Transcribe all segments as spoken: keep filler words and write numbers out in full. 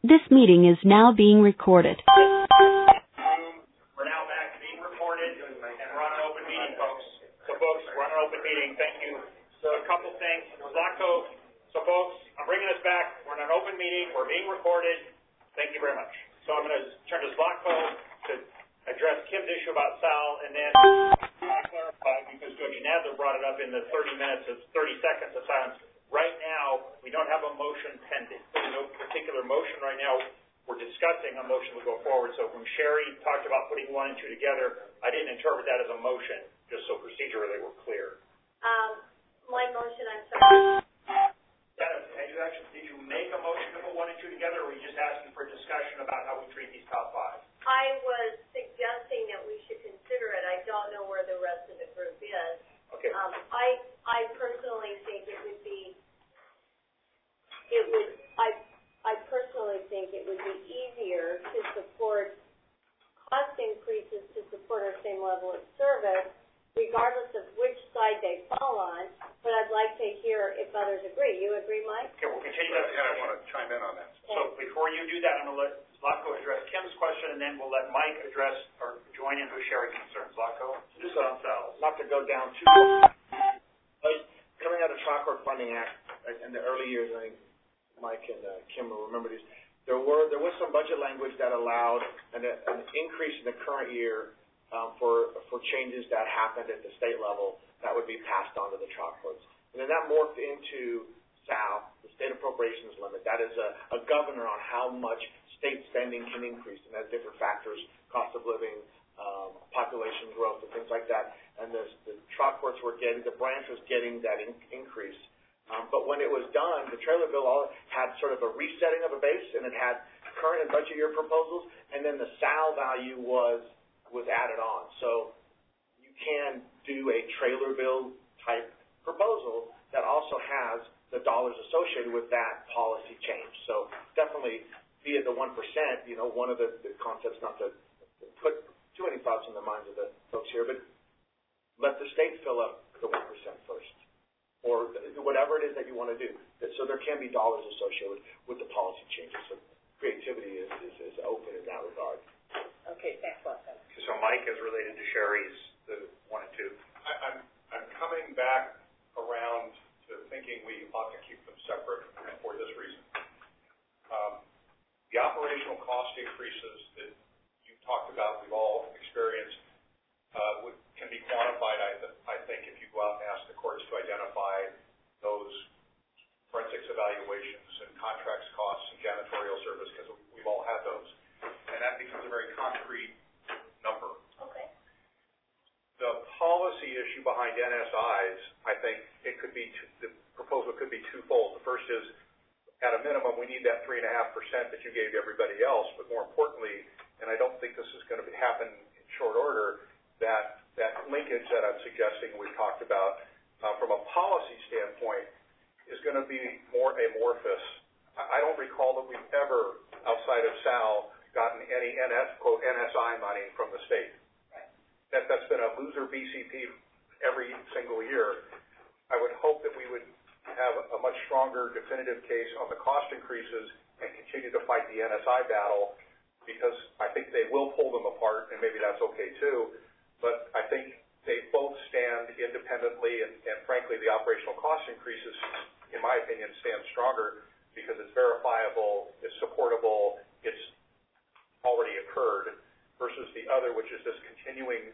This meeting is now being recorded. We're now back to being recorded, and we're on an open meeting, folks. So, folks, we're on an open meeting. Thank you. So, a couple things. Zlatko, so, folks, I'm bringing us back. We're in an open meeting. We're being recorded. Thank you very much. So, I'm going to turn to Zlatko to address Kim's issue about Sal, and then clarify, because Judge Nadler brought it up in the thirty minutes, of thirty seconds of silence. Right now, we don't have a motion pending. There's no particular motion right now. We're discussing a motion to go forward. So when Sherry talked about putting one and two together, I didn't interpret that as a motion, just so procedurally we're clear. Um, my motion, I'm sorry. Dennis, did you actually, did you make a motion to put one and two together, or were you just asking for discussion about how we treat these top five? I was suggesting that we should consider it. I don't know where the rest of the group is. Okay. Um, I, I personally think it would be, it would, I, I personally think it would be easier to support cost increases to support our same level of service, regardless of which side they fall on, but I'd like to hear if others agree. You agree, Mike? Okay, we'll continue that discussion. Yeah, I want to chime in on that. So before you do that, I'm going to let Zlatko address Kim's question, and then we'll let Mike address or join in with Sherry's concerns. Zlatko? Just on cells. Not to go down too far. Coming out of Chalkwork Funding Act in the early years, I think Mike and uh, Kim will remember these. There were there was some budget language that allowed an, an increase in the current year um, for for changes that happened at the state level that would be passed on to the Chalkworks. And then that morphed into S A L, the state appropriations limit. That is a, a governor on how much state spending can increase, and has different factors: cost of living, um, population growth, and things like that. And the, the Chalkworks were getting, the branch was getting that in, increase. Um, but when it was done, the trailer bill all had sort of a resetting of a base, and it had current and budget year proposals, and then the S A L value was was added on. So you can do a trailer bill type proposal that also has the dollars associated with that policy change. So definitely, be it the one percent, you know, one of the, the concepts, not to put too many thoughts in the minds of the folks here, but let the state fill up the one percent first, or whatever it is that you want to do. So there can be dollars associated with the policy changes. So creativity is, is, is open in that regard. Okay, thanks, Lawson. So Mike is related to Sherry's the one and two. I, I'm, I'm coming back around to thinking we ought to keep them separate for this reason. Um, the operational cost increases that you talked about, we've all experienced, uh, would, can be quantified, I, I think, if you go out and ask the courts to identify those forensics evaluations and contracts costs and janitorial service, because we've all had those. And that becomes a very concrete number. Okay. The policy issue behind N S Is, I think it could be, two, the proposal could be twofold. The first is, at a minimum, we need that three and a half percent that you gave to everybody else, but more importantly, and I don't think this is going to happen in short order, that that linkage that I'm suggesting we've talked about uh, from a policy standpoint is going to be more amorphous. I, I don't recall that we've ever, outside of S A L, gotten any N S, quote, N S I money from the state. Right. That, that's been a loser B C P every single year. I would hope that we would have a much stronger definitive case on the cost increases and continue to fight the N S I battle, because I think they will pull them apart, and maybe that's okay too. But I think they both stand independently, and, and frankly, the operational cost increases, in my opinion, stand stronger because it's verifiable, it's supportable, it's already occurred, versus the other, which is this continuing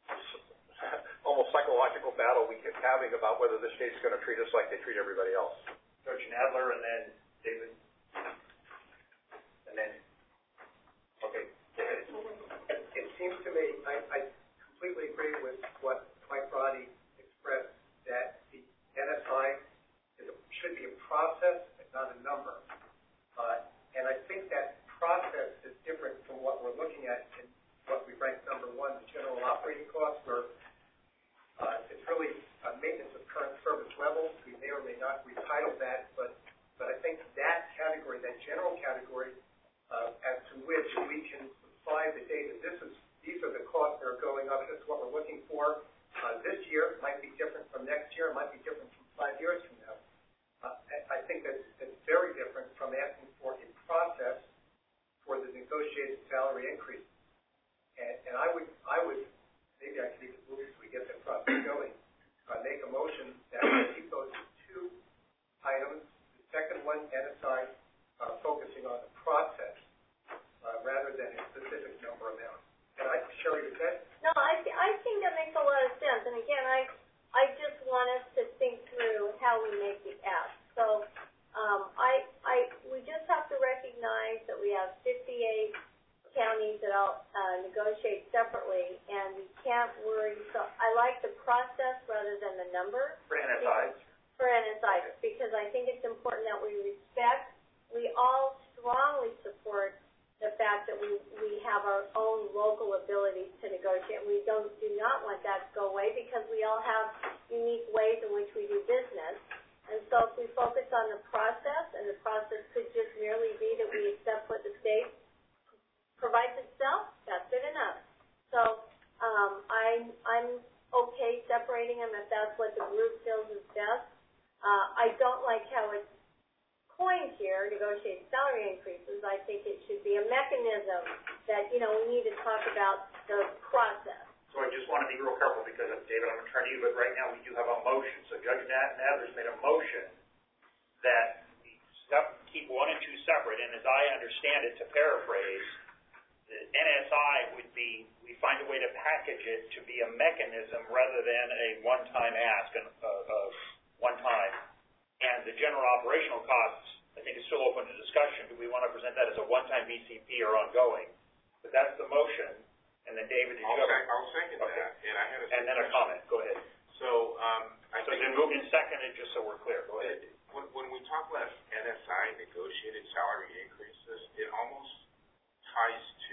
almost psychological battle we keep having about whether the state's going to treat us like they treat everybody else. Judge Nadler, and then David, and then, okay. It, it seems to me, I, I completely agree with what Mike Roddy expressed, that the N S I is a, should be a process and not a number. Uh, and I think that process is different from what we're looking at in what we rank number one, the general operating costs, where uh, it's really a maintenance of current service levels. We may or may not retitle that, but, but I think that category, that general category, uh, as to which we can supply the data, this is these are the costs that are going up. That's what we're looking for. Uh, this year might be different from next year. It might be different from five years from now. Uh, I think that's, that's very different from asking for a process salary increase. And, and I would, I would, maybe I can make it move so we get the process going, uh, make a motion that we keep those two items. The second one, N S I, uh, focusing on the process, uh, rather than a specific number amount. And I, Sherry, does that? No, I, th- I think that makes a lot of sense. And again, I, I just want us to think through how we make the ask. So, um, I, I, we just have to recognize that we have fifty-eight counties that all, uh, negotiate separately, and we can't worry. So I like the process rather than the number. For N S Is? For N S Is, because I think it's important that we respect, we all strongly support the fact that we, we have our own local abilities to negotiate. We don't, do not want that to go away because we all have unique ways in which we do business. And so if we focus on the process, and the process could just merely be that we accept what the state provides itself, that's good enough. So um, I'm, I'm okay separating them if that's what the group feels is best. Uh, I don't like how it's coined here, negotiate salary increases. I think it should be a mechanism that, you know, we need to talk about the process. So I just want to be real careful because, David, I'm going to turn to you, but right now we do have a motion. So Judge Nather's made a motion that we keep one and two separate, and as I understand it, to paraphrase, the N S I would be, we find a way to package it to be a mechanism rather than a one-time ask, and uh, uh, one time. And the general operational costs, I think, is still open to discussion. Do we want to present that as a one-time B C P or ongoing? But that's the motion. And then, David, did you I'll, have sec- I'll second okay. that. And I had a and then a comment. Go ahead. So, um, I so think then moved and seconded, just so we're clear. Go ahead. When, when we talk about N S I negotiated salary increases, it almost ties to,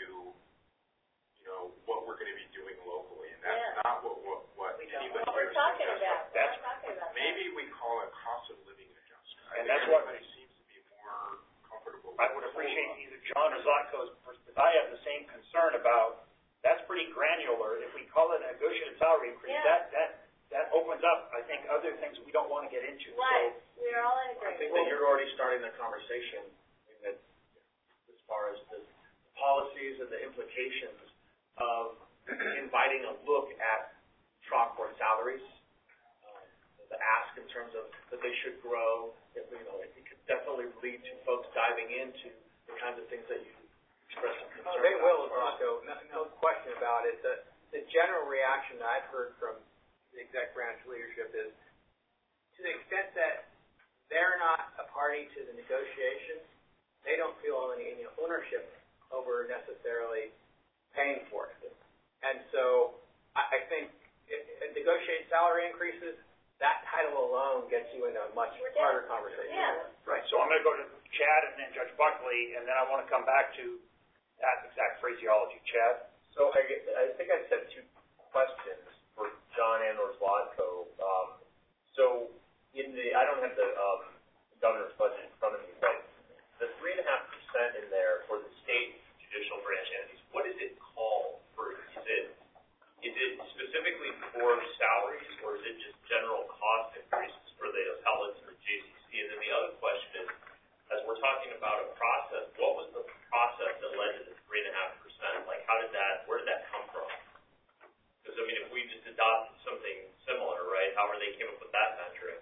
you know, what we're going to be doing locally, and that's yeah. not what what, what anybody what here we're talking suggests. about. That's, we're talking about maybe we call it cost of living adjustment. And I that's think what everybody seems to be more comfortable. I would appreciate either John or Zlatko's, because I have the same concern about. That's pretty granular. If we call it a negotiated salary increase, yeah. that that that opens up, I think, other things we don't want to get into. Right. So, we're all in agreement. I think that you're already starting the conversation that, as far as the policies and the implications of inviting a look at Trockhorn salaries, um, the ask in terms of that they should grow. It, you know, it could definitely lead to folks diving into the kinds of things that you express some concern oh, they about. will, Rocco. No, no question about it. The, the general reaction that I've heard from the exec branch leadership is, to the extent that they're not a party to the negotiations, they don't feel any, any ownership over necessarily paying for it. And so I, I think it, it negotiate salary increases, that title alone gets you into a much harder conversation. Yeah. right. So I'm going to go to Chad and then Judge Buckley, and then I want to come back to that exact phraseology. Chad? So I, I think I said two questions for John and or Zlatko. Um, so in the, I don't have the um, governor's budget in front of me, but the three and a half percent in there for the state judicial branch entities, what is it called for? Is it is it specifically for salaries, or is it just general cost increases for the appellates and the J C C? And then the other question is, as we're talking about a process, what was the process that led to the three and a half percent? Like, how did that? Where did that come from? Because I mean, if we just adopted something similar, right? How are they came up with that metric?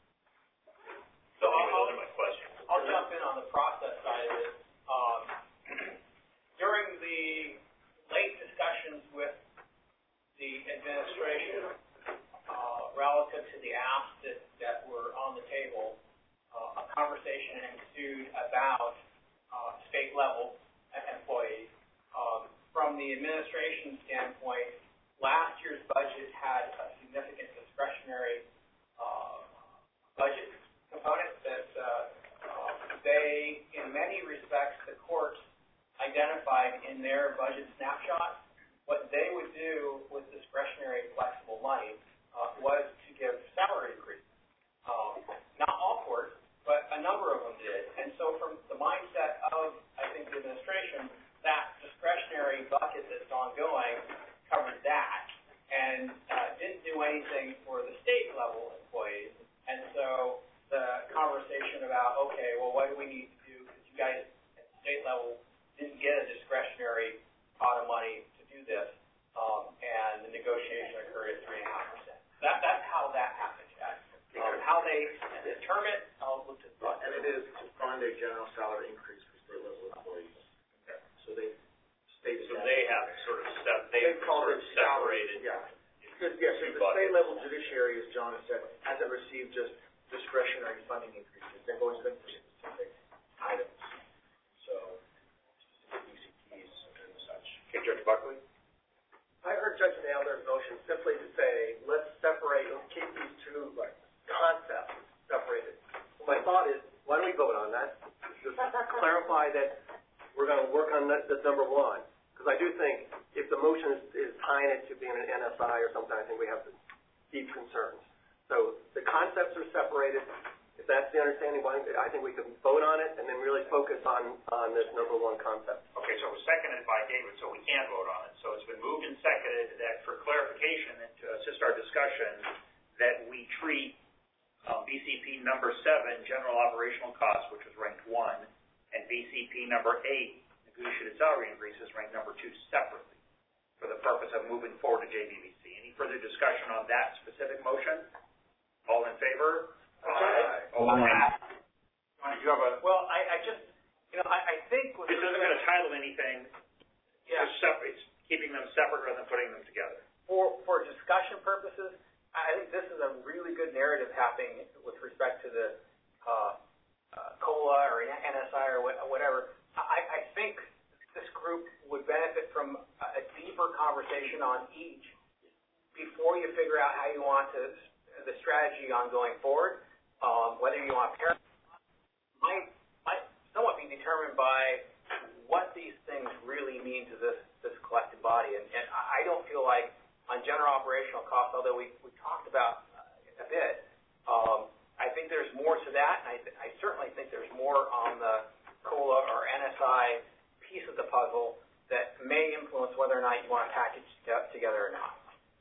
So anyway, those are my questions. I'll jump in on the process side of it. Um, during the late discussions with the administration uh, relative to the asks that, that were on the table, uh, a conversation ensued about uh, state level employees. Um, from the administration standpoint, last year's budget had a significant discretionary uh, budget component that uh, uh, they, in many respects, the court identified in their budget snapshot. What they would do with discretionary flexible money uh, was to give salary increases. Um, not all courts, but a number of them did. And so from the mindset of, I think, the administration, that discretionary bucket that's ongoing covered that and uh, didn't do anything for the state level employees. And so the conversation about, okay, well, what do we need to do? Because you guys at the state level didn't get a discretionary general salary increase for state level employees. Okay. So they stated So that. they have sort of step, they've They called sort of it salary. separated. Yeah. Because, yes, two the buckets. state level judiciary, as John has said, hasn't received just discretionary funding increases. They've always been for specific items. So, specific B C Ps and such. Okay, Judge Buckley? I heard Judge Naylor's motion simply to say, let's separate, let's keep these two like concepts separated. My thought is, why don't we vote on that? Just clarify that we're going to work on that, that's number one. Because I do think if the motion is, is tying it to being an N S I or something, I think we have deep concerns. So the concepts are separated. If that's the understanding, why, I think we can vote on it and then really focus on, on this number one concept. Okay, so it was seconded by David, so we can vote on it. So it's been moved and seconded that for clarification and to assist our discussion, that we treat um, B C P number seven, general operational costs, which was ranked one, and B C P number eight, negotiated salary increases, ranked number two, separately for the purpose of moving forward to J B B C. Any further discussion on that specific motion? All in favor? Aye. All opposed? John, did you have a... Well, I, I just, you know, I, I think with This isn't going to title anything. yeah, It's separate, it's keeping them separate rather than putting them together. for for discussion purposes, I think this is a really good narrative happening with respect to the uh, uh, COLA or N S I or wha- whatever. I, I think this group would benefit from a, a deeper conversation on each before you figure out how you want to the strategy on going forward. Um, whether you want parents might might somewhat be determined by what these things really mean to this this collective body. And, and I don't feel like on general operational costs, although we we talked about uh, a bit, um, I think there's more to that. And I, th- I certainly think there's more on the COLA or N S I piece of the puzzle that may influence whether or not you want to package it together or not.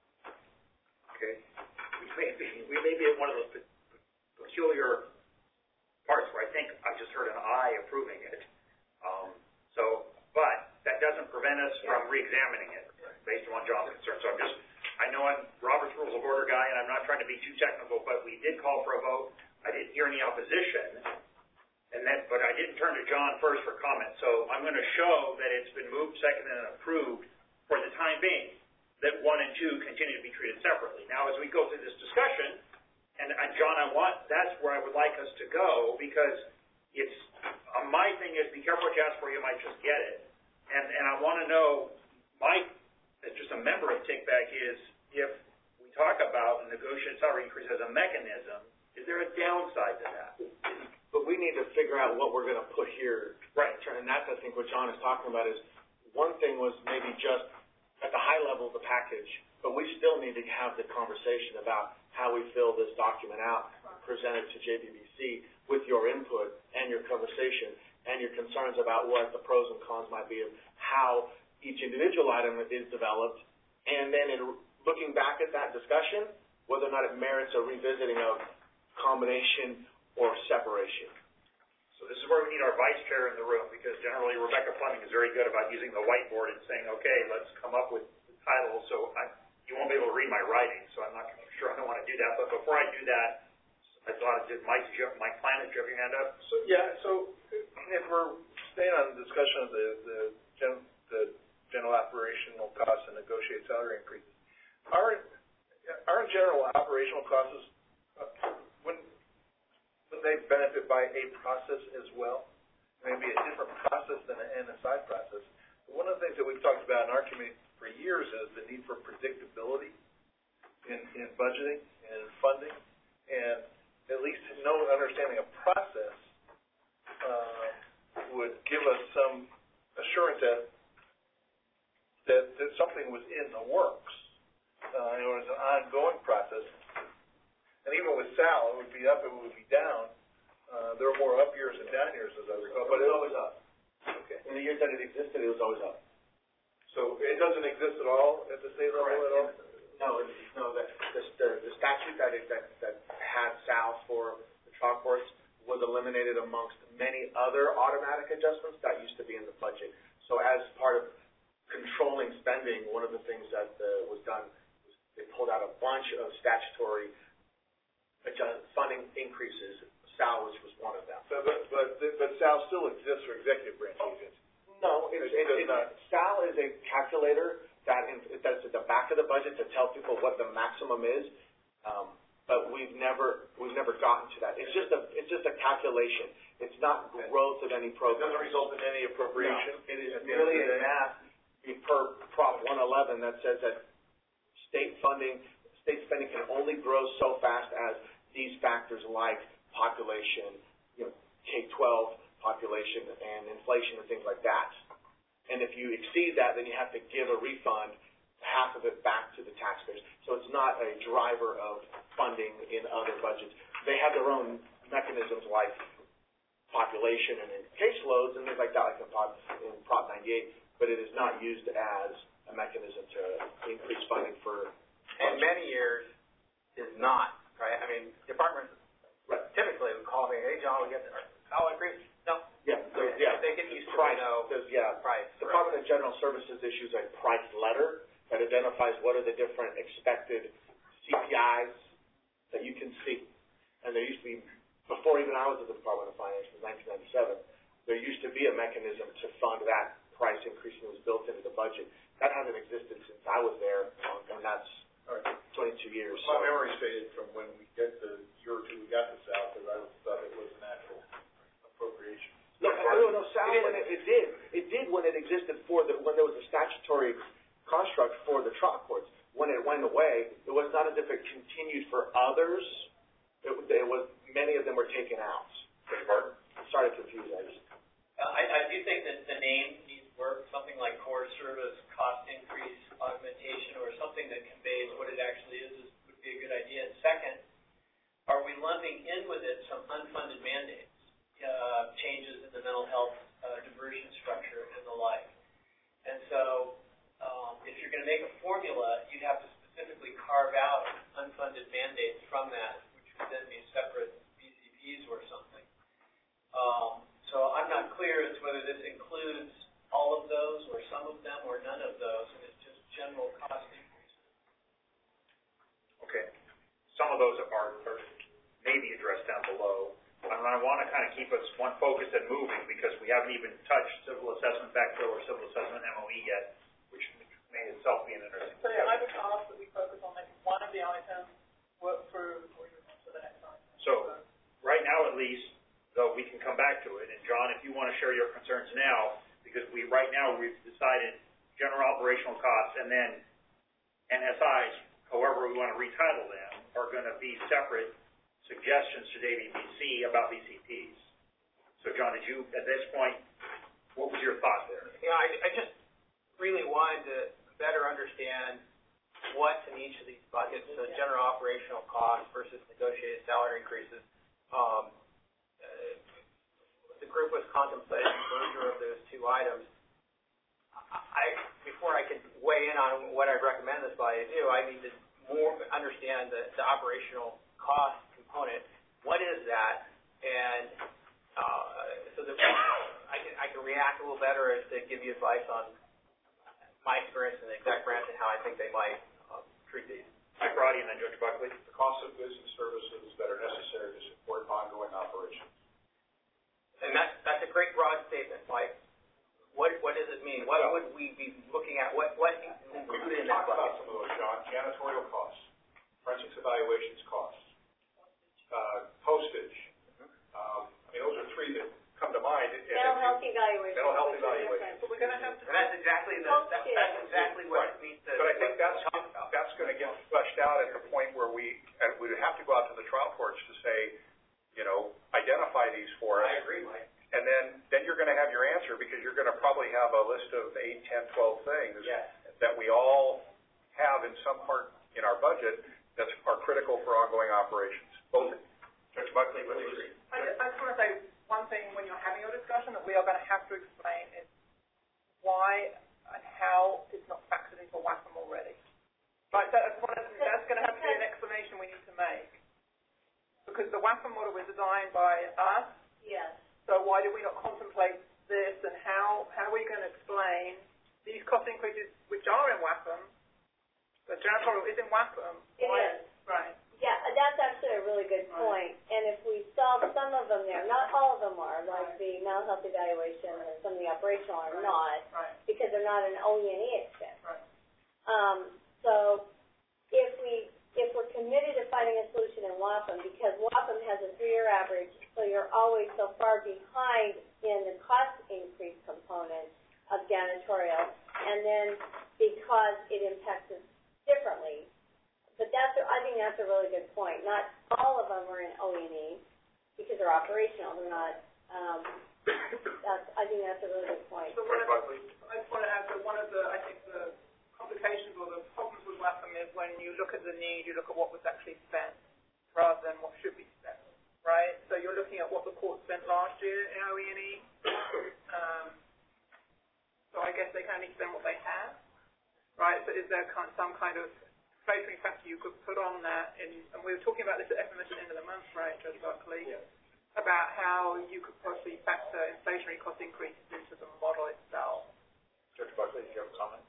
Okay. We may be, we may be at one of those pe- peculiar parts where I think I just heard an I approving it. Um, so, but that doesn't prevent us from re-examining it based on John's concern. So I'm just, I know I'm Robert's Rules of Order guy, and I'm not trying to be too technical, but we did call for a vote. I didn't hear any opposition, and then, but I didn't turn to John first for comment. So I'm going to show that it's been moved, seconded, and approved for the time being, that one and two continue to be treated separately. Now, as we go through this discussion, and, and John, I want, that's where I would like us to go, because it's, uh, my thing is, be careful what you ask for, you might just get it. And, and I want to know, my, as just a member of TICBAC, is if we talk about a negotiated salary increase as a mechanism, is there a downside to that? But we need to figure out what we're going to put here. Right. And that's, I think, what John is talking about is, one thing was maybe just at the high level of the package, but we still need to have the conversation about how we fill this document out, present it to J B B C with your input and your conversation and your concerns about what the pros and cons might be of how each individual item is developed, and then in looking back at that discussion, whether or not it merits a revisiting of combination or separation. So this is where we need our vice chair in the room, because generally Rebecca Fleming is very good about using the whiteboard and saying, okay, let's come up with the title. So I, you won't be able to read my writing, so I'm not sure I don't want to do that. But before I do that, I thought, did Mike, did you have, Mike Planet, did you have your hand up? So, yeah, so if we're staying on the discussion of the, the, gen, the general operational costs and negotiated salary increases, aren't, aren't general operational costs, uh, when they benefit by a process as well, maybe a different process than an N S I process. But one of the things that we've talked about in our community for years is the need for predictability in, in budgeting and funding, and at least no understanding of process uh, would give us some assurance that, that that something was in the works. Uh, it was an ongoing process. And even with Sal, it would be up, it would be down. Uh, there were more up years and down years, as I recall. But it was always up. Okay. In the years that it existed, it was always up. So it doesn't exist at all at the state level at all? No, it's, no, that, the, the, the statute that, it, that, that had Sal's for the chalkboards was eliminated amongst many other automatic adjustments that used to be in the budget. So as part of controlling spending, one of the things that uh, was done was they pulled out a bunch of statutory adjust, funding increases Sal was, was one of them. So, but, but, but Sal still exists for executive branch agents? No, it's, It it, does it, not. Sal is a calculator that in, that's at the back of the budget to tell people what the maximum is. Um, but we've never, we've never gotten to that. It's just a, it's just a calculation. It's not growth of any It program. doesn't result in any appropriation? No, it is at the end of merely the a day? math per Prop one eleven that says that state funding, state spending can only grow so fast as these factors like population, you know, K twelve population and inflation and things like that. And if you exceed that, then you have to give a refund, half of it back to the taxpayers. So it's not a driver of funding in other budgets. They have their own mechanisms like population and caseloads and things like that, like in Prop, in Prop ninety-eight, but it is not used as a mechanism to increase funding for. In many years, is not, right? I mean, departments Right. typically would call me, hey, John, we get our salary increase. No. Yeah, there- yeah. They get used to Price, know there's, yeah. price. Department of General Services issues a price letter that identifies what are the different expected C P Is that you can see. And there used to be, before even I was at the Department of Finance in nineteen ninety-seven, there used to be a mechanism to fund that price increase and it was built into the budget. That hasn't existed since I was there, um, and that's twenty-two years. My So. memory faded from when we get the year or two we got the South, because I thought it was an actual appropriation. No, I don't know, Sal, when it, it did, it did when it existed for the, when there was a statutory construct for the trial courts. When it went away, it was not as if it continued for others. It, it was, many of them were taken out. Pardon? Sorry to confuse, I just. Uh, I, I do think that the name needs work, something like core service, cost increase, augmentation, or something that conveys what it actually is, is would be a good idea. And second, are we lumping in with it some unfunded mandates, uh, changes in the mental health uh, diversion structure and the like? And so, um, if you're going to make a formula, you'd have to specifically carve out unfunded mandates from that, which would then be separate B C Ps or something. Um, so I'm not clear as to whether this includes all of those or some of them or none of those, and it's just general cost increases. Okay. Some of those are, are maybe addressed down below. And I want to kind of keep us one focused and moving because we haven't even touched civil assessment backfill or civil assessment M O E yet, which may itself be an interesting So yeah, I would ask that we focus on maybe one of the items, work through before we move on to the next item. So, right now at least, though we can come back to it, and John, if you want to share your concerns now, because we, right now, we've decided general operational costs and then N S Is, however we want to retitle them, are going to be separate suggestions to the A B B C about B C Ps. So, John, did you, at this point, what was your thought there? Yeah, I, I just really wanted to better understand what's in each of these buckets, so general operational costs versus negotiated salary increases. Um, uh, the group was contemplating merger of those two items. I, before I can weigh in on what I recommend this body do, I need to more understand the, the operational cost component. What is that? And uh, so that I can, I can react a little better as to give you advice on my experience in the exec branch and how I think they might uh, treat these. Mike Roddy and then Judge Buckley. The cost of goods and services that are necessary to support ongoing operations. And that's, that's a great broad statement, Mike. What, what does it mean? What Well, would we be looking at? What, what included in We that talked about bucket? some of those, John. Janitorial costs, forensics evaluations costs, uh, postage. Um, I mean, those are three that come to mind. And- Mental and- health evaluation. Mental health which are evaluation. different. But we're going to have to. And that's exactly the, that, that's exactly what it means to. But I think that's, that's going to get fleshed out at the point where we, and we would have to go out to the trial courts to say, you know, identify these for us. I agree, Mike. And then, then you're going to have your answer because you're going to probably have a list of eight, ten, twelve things Yes. that we all have in some part in our budget that are critical for ongoing operations. Both, Judge Buckley, would you agree? I just, I just want to say one thing when you're having your discussion that we are going to have to explain is why and how it's not factored into W A F M already. Right, that, that's, one of, that's going to have to be an explanation we need to make. Because the W A F M model was designed by us. Yes. So why did we not contemplate this, and how, how are we going to explain these cost increases which are in W A F M? The janitorial is in W A F M. It why, is. Right. Yeah, that's actually a really good point. And if we solve some of them there, not all of them are, like the mental health evaluation and some of the operational are not, Right. because they're not an O E and E expense. Right. Um, so if we, if we're committed to finding a solution in WAPM, because WAPM has a three-year average, so you're always so far behind in the cost increase component of janitorial, and then because it impacts us differently. But that's, a, I think that's a really good point. Not all of them are in O E and E because they're operational. They're not. Um, that's, I think that's a really good point. So one of the, I just want to add that one of the, I think the complications or the problems with WAPM is when you look at the need, you look at what was actually spent rather than what should be spent, right? So you're looking at what the court spent last year in O E and E. Um, so I guess they can only spend what they have, right? So is there kind some kind of inflationary factor you could put on that? In, and we were talking about this at F M S at the end of the month, right, Judge Buckley? Yeah. About how you could possibly factor inflationary cost increases into the model itself. Judge Buckley, do you have a comment?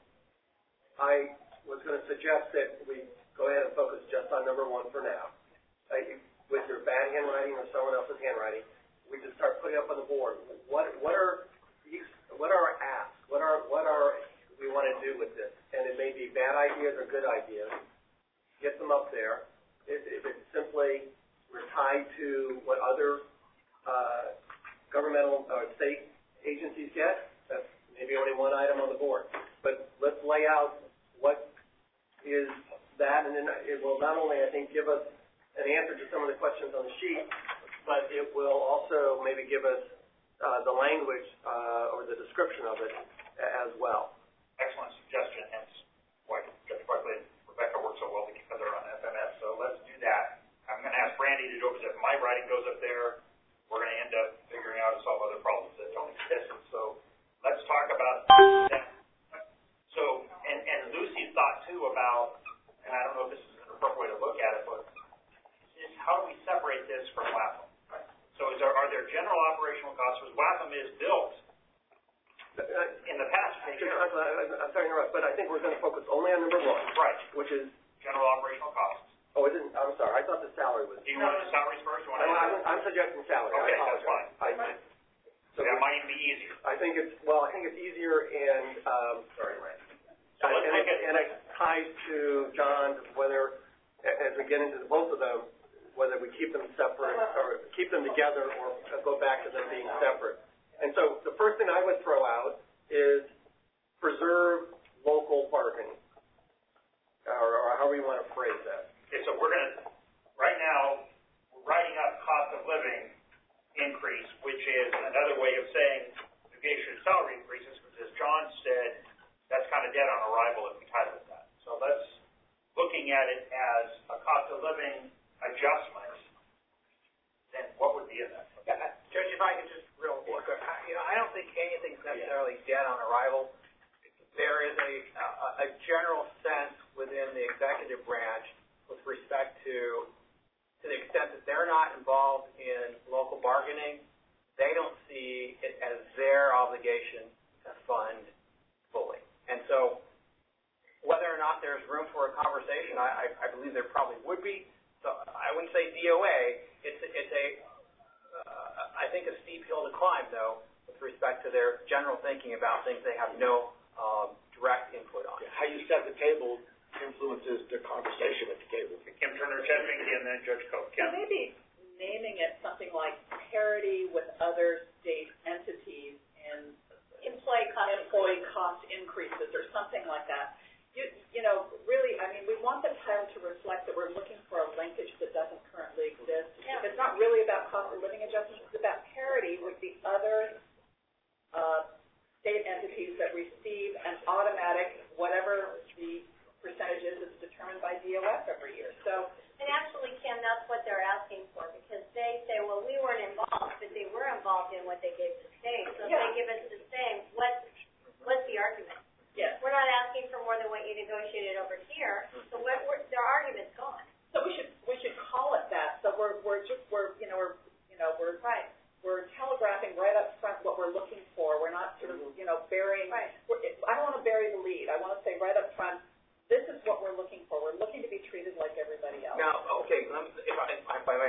I was going to suggest that we go ahead and focus just on number one for now. Uh, you, with your bad handwriting or someone else's handwriting, we just start putting up on the board. What what are these? What are our asks? What are what are we want to do with this? And it may be bad ideas or good ideas. Get them up there. If, if it's simply we're tied to what other uh, governmental or state agencies get, that's maybe only one item on the board. But let's lay out what is that, and then it will not only, I think, give us an answer to some of the questions on the sheet, but it will also maybe give us uh, the language uh, or the description of it as well. Excellent suggestion, hence why Judge Buckley and Rebecca work so well together on F M S. So let's do that. I'm going to ask Brandy to do it, because if my writing goes up there, we're going to end up figuring out how to solve other problems that don't exist. And so let's talk about that. So, and, and Lucy's thought too about, and I don't know if this is an appropriate way to look at it, but is how do we separate this from WAPM? Right. So is there, are there general operational costs? Because WAPM is built in the past. I'm sorry to interrupt, but I think we're going to focus only on number one. Right. Which is general operational costs. Oh, it didn't, I'm sorry. I thought the salary was. Do you want the salaries first? Or you want no, I'm, I'm suggesting salary. Okay, I that's fine. I, so that might even be easier. I think it's, well, I think it's easier and, um, sorry, Randy. So and, and, it, and it ties to John, whether, as we get into both of them, whether we keep them separate or keep them together or go back to them being separate. And so the first thing I would throw out is preserve local bargaining, or, or however you want to phrase that. Okay, so we're going to, right now, we're writing up cost of living increase, which is another way of saying negotiated salary increases, because as John said, that's kind of dead on arrival if we title it that. So let's, looking at it as a cost of living adjustment, then what would be in that? Yeah, Judge, if I could just real quick, you know, I don't think anything's necessarily dead on arrival. There is a, a, a general sense within the executive branch with respect to, to the extent that they're not involved in local bargaining, they don't see it as their obligation to fund fully. And so whether or not there's room for a conversation, I, I, I believe there probably would be. So I wouldn't say D O A. It's, it's a, uh, I think, a steep hill to climb, though, with respect to their general thinking about things they have no um, direct input on. How you set the table influences the conversation at the table. Kim Turner-Chesney and then Judge Koch. So maybe naming it something like parity with other state entities and employee cost, employee cost increases or something like that. You, you know, really, I mean, we want the title to reflect that we're looking for a linkage that doesn't currently exist. Yeah. It's not really about cost of living adjustments. It's about parity with the other uh, state entities that receive an automatic, whatever the percentage is, is determined by D O F every year. So, and actually, Kim, that's what they're asking for, because they say, well, we weren't involved, but they were involved in what they gave the state. So yeah. if they give us the same, what, what's the argument? Yes. We're not asking for more than what you negotiated over here, so what, we're, their argument's gone. So we should we should call it that. So we're we're just we're you know we're you know we're right. We're telegraphing right up front what we're looking for. We're not sort of you know burying. Right. We're, I don't want to bury the lead. I want to say right up front, this is what we're looking for. We're looking to be treated like everybody else. Now, okay, let me, if, I, if I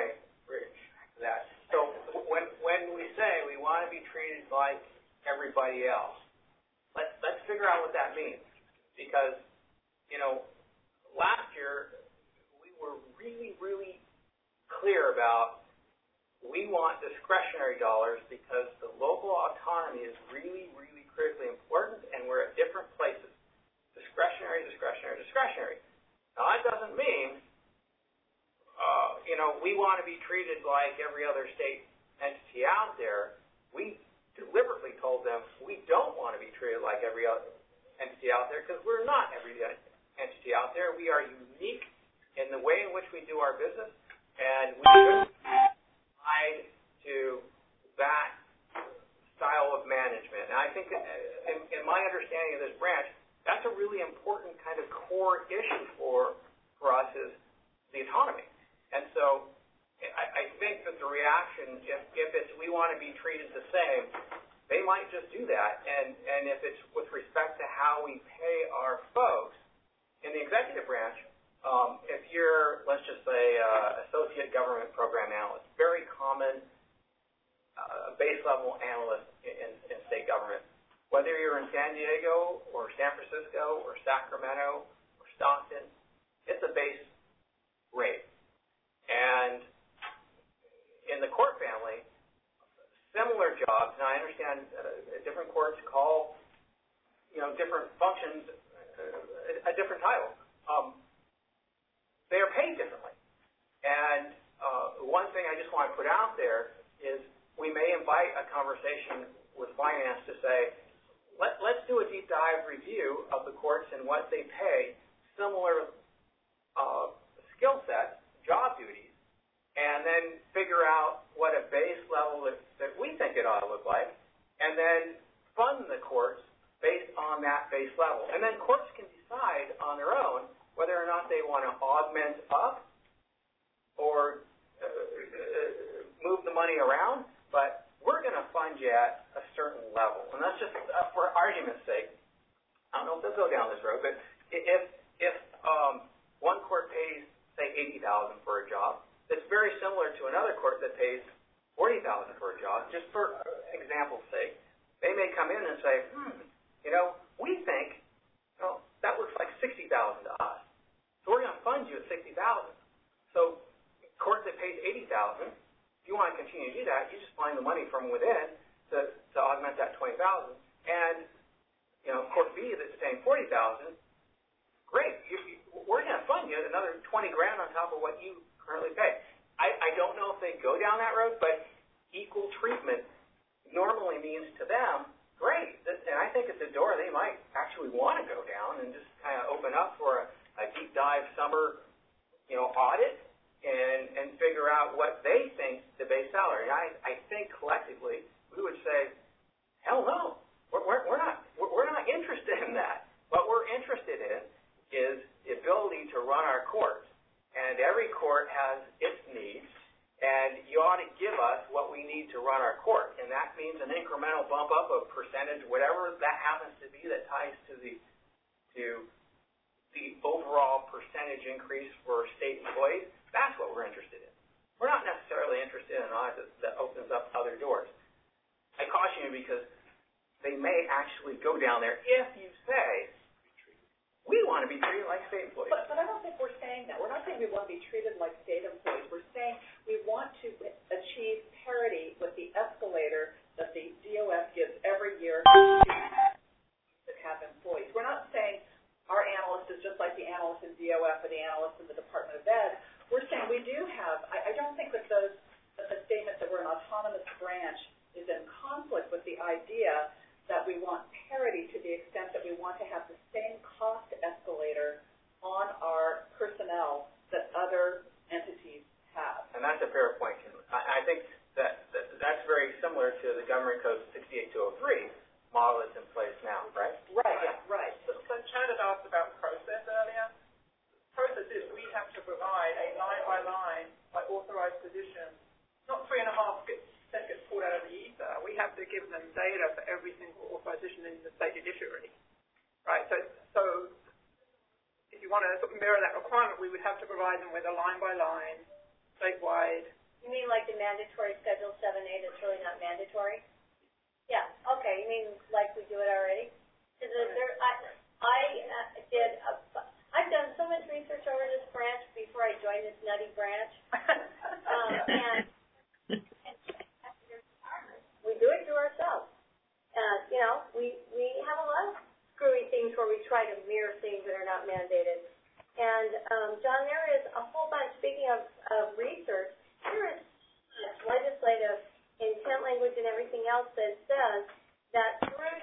like everybody else. Let's, let's figure out what that means. Because, you know, last year, we were really, really clear about we want discretionary dollars because the local autonomy is really, really critically important, and we're at different places. Discretionary, discretionary, discretionary. Now, that doesn't mean, uh, you know, we want to be treated like every other state entity out there. We deliberately told them we don't want to be treated like every other entity out there because we're not every entity out there. We are unique in the way in which we do our business, and we shouldn't tied to that style of management. And I think, in, in my understanding of this branch, that's a really important kind of core issue for for us is the autonomy. And so I, I think that the reaction, if, if it's we want to be treated the same, they might just do that. And, and if it's with respect to how we pay our folks in the executive branch, Um, if you're, let's just say, uh, associate government program analyst, very common uh, base level analyst in, in state government, whether you're in San Diego or San Francisco or Sacramento or Stockton, it's a base rate. And in the court family, similar jobs, and I understand uh, different courts call, you know, different functions uh, a different title. Um, They are paid differently. And uh, one thing I just want to put out there is we may invite a conversation with finance to say, Let, let's do a deep dive review of the courts and what they pay similar uh, skill sets, job duties, and then figure out what a base level that, that we think it ought to look like, and then fund the courts based on that base level. And then courts can decide on their own whether or not they want to augment up or uh, uh, move the money around, but we're going to fund you at a certain level. And that's just uh, for argument's sake. I don't know if they'll go down this road, but if if um, one court pays, say, eighty thousand dollars for a job, that's very similar to another court that pays forty thousand dollars for a job, just for example's sake, they may come in and say, hmm, you know, we think, well, that looks like sixty thousand dollars to us. So we're going to fund you at sixty thousand dollars. So court that pays eighty thousand dollars, if you want to continue to do that, you just find the money from within to, to augment that twenty thousand dollars. And, you know, court B that's paying forty thousand dollars, great. You, you, we're going to fund you another twenty grand on top of what you currently pay. I, I don't know if they go down that road, but equal treatment normally means to them, great. And I think it's a door they might actually want to go down and just kind of open up for a, a deep dive summer, you know, audit and, and figure out what they think the base salary. And I, I think collectively we would say, hell no, we're, we're, we're not we're not interested in that. What we're interested in is the ability to run our courts. And every court has its needs, and you ought to give us what we need to run our court. And that means an incremental bump up of percentage, whatever that happens to be that ties to the to the overall percentage increase for state employees. That's what we're interested in. We're not necessarily interested in an audit that opens up other doors. I caution you because they may actually go down there if you say, we want to be treated like state employees. But, but I don't think we're saying that. We're not saying we want to be treated like state employees. We're saying we want to achieve parity with the escalator that the D O F gives every year that have employees. We're not saying our analyst is just like the analyst in D O F or the analyst in the Department of Ed. We're saying we do have, I, I don't think that those, that the statement that we're an autonomous branch is in conflict with the idea that we want parity to the extent that we want to have the same cost escalator on our personnel that other entities have. And that's a fair point, Kim. I, I think that, that that's very similar to the Government Code sixty-eight two oh three model that's in place now, right? Right, yeah, right. So, so Chad had asked about process earlier. Process is we have to provide a line-by-line, by authorized position, not three and a half gets that gets pulled out of the ether. We have to give them data for every single authorization in the state judiciary, right? So, so if you want to sort of mirror that requirement, we would have to provide them with a line-by-line, statewide. You mean like the mandatory Schedule seven A that's really not mandatory? Yeah. mean, like we do it already? Is it there, I, I uh, did, a, I've done so much research over this branch before I joined this nutty branch. um, and, and we do it to ourselves. Uh, you know, we, we have a lot of screwy things where we try to mirror things that are not mandated. And, um, John, there is a whole bunch, speaking of, of research, there is legislative intent language and everything else that says that through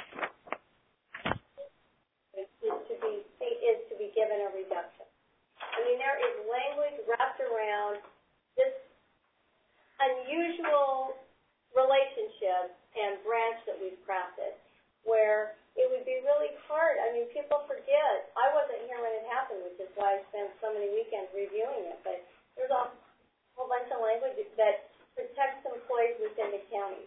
is to be is to be given a reduction. I mean, there is language wrapped around this unusual relationship and branch that we've crafted, where it would be really hard. I mean, people forget. I wasn't here when it happened, which is why I spent so many weekends reviewing it. But there's a whole bunch of language that protects employees within the county.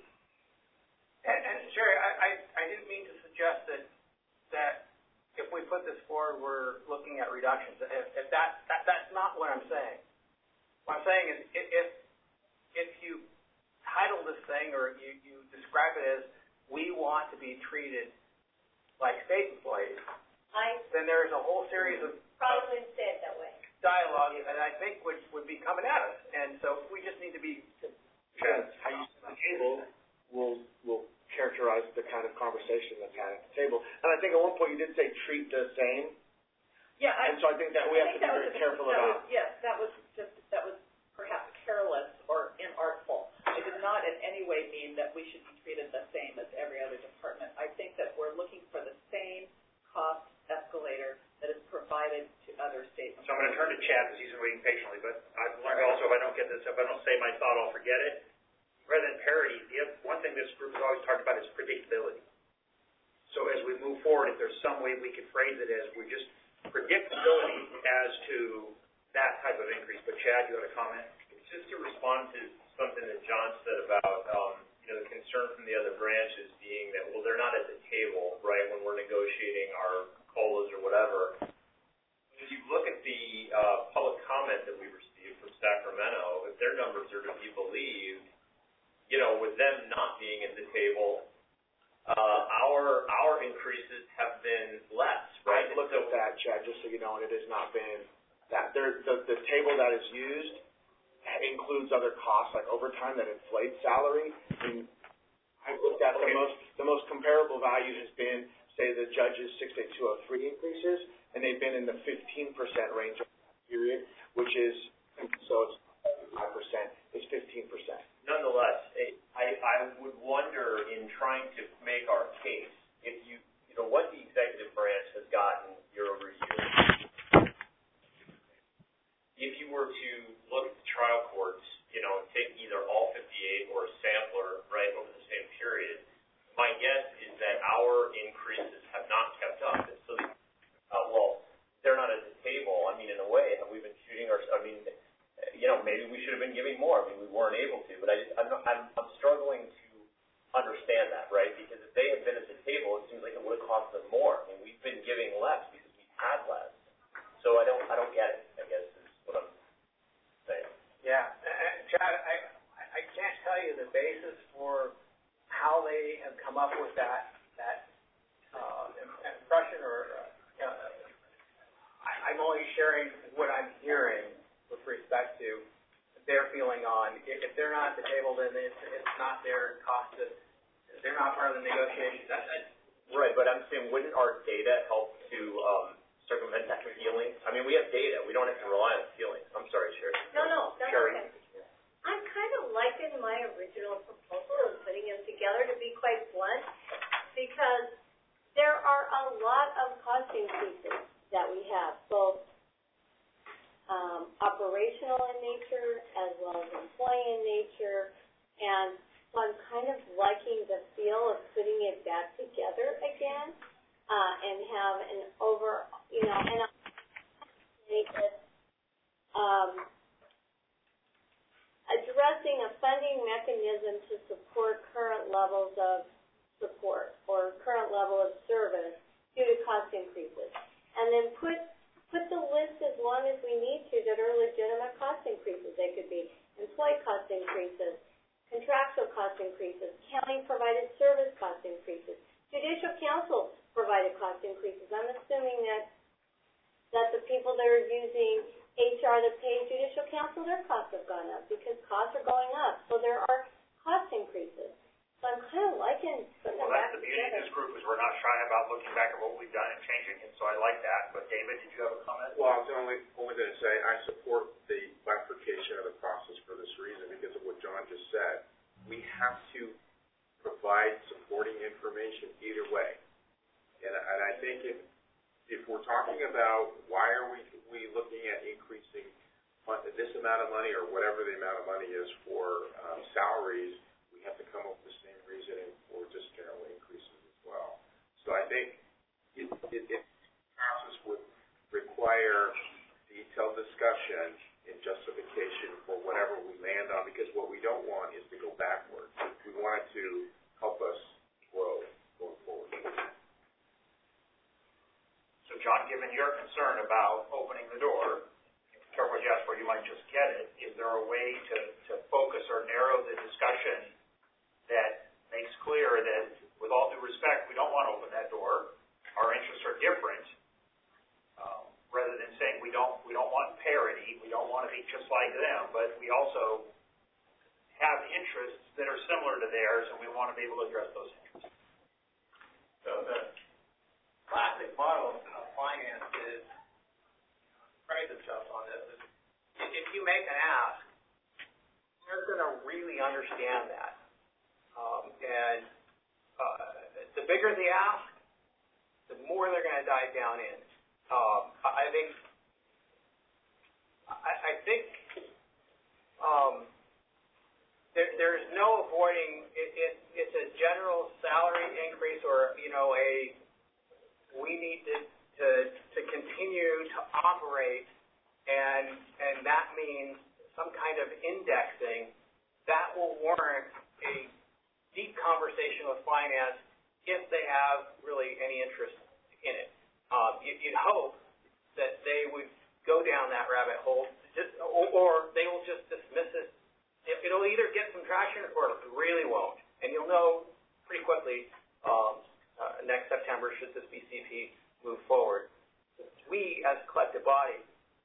And, and Sherry, I, I, I didn't mean to suggest that that if we put this forward, we're looking at reductions. If, if that, that that's not what I'm saying. What I'm saying is if if you title this thing or you, you describe it as we want to be treated like state employees, I then there's a whole series of probably wouldn't say it that way. Dialogue, and I think would would be coming at us, and so we just need to be. Chad, how you sit at the table will will characterize the kind of conversation that's had at the table. And I think at one point you did say treat the same. Yeah, I, and so I think that we I have to be that very was, careful that about. Was, yes, that was just that was perhaps careless or inartful. I did not in any way mean that we should be treated the same as every other department. I think that we're looking for the same cost escalator that is provided to other states. So I'm going to turn to Chad because he's been waiting patiently, but I've learned also if I don't get this, if I don't say my thought, I'll forget it. Rather than parity, the other, one thing this group has always talked about is predictability. So as we move forward, if there's some way we could phrase it as we just predictability as to that type of increase. But Chad, you had a comment? Just to respond to something that John said about, um, you know, the concern from the other branches being that, well, they're not at the table, right, when we're negotiating our COLAs or whatever. If you look at the uh, public comment that we received from Sacramento, if their numbers are to be believed, you know, with them not being at the table, uh, our our increases have been less, right? I looked at that, Chad, just so you know, and it has not been that. There, the, the table that is used includes other costs like overtime that inflate salary. And I looked at okay. the most the most comparable value has been, say, the judges six eight two oh three increases, and they've been in the fifteen percent range of that period, which is, so it's five percent, it's fifteen percent. Nonetheless, I, I would wonder in trying to make our case, if you, you know, what the executive branch has gotten year over year. If you were to look at the trial courts, you know, take either all fifty-eight or a sampler, right, over the same period, my guess is that our increases have not kept up. And so, uh, well, they're not at the table. I mean, in a way, have we been shooting our, I mean, you know, maybe we should have been giving more. I mean, we weren't able to. But I just, I'm, not, I'm, I'm struggling to understand that, right? Because if they had been at the table, it seems like it would have cost them more. I mean, we've been giving less because we've had less. So I don't, I don't get it, I guess, is what I'm saying. Yeah. And Chad, I, I can't tell you the basis for how they have come up with that, that uh, impression or, uh, I, I'm only sharing what I'm hearing with respect to their feeling on, if, if they're not at the table, then it's, it's not their cost, of, they're not part of the negotiations. That's, that's right, but I'm saying, wouldn't our data help to um, circumvent that feeling? I mean, we have data. We don't have to rely on feelings. I'm sorry, Sherry. No, no, that's Sherry. okay. I'm kind of liking my original proposal of putting them together, to be quite blunt, because there are a lot of cost increases that we have, both Um, operational in nature as well as employee in nature, and so I'm kind of liking the feel of putting it back together again uh, and have an over, you know, and I'll make it um, addressing a funding mechanism to support current levels of support or current level of service due to cost increases, and then put Put the list as long as we need to that are legitimate cost increases. They could be employee cost increases, contractual cost increases, county-provided service cost increases. using H R to pay judicial counsel, their costs have gone up because costs are going up. So there are cost increases. So I'm kind of liking putting Well, them back that's the beauty of together. this group is we're not shy about looking back at what we've done and changing it, so I like that. But David, did you have a comment? Well, I was only, only going to say I support the bifurcation of the process for this reason because of what John just said. We have to provide supporting information either way. And, and I think if, if we're talking about why are we, we looking at increasing this amount of money or whatever the amount of money is for um, salaries, we have to come up with the same reasoning for just general increases as well. So I think it, it, it process would require detailed discussion and justification for whatever we land on, because what we don't want is to go backward. We want it to help us grow going forward. So John, given your concern about opening the door, careful what you ask for, you might just get it. Is there a way to, to focus or narrow the discussion that makes clear that, with all due respect, we don't want to open that door. Our interests are different. Um, rather than saying we don't we don't want parity, we don't want to be just like them, but we also have interests that are similar to theirs, and we want to be able to address those interests. So the classic model of finance is, praise themselves on this, is if you make an ask, they're going to really understand that. Um, and uh, the bigger the ask, the more they're going to dive down in. Um, I think, I, I think um, there, there's no avoiding, it, it, it's a general salary increase or, you know, a, we need to, to, to continue to operate, and, and that means some kind of indexing that will warrant a deep conversation with finance if they have really any interest in it. Um, you, you'd hope that they would go down that rabbit hole, just, or, or they will just dismiss it. it. It'll either get some traction or it really won't. And you'll know pretty quickly um, uh, next September should this B C P move forward. We, as a collective body,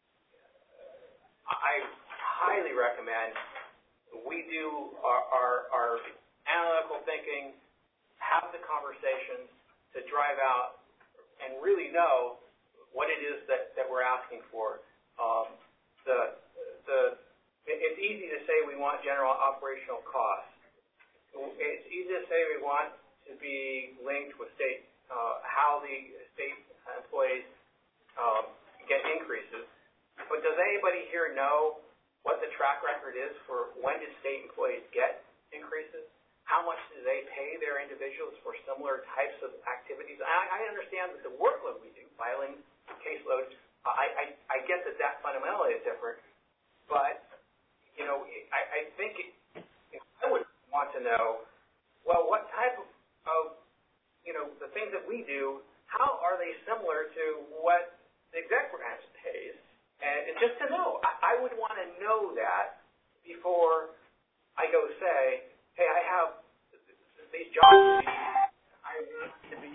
I highly recommend we do our, our, our analytical thinking, have the conversations to drive out and really know what it is that, that we're asking for. Um, the, the, it's easy to say we want general operational costs. It's easy to say we want to be linked with state, uh, how the state employees um, get increases. But does anybody here know what the track record is for when did state employees get increases? How much do they pay their individuals for similar types of activities? I, I understand that the workload we do, filing, caseload, uh, I, I, I get that that fundamentally is different. But, you know, I, I think it, I would want to know, well, what type of, of, you know, the things that we do, how are they similar to what the exec branch pays? And, and just to know, I, I would want to know that before I go say, hey, I have these jobs. I want to be,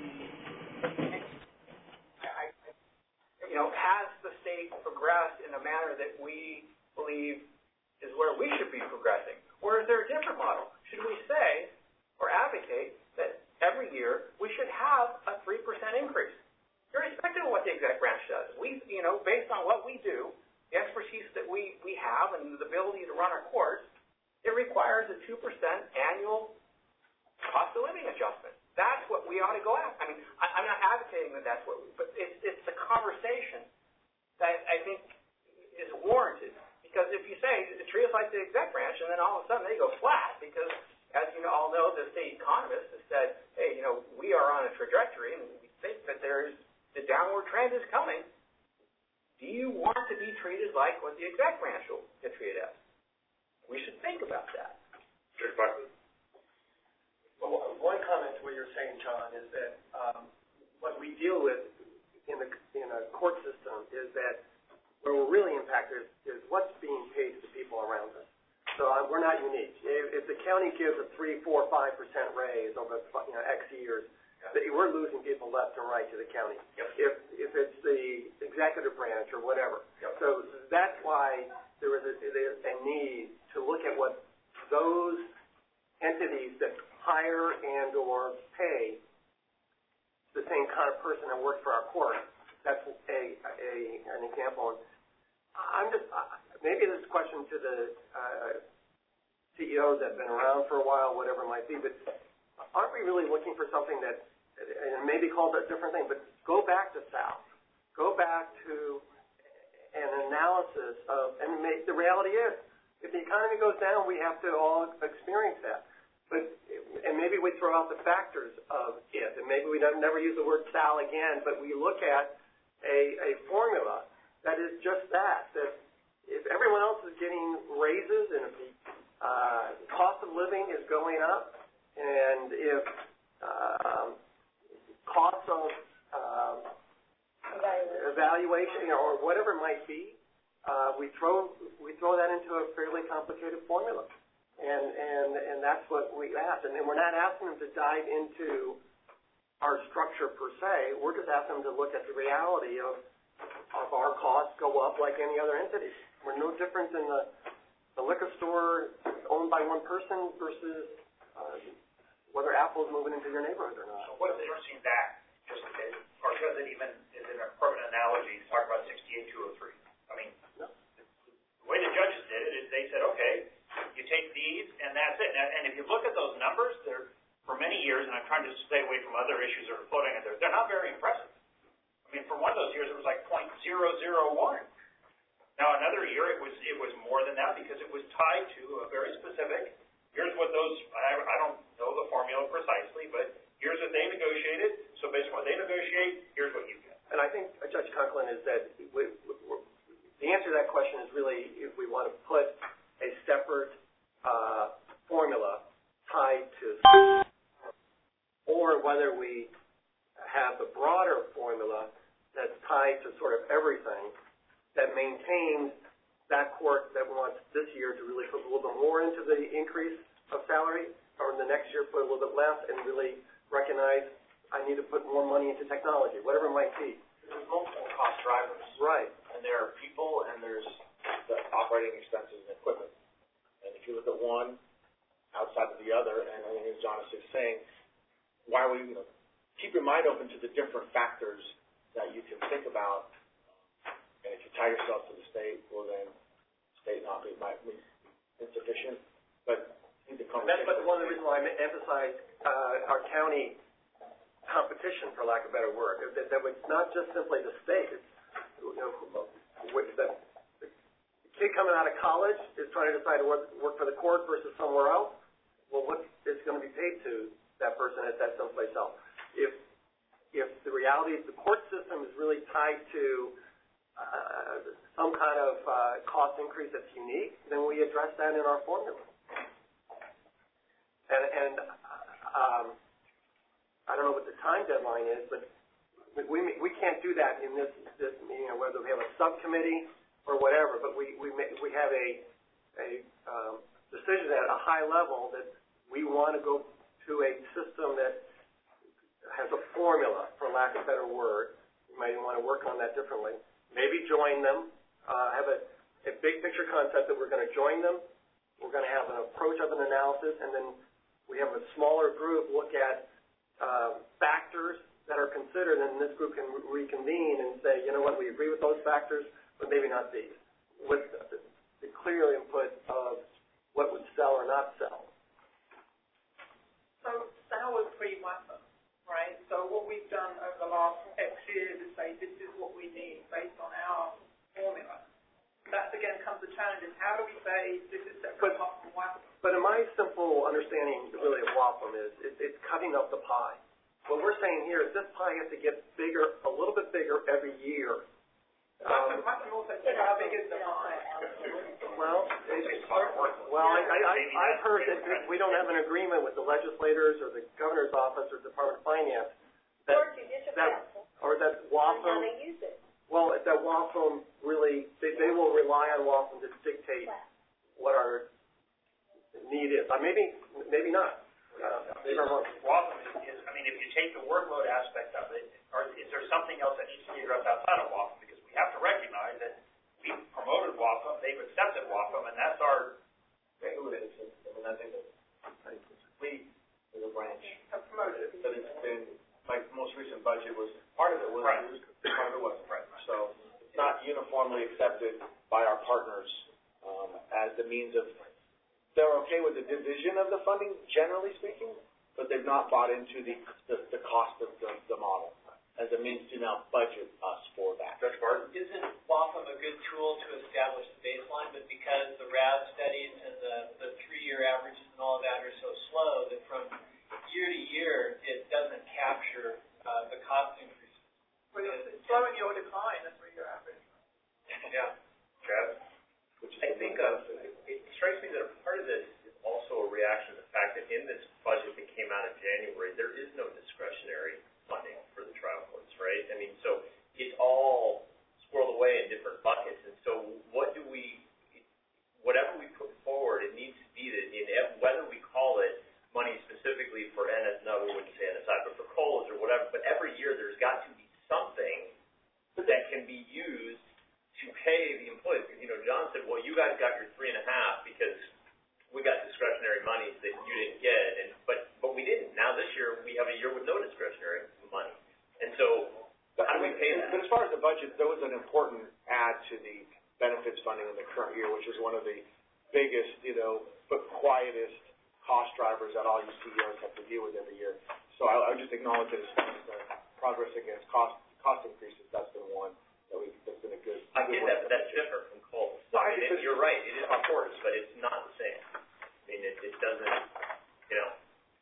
I, I, you know, has the state progressed in a manner that we believe is where we should be progressing? Or is there a different model? Should we say or advocate that every year we should have a three percent increase, irrespective of what the exec branch does? We, you know, based on what we do, the expertise that we, we have and the ability to run our courts, it requires a two percent annual cost of living adjustment. That's what we ought to go after. I mean, I, I'm not advocating that that's what, we, but it's, it's the conversation that I think is warranted. Because if you say, treat us like the exec branch, and then all of a sudden they go flat, because as you all know, the state economist has said, hey, you know, we are on a trajectory, and we think that there's, the downward trend is coming. Do you want to be treated like what the exec branch will get treated as? We should think about that. Judge Buckley. Well, one comment to what you're saying, John, is that um, what we deal with in the in a court system is that where we're really impacted is, is what's being paid to the people around us. So uh, we're not unique. If, if the county gives a three, four, five percent raise over you know X years, that we're losing people left and right to the county. Yep. If if it's the executive branch or whatever, yep. so that's why there is a, there is a need to look at what those entities that hire and or pay the same kind of person that works for our court. That's a, a an example. I'm just maybe this question to the uh, C E Os that have been around for a while, whatever it might be, but aren't we really looking for something that, and maybe called a different thing, but go back to South, go back to an analysis of, and make, the reality is, if the economy goes down, we have to all experience that. But, and maybe we throw out the factors of it, and maybe we don't, never use the word Sal again, but we look at a, a formula that is just that, that if everyone else is getting raises and if the uh, cost of living is going up, and if um, costs of um, evaluation, you know, or whatever it might be, uh, we throw we throw that into a fairly complicated formula, and and and that's what we ask. And, and we're not asking them to dive into our structure per se. We're just asking them to look at the reality of of our costs go up like any other entity. We're no different than the the liquor store owned by one person versus uh, whether Apple's moving into your neighborhood or not. So what is interesting that, just is, or because it even is an appropriate analogy to talk about sixty-eight two oh three. I mean, no. The way the judges did it is they said, okay, you take these and that's it. And, and if you look at those numbers, they're, for many years, and I'm trying to stay away from other issues that are floating out there, they're not very impressive. I mean, for one of those years, it was like zero point zero zero one. Now, another year, it was it was more than that because it was tied to a very specific, here's what those, I, I don't know the formula precisely, but here's what they negotiated. So based on what they negotiate, here's what you get. And I think, uh, Judge Conklin, is that we, we, the answer to that question is really if we want to put a separate uh, formula tied to, or whether we have the broader formula that's tied to sort of everything that maintains that court that wants this year to really put a little bit more into the increase of salary, or in the next year put a little bit less, and really recognize I need to put more money into technology, whatever it might be. There's multiple cost drivers. Right. And there are people, and there's the operating expenses and equipment. And if you look at one outside of the other, and I think as John is just saying, why are we, you know, keep your mind open to the different factors that you can think about. And if you tie yourself to the state, well then, state not be might be insufficient. But I think the conversation. That's one of the reasons why I emphasize uh, our county competition, for lack of a better word. That, that it's not just simply the state. It's, you know, the, the kid coming out of college is trying to decide to work, work for the court versus somewhere else. Well, what is going to be paid to that person at that someplace else? If if the reality is the court system is really tied to uh, some kind of uh, cost increase that's unique, then we address that in our formula. And, and um, I don't know what the time deadline is, but we we can't do that in this this you know whether we have a subcommittee or whatever. But we we we have a a um, decision at a high level that we want to go to a system that has a formula, for lack of a better word. You might want to work on that differently. Maybe join them, uh, have a, a big picture concept that we're going to join them. We're going to have an approach of an analysis, and then we have a smaller group look at uh, factors that are considered, and this group can re- reconvene and say, you know what, we agree with those factors, but maybe not these, with the, the clear input of what would sell or not sell. So sell is pre-WAFA. Right? So what we've done over the last X years is say this is what we need based on our formula. That again comes the challenge is how do we say this is separate but, from WAFA? But in my simple understanding really of WAFA is it, it's cutting up the pie. What we're saying here is this pie has to get bigger, a little bit bigger every year. Um, WAFA also say how big is the pie? Well, it's, well, I, I, I, I've heard that we don't have an agreement with the legislators or the governor's office or Department of Finance that, or judicial that council. or that WAFA. How they use it. Well, that WAFA really they, they will rely on WAFA to dictate what our need is. Uh, maybe maybe not. Uh, maybe I'm wrong. WAFA is, I mean, if you take the workload aspect of it, or is there something else that needs to be addressed outside of WAFA? Because we have to recognize that we budget was, part of it was Right. used, part of it wasn't. Right. So it's not uniformly accepted by our partners um, as the means of, they're okay with the division of the funding, generally speaking, but they've not bought into the, the, the cost of the, the model as a means to now budget us for that. Judge Barton? Isn't WAFM a good tool to establish the baseline, but because the R A S studies and the, the three-year averages and all of that are so slow that from year to year, it doesn't capture uh, the cost increases? Well, it's slowing your decline, that's where you're average. Yeah. Chad? I think uh, it strikes me that a part of this is also a reaction to the fact that in this budget that came out in January, there is no discretionary funding for the trial courts, right? I mean, so it's all squirreled away in different buckets. And so what do we, whatever we put forward, it needs to be that, in, whether we call it money specifically for N S, no, we wouldn't say N S I, but for COLAs or whatever, but every year there's got to be something that can be used to pay the employees. You know, John said, well, you guys got your three and a half because we got discretionary monies that you didn't get, and but but we didn't. Now this year we have a year with no discretionary money, and so how do we pay that? But as far as the budget, there was an important add to the benefits funding in the current year, which is one of the biggest, you know, but quietest cost drivers that all you C E Os have to deal with every year. So I, I would just acknowledge that as far as the progress against cost cost increases, that's been one that we that's been a good. I get that, but that's different from COLAs. So, I mean, it, you're right, it is of course, but it's not the same. I mean, it, it doesn't, you know.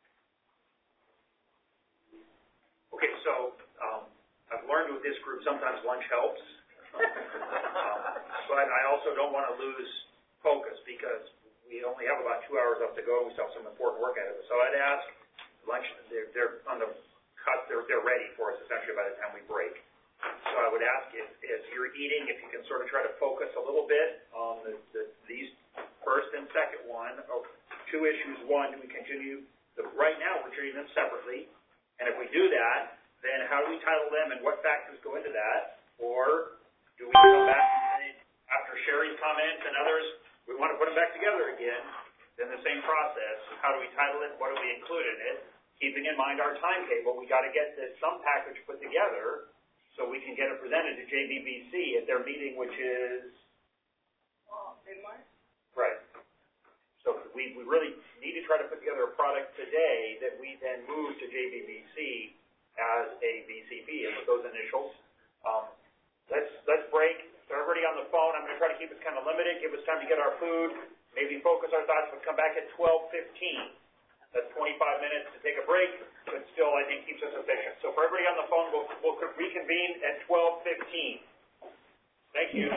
Okay, so, um, I've learned with this group, sometimes lunch helps. um, but I also don't want to lose focus because we only have about two hours left to go. We still have some important work ahead of us. So I'd ask lunch, they're, they're on the cut, they're, they're ready for us essentially by the time we break. So I would ask if, as you're eating, if you can sort of try to focus a little bit on the, the, these first and second one. Oh, two issues. One, do we continue, the, right now we're treating them separately. And if we do that, then how do we title them and what factors go into that? Or do we come back and after Sherry's comments and others, we want to put them back together again, then the same process. How do we title it? What do we include in it? Keeping in mind our timetable, we got to get this some package put together so we can get it presented to J B B C at their meeting, which is Oh, March? right. So we, we really need to try to put together a product today that we then move to J B B C as a B C P, and with those initials. Um, let's let's break. So everybody on the phone, I'm going to try to keep it kind of limited, give us time to get our food, maybe focus our thoughts, but come back at twelve fifteen. That's twenty-five minutes to take a break, but still I think keeps us efficient. So for everybody on the phone, we'll, we'll reconvene at twelve fifteen. Thank you.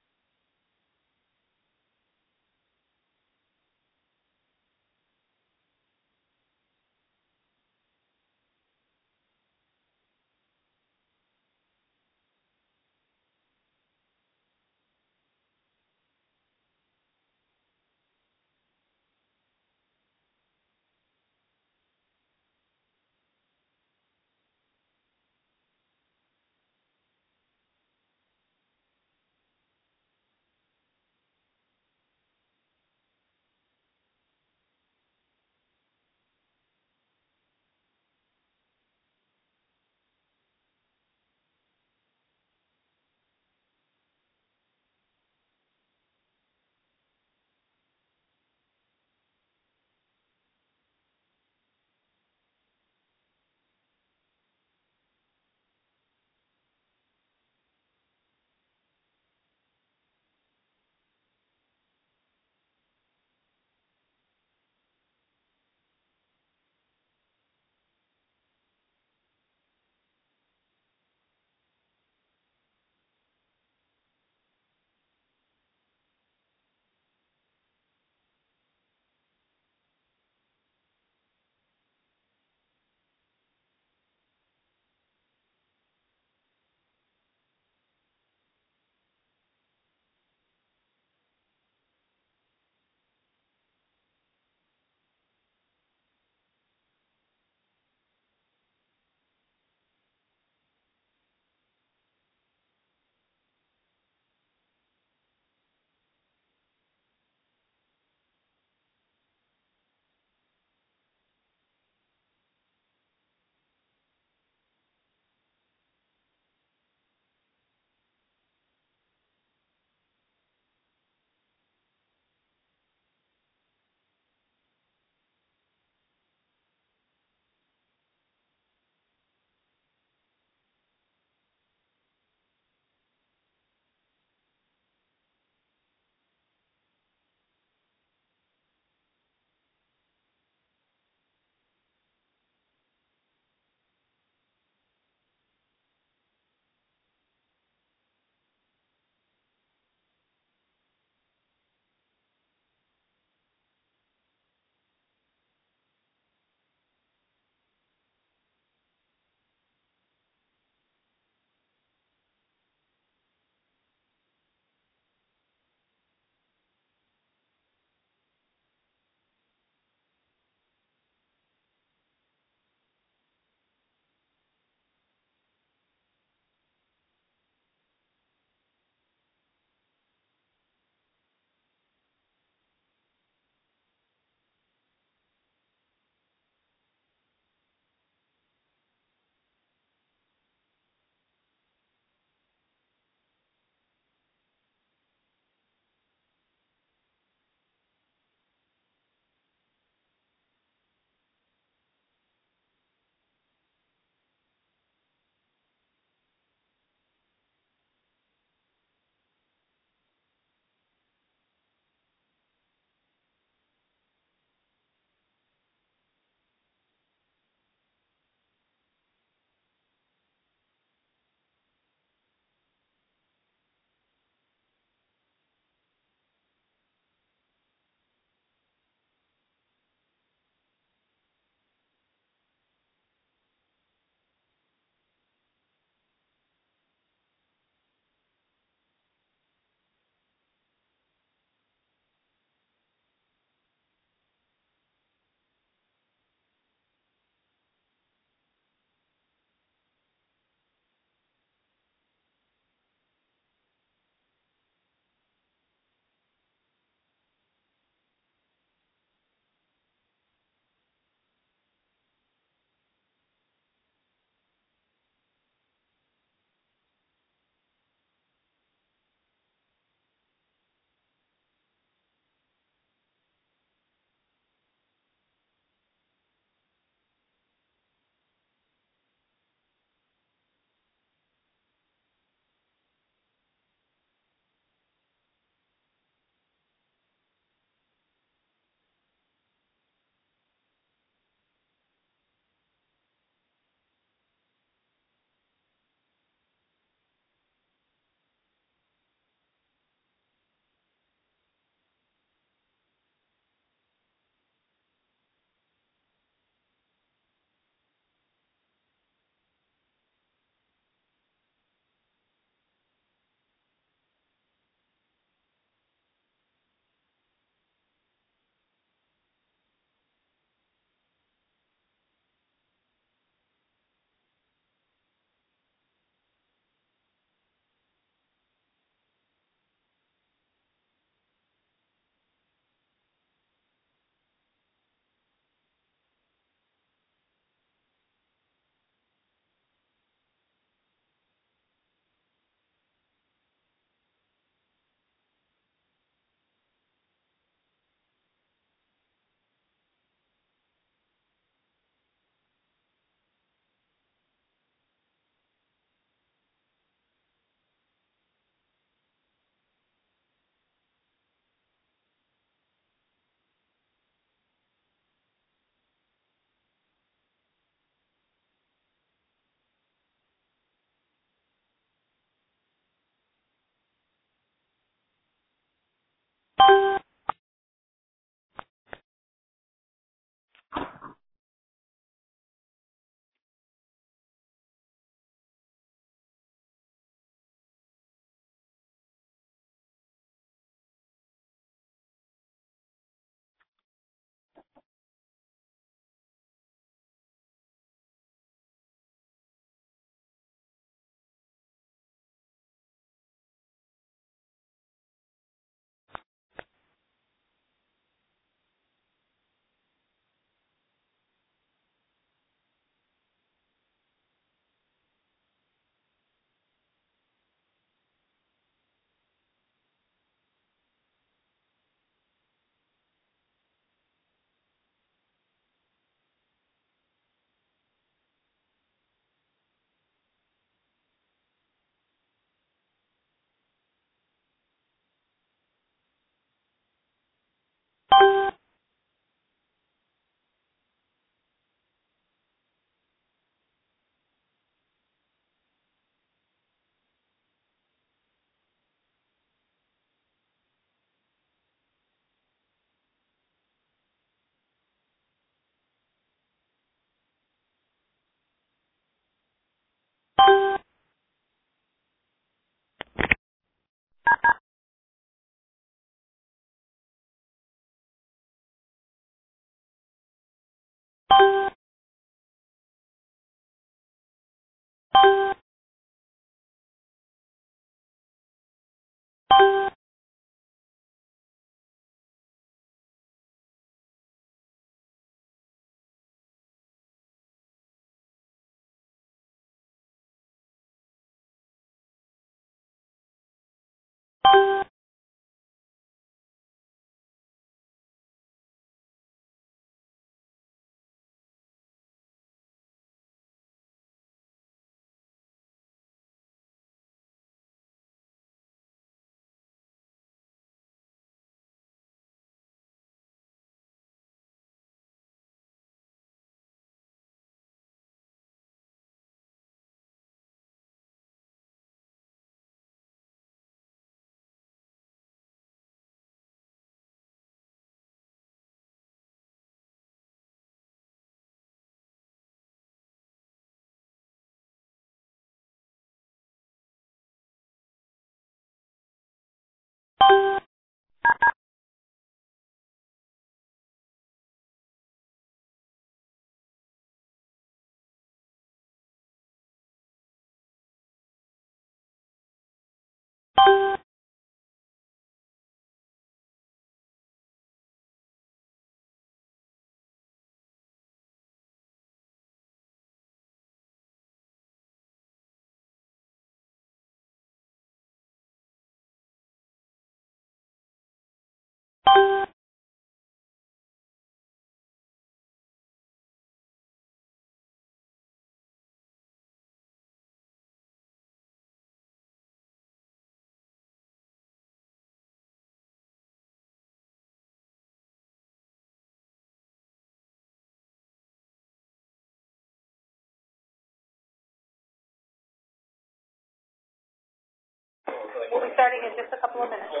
We'll be starting in just a couple of minutes.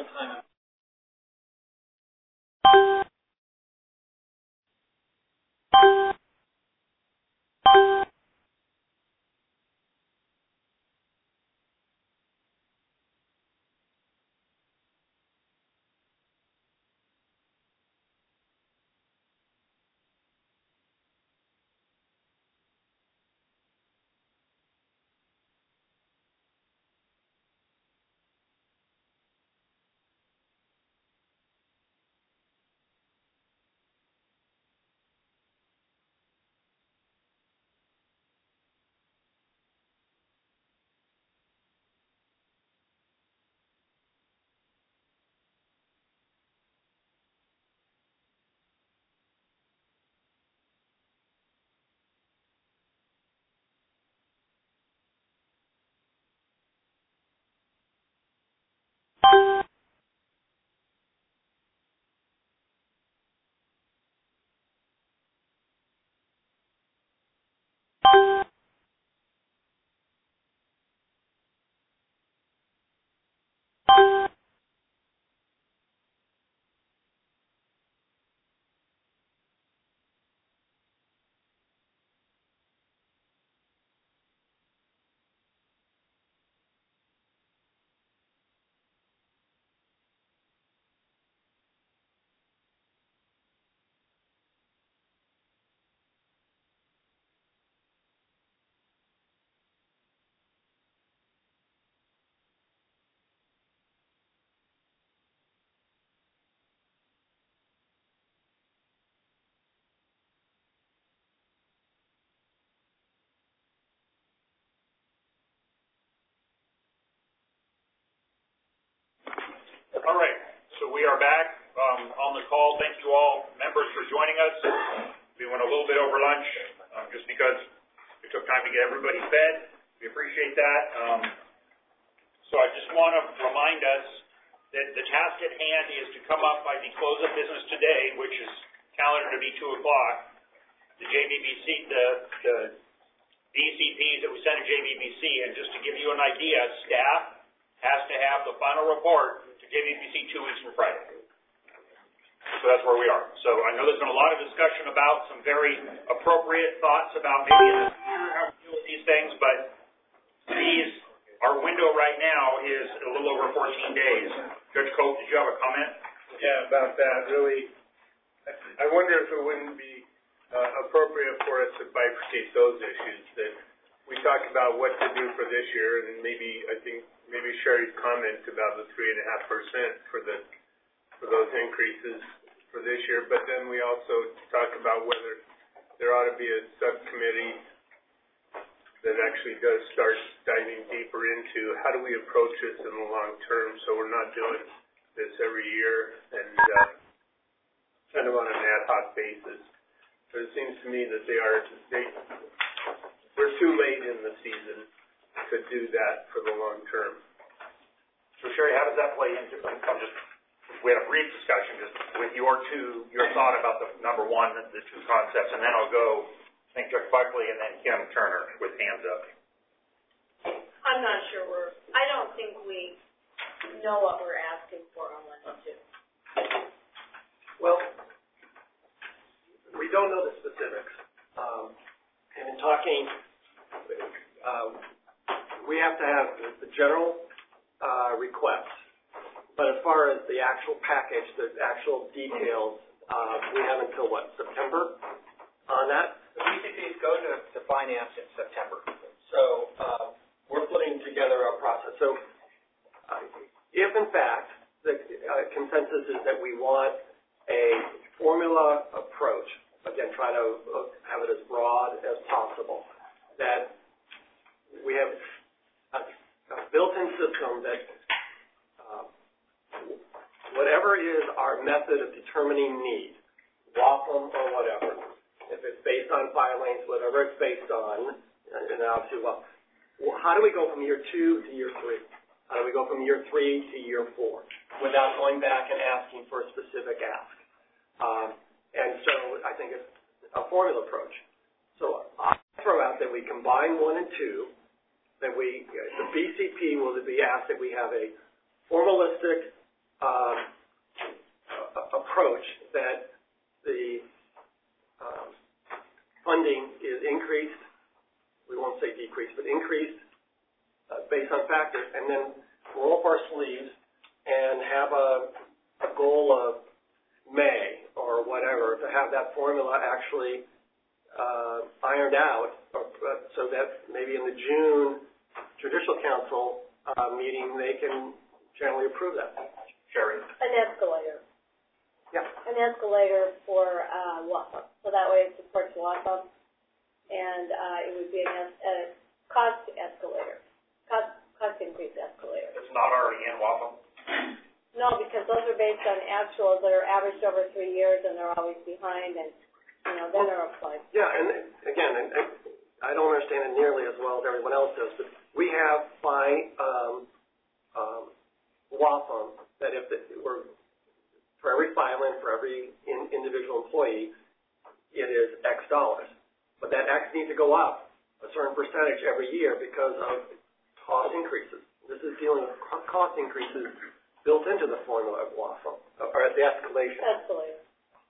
All right, so we are back um, on the call. Thank you all, members, for joining us. We went a little bit over lunch um, just because it took time to get everybody fed. We appreciate that. Um, so I just want to remind us that the task at hand is to come up by the close of business today, which is calendared to be two o'clock. The J V B C, the, the D C Ps that we sent to J V B C, and just to give you an idea, staff has to have the final report to J V B C two weeks from Friday. So that's where we are. So I know there's been a lot of discussion about some very appropriate thoughts about maybe in the future how we deal with these things, but these, our window right now is a little over fourteen days. Judge Cope, did you have a comment? Yeah, about that. Really, I wonder if it wouldn't be uh, appropriate for us to bifurcate those issues that we talk about what to do for this year, and maybe I think maybe Sherry's comment about the three and a half percent for the for those increases for this year, but then we also talk about whether there ought to be a subcommittee that actually does start diving deeper into how do we approach this in the long term, so we're not doing this every year and uh, kind of on an ad hoc basis. But it seems to me that they are they we're too late in the season to do that for the long term. So Sherry, how does that play into? I'm just we had a brief discussion just with your two your thought about the number one, the, the two concepts, and then I'll go. I think Judge Buckley and then Kim Turner with hands up. I'm not sure we're, I don't think we know what we're asking for on one and two. Well, we don't know the specifics. Um, and in talking, uh, we have to have the general uh, requests. But as far as the actual package, the actual details, uh, we have until what, September on that? The B C Ps go to, to finance in September. So uh, we're putting together a process. So uh, if, in fact, the uh, consensus is that we want a formula approach, again, try to uh, have it as broad as possible, that we have a, a built-in system that uh, whatever is our method of determining need, W A P M or whatever, if it's based on filings, whatever it's based on, and obviously, well, how do we go from year two to year three? How do we go from year three to year four without going back and asking for a specific ask? Um, and so I think it's a formula approach. So I throw out that we combine one and two, that we, the B C P will be asked that we have a formalistic um, approach that the um, funding is increased, we won't say decreased, but increased uh, based on factors, and then roll up our sleeves and have a, a goal of May or whatever to have that formula actually uh, ironed out, or, uh, so that maybe in the June Judicial Council uh, meeting they can generally approve that. Sherry? An escalator. Yeah. An escalator for uh, WAFA. So that way it supports WAFA, and uh, it would be an es- a cost escalator, cost, cost increase escalator. It's not already in WAFA? No, because those are based on actuals that are averaged over three years, and they're always behind, and, you know, then they're applied. Yeah, and again, and, and I don't understand it nearly as well as everyone else does, but we have by um, um, WAFA that if it were for every filing, for every in, individual employee, it is X dollars. But that X needs to go up a certain percentage every year because of cost increases. This is dealing with cost increases built into the formula of WAFA, or at the escalation. Escalator.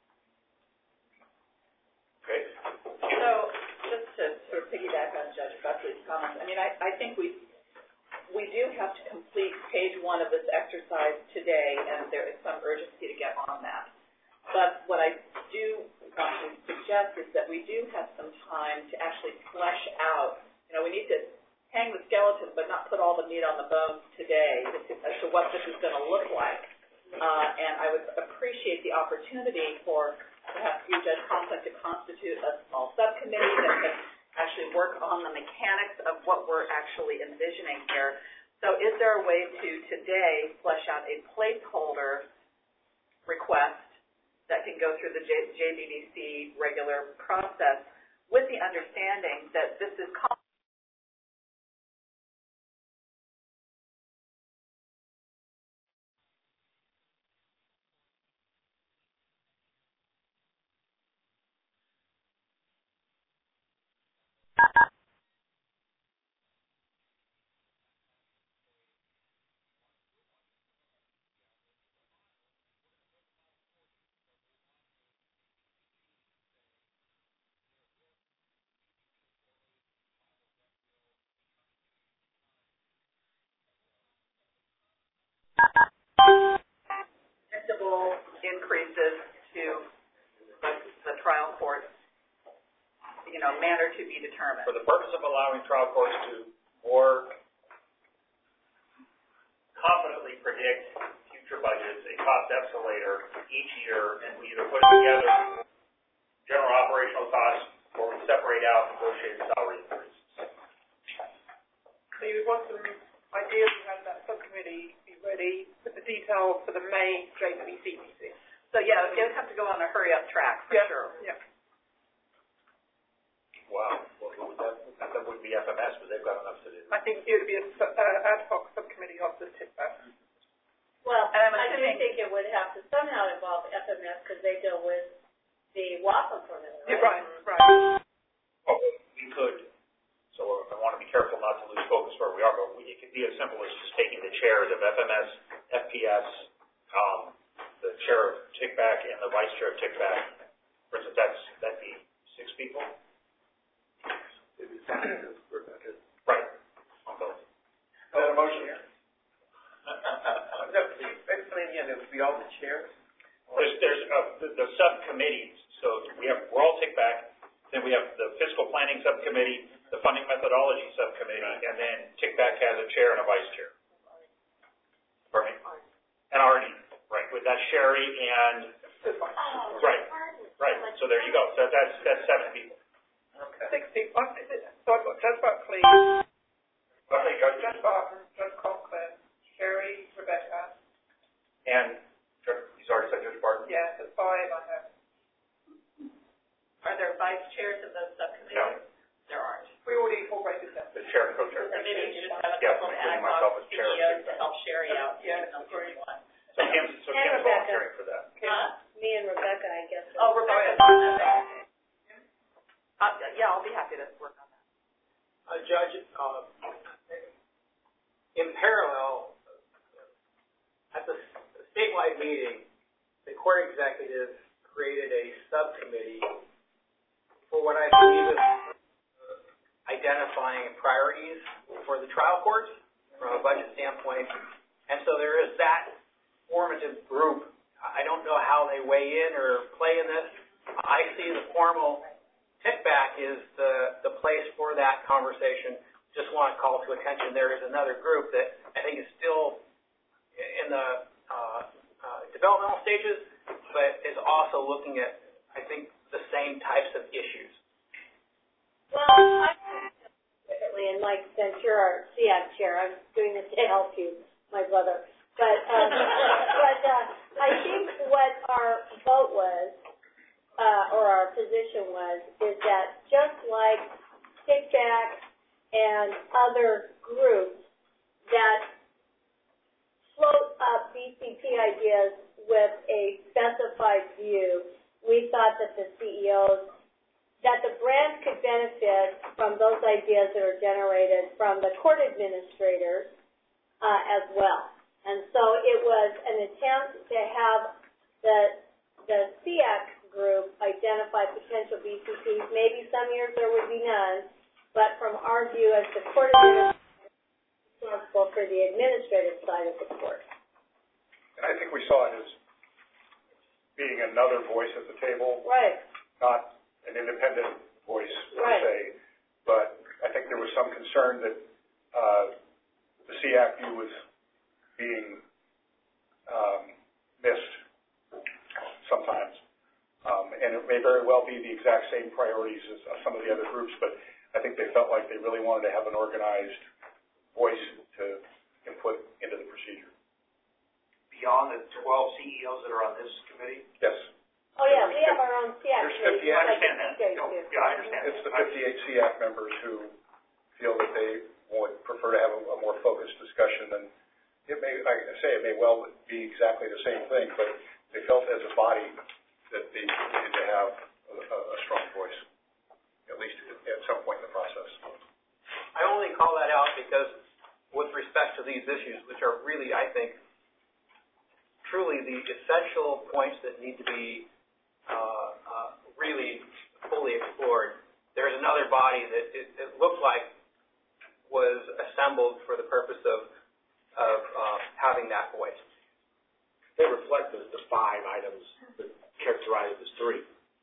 Okay. So, just to sort of piggyback on Judge Buckley's comments, I mean, I, I think we we do have to complete page one of this exercise today, and there is some urgency to get on that. But what I do want to suggest is that we do have some time to actually flesh out, you know, we need to hang the skeleton but not put all the meat on the bones today as to what this is going to look like. Uh, and I would appreciate the opportunity for perhaps you, Judge Conklin, to constitute a small subcommittee that can actually work on the mechanics of what we're actually envisioning here. So is there a way to today flesh out a placeholder request that can go through the J B D C regular process with the understanding that this is predictable increases to the, the trial court's, you know, manner to be determined. For the purpose of allowing trial courts to more confidently predict future budgets, a cost escalator each year, and we either put together general operational costs or we separate out negotiated salary increases. So you want some ideas to have that subcommittee be ready with the details for the May J B D C meeting? So yeah, it would have to go on a hurry-up track for yeah. sure. Yeah. Wow. Well, who would that, that would be F M S, but they've got enough to do. I think it would be an uh, ad hoc subcommittee of the T I P A. Well, And I'm I do assuming- think it would have to somehow involve F M S because they deal with the WAFA formula, right? Yeah, right, right. Well, we could, so I want to be careful not to lose focus where we are, but we, it could be as simple as just taking the chairs of F M S, F P S, um, the chair of T I C B A C, and the vice chair of T I C B A C. For instance, that's, that'd be six people? Right. On both. Is that a motion? Explain again, it would be all the chairs? There's, there's, uh, the, the subcommittees, so we have, we're all T I C B A C, then we have the fiscal planning subcommittee, the funding methodology subcommittee, and then T I C B A C has a chair and a vice chair. Pardon me? And R and E, right, with that Sherry and, Oh, right, right, so there you go, so that's, that's seven people. Okay. Six people. So I've got Judge Buckley, Okay, Judge, Judge Barton, Judge Conklin, Sherry, Rebecca. and, he's already said Judge Barton? Yes, at five I have. Are there vice chairs of those subcommittees? No. There aren't. We already incorporated that. The chair and co-chair. So maybe you just have a Yeah, couple of including ad myself hoc as chair of C E Os T I C B A C. to help Sherry out. Yeah, even though she's only one. So Kim, so And Kim's Rebecca. volunteering for that. Huh? Me and Rebecca, I guess. Oh, Rebecca's on that. Uh, yeah, I'll be happy to work on that. Uh, Judge, uh, in parallel, is created a subcommittee for what I believe is identifying priorities for the trial courts from a budget standpoint. And so there is that formative group. I don't know how they weigh in or play in this. I see the formal kickback is the, the place for that conversation. Just want to call to attention there is another group that I think is still in the uh, uh, developmental stages, but is also looking at, I think, the same types of issues. Well, I and Mike, since you're our C I A C chair, I'm doing this to help you, my brother. But, um, but uh, I think what our vote was, uh, or our position was, is that just like kickback and other groups that float up B C P ideas with a specified view, we thought that the C E Os, that the branch could benefit from those ideas that are generated from the court administrators uh, as well. And so it was an attempt to have the, the C I A C group identify potential B C Ps. Maybe some years there would be none, but from our view as the court administrator responsible for the administrative side of the court. And I think we saw it as being another voice at the table. Right. Not an independent voice, per right. se, but I think there was some concern that uh, the C I A C was being um, missed sometimes. Um, and it may very well be the exact same priorities as uh, some of the other groups, but I think they felt like they really wanted to have an organized voice to input into the procedure. Beyond the twelve C E Os that are on this committee? Yes. Oh, yeah, we have our own C I A C. There's fifty, I understand that. No, yeah, I understand. It's the fifty-eight C I A C members who feel that they would prefer to have a, a more focused discussion, and it may, like I say, it may well be exactly the same thing, but they felt as a body that they needed to have a, a, a strong voice, at least at some point in the process. I only call that out because with respect to these issues, which are really, I think, truly the essential points that need to be uh, uh, really fully explored, there's another body that it, it looked like was assembled for the purpose of, of uh, having that voice. They reflect the, the five items that characterize as three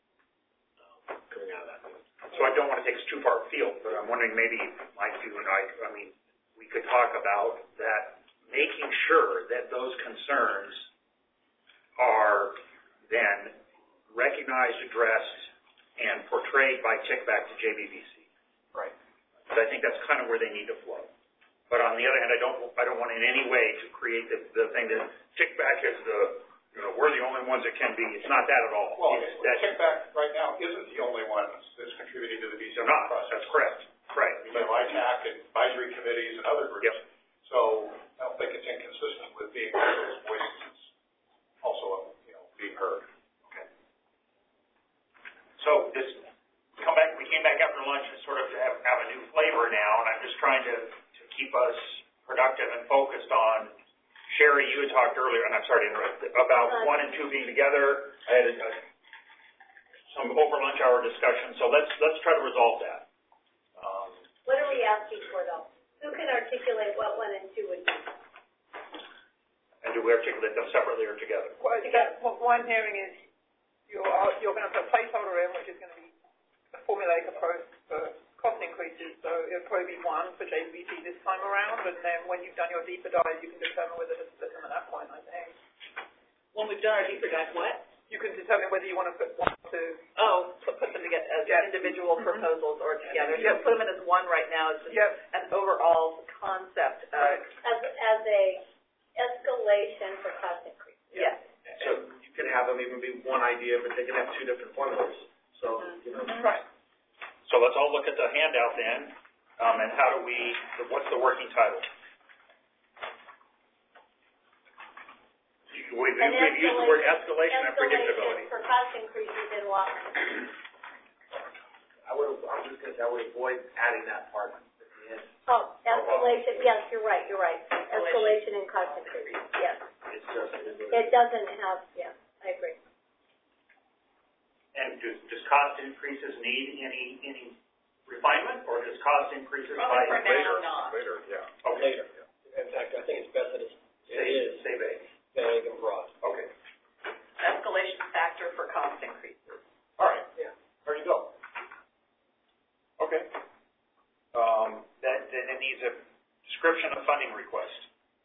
uh, coming out of that meeting. So I don't want to take us too far afield, but I'm wondering maybe, Mike, you and I, I mean, we could talk about that, making sure that those concerns are then recognized, addressed, and portrayed by kickback to J B V C. Right. But I think that's kind of where they need to flow. But on the other hand, I don't, I don't want in any way to create the, the thing that kickback is the, you know, we're the only ones that can be. It's not that at all. Well, it's that kickback right now isn't the only one that's contributing to the B C P not. process. That's correct. Right. We have I T A C and advisory committees and other groups. Yep. So I don't think it's inconsistent with being one of those voices that's also, you know, being heard. Okay. So this come back. We came back after lunch and sort of have, have a new flavor now, and I'm just trying to, to keep us productive and focused on. Sherry, you had talked earlier, and I'm sorry to interrupt, about uh, one and two being together. I had a, a, some over lunch hour discussion, so let's let's try to resolve that. Um, what are we asking for, though? Who can articulate what one and two would be? And do we articulate them separately or together? Well, that, what I'm hearing is you're, you're going to put a placeholder in, which is going to be a formulaic approach for cost increases. So it'll probably be one for J B C this time around, and then when you've done your deeper dive, you can determine whether to split them at that point, I think. When we've done our deeper dive, what? You can determine whether you want to put one, two. Oh, put, put them together as yeah. individual mm-hmm. proposals or together. Yep. Just put them in as one right now. It's just yep. an overall concept. Of, right. As, as a escalation for cost increase. Yes. Yeah. So you can have them even be one idea, but they can have two different formulas. So, mm-hmm. you know. Right. So let's all look at the handout then, um, and how do we, what's the working title? We've, we've used the word escalation and predictability. For cost increases in law. I would, I'm just going to say I would avoid adding that part at the end. Oh, escalation, yes, you're right, you're right. Escalation and cost increases, yes. It's just, it doesn't have, yeah, I agree. cost increases need any, any refinement, or does cost increases by? Probably for now, Later, not. later, yeah. Okay. Later. In fact, I think it's best that it's, it Stay, is stay vague. vague and broad. Okay. Escalation factor for cost increases. All right. Yeah. There you go. Okay. Um, that, then it needs a description of funding request.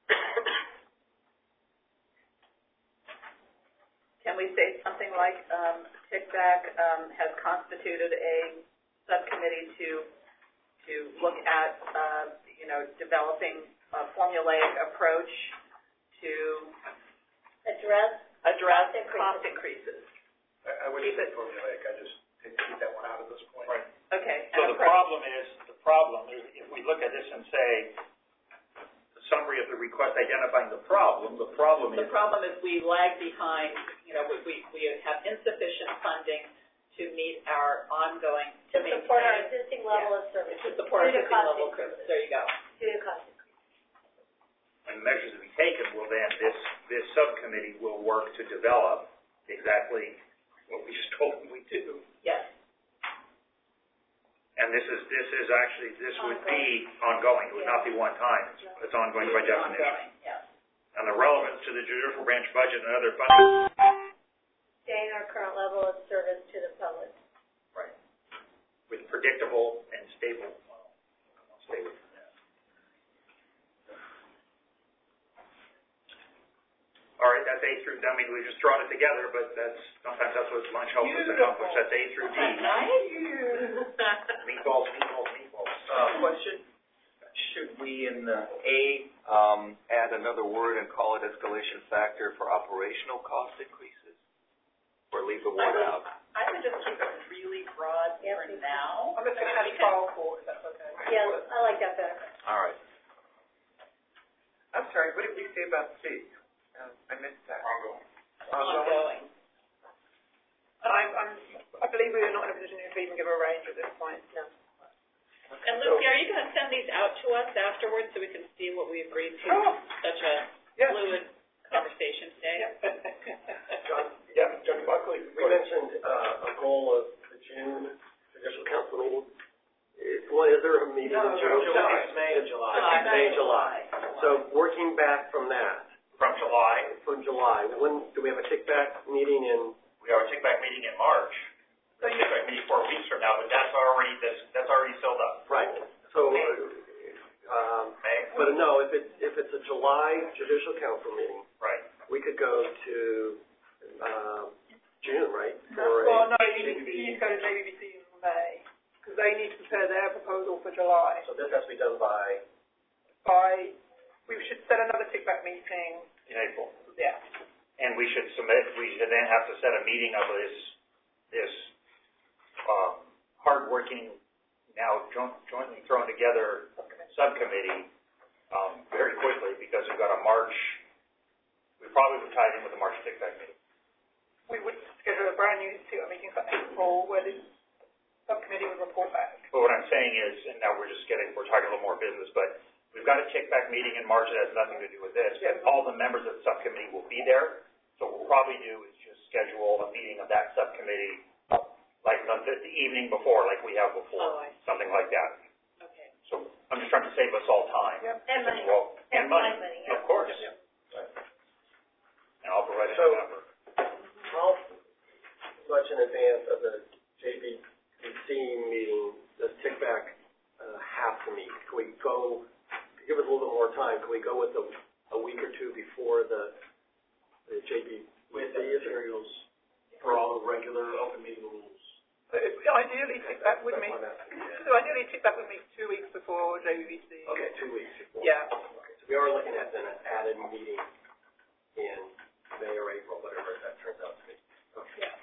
Can we say something like, um, TICVAC, um, has constituted a subcommittee to, to look at, uh, you know, developing a formulaic approach to Address address Cost increases. cost increases? I, I would Keep say it- formulaic, I just think keep that one out at this point. Right. Okay. So and the approach- problem is, the problem is, if we look at this and say, the summary of the request identifying the problem, the problem The is, problem is we lag behind, you know, we, we, we have insufficient funding to meet our ongoing, to to maintain. support our existing level of service. To support our Due to existing cost level of increases. service. There you go. Due to cost increases. and measures to be taken, will then, this, this subcommittee will work to develop exactly what we just told them we do. Yes. And this is, this is actually, this would be ongoing, it would not be one time, it's, it's ongoing by definition. Ongoing, yes. And the relevance to the judicial branch budget and other funding. Sustain our current level of service to the public. Right. With predictable and stable, well, I'll stay with that. All right, that's A through, I mean, we just thrown it together, but that's, sometimes that's what lunch helps us accomplish, that's A through D. Meatballs, meatballs, meatballs. Uh, question, should we in the A, um, add another word and call it escalation factor for operational cost increases? Or leave the word out? I would just keep it really broad for now. I'm just going to add trial for, if that's okay. Yeah, I like that better. All right. I'm sorry, what did we say about C? Uh, I missed that. Ongoing. Ongoing. I'm, I'm, I believe we are not in a position to even give a range at this point. No. And Lucy, are you going to send these out to us afterwards so we can see what we agreed to? Oh. Such a Yes. fluid conversation today. John, yeah, John Buckley, we mentioned uh, a goal of the June judicial council meeting. Is, well, is there a meeting No, in June? July. It's May and July. July. May and July. So working back from that, From July, from July, when, do we have a kickback meeting in? we have a kickback meeting in March, a kickback meeting four weeks from now, but that's already, this, that's already filled up. Right. So, um, May? but no, if it's, if it's a July judicial council meeting, Right. we could go to, um, June, right? For a- Well, no, you need, you need to go to J B B C in May, because they need to prepare their proposal for July. So this has to be done by, By, we should set another kickback meeting. In April. Yeah. And we should submit, we should then have to set a meeting of this, this, um, hardworking, now joint, jointly thrown together subcommittee, um, very quickly, because we've got a March, we probably would tie it in with the March kickback meeting. We would schedule a brand new kickback meeting for April, where the subcommittee would report back. But what I'm saying is, and now we're just getting, we're talking a little more business, but we've got a kickback meeting in March that has nothing to do with this. Yeah. All the members of the subcommittee will be there. So what we'll probably do is just schedule a meeting of that subcommittee, like the, the evening before, like we have before, Oh, I see. something like that. Okay. So I'm just trying to save us all time. Yep. And money. Well, and money, money, yeah. of course. Yep. And I'll provide a So- number. how much in advance of the J B C meeting does kickback, uh, have to meet? Can we go, give us a little bit more time, can we go with a, a week or two before the, the J B C? With the materials for all the regular open meeting rules. If- Ideally, kickback would meet, so ideally kickback would meet two weeks before J B B C. Okay, two weeks before. Yeah. Okay, so we are looking at an added meeting in May or April, whatever that turns out to be. Okay. Yeah.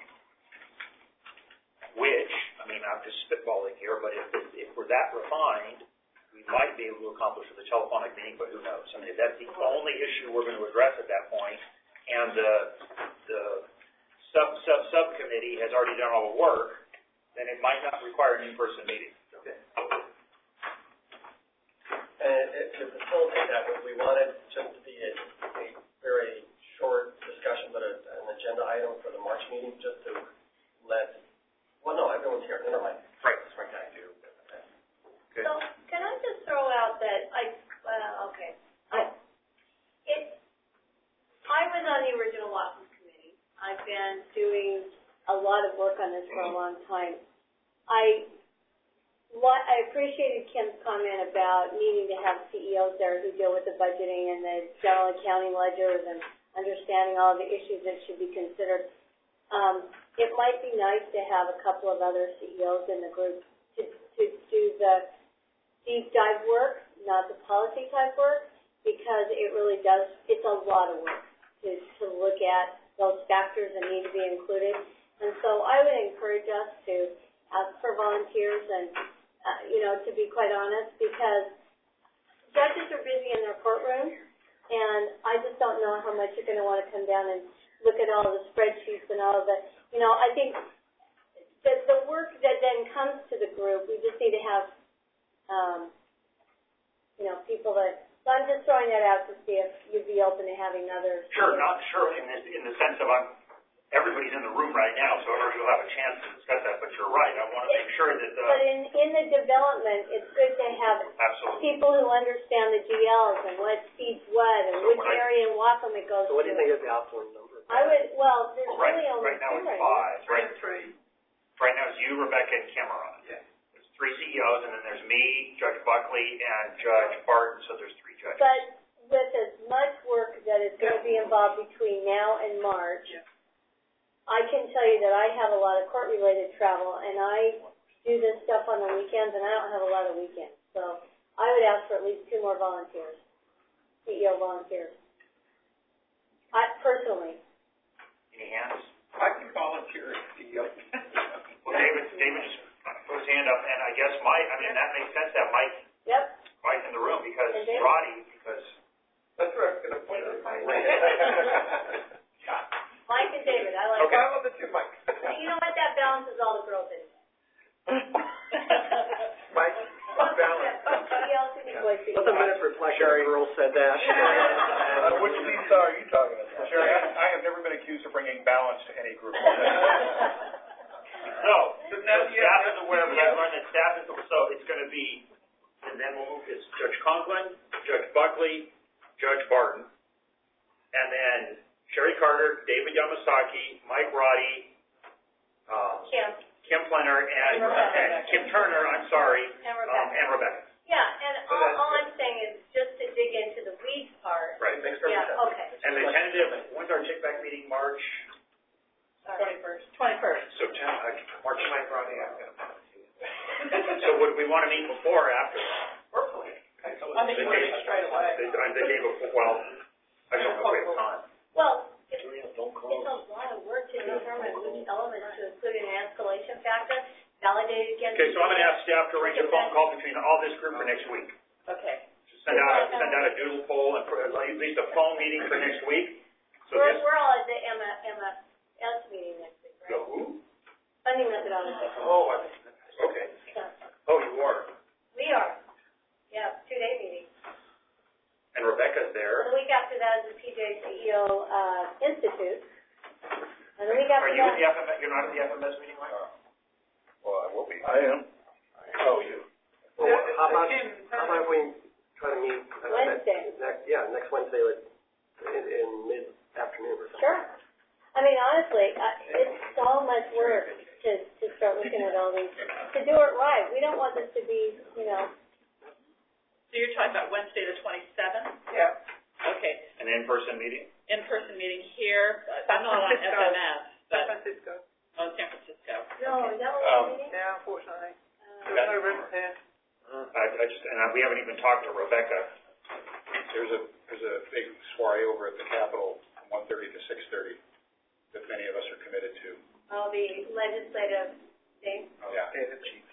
Which, I mean, I'm just spitballing here, but if, if we're that refined, we might be able to accomplish with a telephonic meeting, but who knows? I mean, if that's the only issue we're going to address at that point, and the, the sub, sub, subcommittee has already done all the work, then it might not require an in-person meeting. Okay. And it- to facilitate that, we wanted just to be a, a very short discussion, but a, an agenda item for the March meeting, just to let Well, no, everyone's here, never mind. Right, that's right, I do. Okay. So, can I just throw out that I, well, okay, I, it, I was on the original WAFM committee. I've been doing a lot of work on this for a long time. I, what, I appreciated Kim's comment about needing to have C E Os there who deal with the budgeting and the general accounting ledgers and understanding all the issues that should be considered. Um, it might be nice to have a couple of other C E Os in the group to, to do the deep dive work, not the policy type work, because it really does, it's a lot of work to, to look at those factors that need to be included. And so I would encourage us to ask for volunteers and, uh, you know, to be quite honest, because judges are busy in their courtroom, and I just don't know how much you're going to want to come down and look at all the spreadsheets and all of the, you know, I think that the work that then comes to the group, we just need to have, um, you know, people that, so I'm just throwing that out to see if you'd be open to having others. Sure, not sure in the, in the sense of I'm, everybody's in the room right now, so everybody will have a chance to discuss that, but you're right. I want to make sure that the... But in, in the development, it's good to have Absolutely. people who understand the G Ls and what feeds what and So which what I- area in Wacom it goes to. So what do you think is the optimum number? I would, well, there's Well, right, really only right now two it's right five. Right, Three. right now it's you, Rebecca, and Kim are on. Yeah. There's three C E Os, and then there's me, Judge Buckley, and Judge Barton, so there's three judges. But with as much work that is going to be involved between now and March, Yeah. I can tell you that I have a lot of court-related travel, and I do this stuff on the weekends, and I don't have a lot of weekends. So I would ask for at least two more volunteers, C E O volunteers. I personally. Any hands? I can volunteer as C E O. Well, David, David just put his hand up, and I guess Mike, I mean, that makes sense to have Mike, Yep. Mike in the room, because And David? Roddy, because... That's right, I'm gonna point it. Mike and David, I like Okay, that. I love the two mics. You know what? That balances all the girls in. Mike, balance. Somebody else can be boys. Let the minutes reflect that the girls said that. Uh, which Lisa are you talking about? Sherry, I, I have never been accused of bringing balance to any group. So, so staff is aware, but I learned that staff is, so it's going to be, and then we'll move, it's Judge Conklin, Judge Buckley, Judge Barton, and then Sherry Carter, David Yamasaki, Mike Roddy, um, Kim. Kim Plenner, and, And Rebecca. and Kim Turner, I'm sorry, And um, Rebecca. and Rebecca. Yeah, and all, all I'm saying is just to dig into the weeds part. Right. Makes perfect sense. Yeah, okay. And the tentative, when's our kickback meeting, March? Twenty-first. Twenty-first. September, uh, March ninth, Roddy, I'm going to. So would we want to meet before or after? Personally. I think you want to meet straight away. The, the day before, well, I don't know if we have time. Well, it's, it's a lot of work to determine which elements to include in an escalation factor, validate against. Okay, so I'm going to ask staff to arrange a phone call between all this group for next week. Okay. Just send out, a- send out a doodle poll and put at least a phone meeting for next week. So We're, just, we're all at the M F S meeting next week, the right? who? Funding methodology. Oh, I, okay. Oh, you are. We are. Yeah, two-day meeting. And Rebecca's And there. the week after that is the P J C E O, uh, Institute. And the week after Are you in that. the F M S, you're not at the F M S meeting, Mike? Well, I will be. I am. Oh, you. Well, how about, Kim, how about we try to meet? uh, Wednesday. Next, yeah, next Wednesday, like, in, in mid-afternoon or something. Sure. I mean, honestly, uh, it's so much work to, to start looking at all these, to do it right. We don't want this to be, you know. So you're talking about Wednesday the twenty-seventh? Yeah. Okay. An in-person meeting? In-person meeting here, uh, San not on F Francisco. M S, San but Francisco. on San Francisco. No, is that what Um, we're meeting? Yeah, unfortunately. Uh, There's no room here. I, I just, and I, we haven't even talked to Rebecca. There's a, there's a big soiree over at the Capitol from one thirty to six thirty that many of us are committed to. Oh, the legislative thing. Yeah. Hey, the chiefs.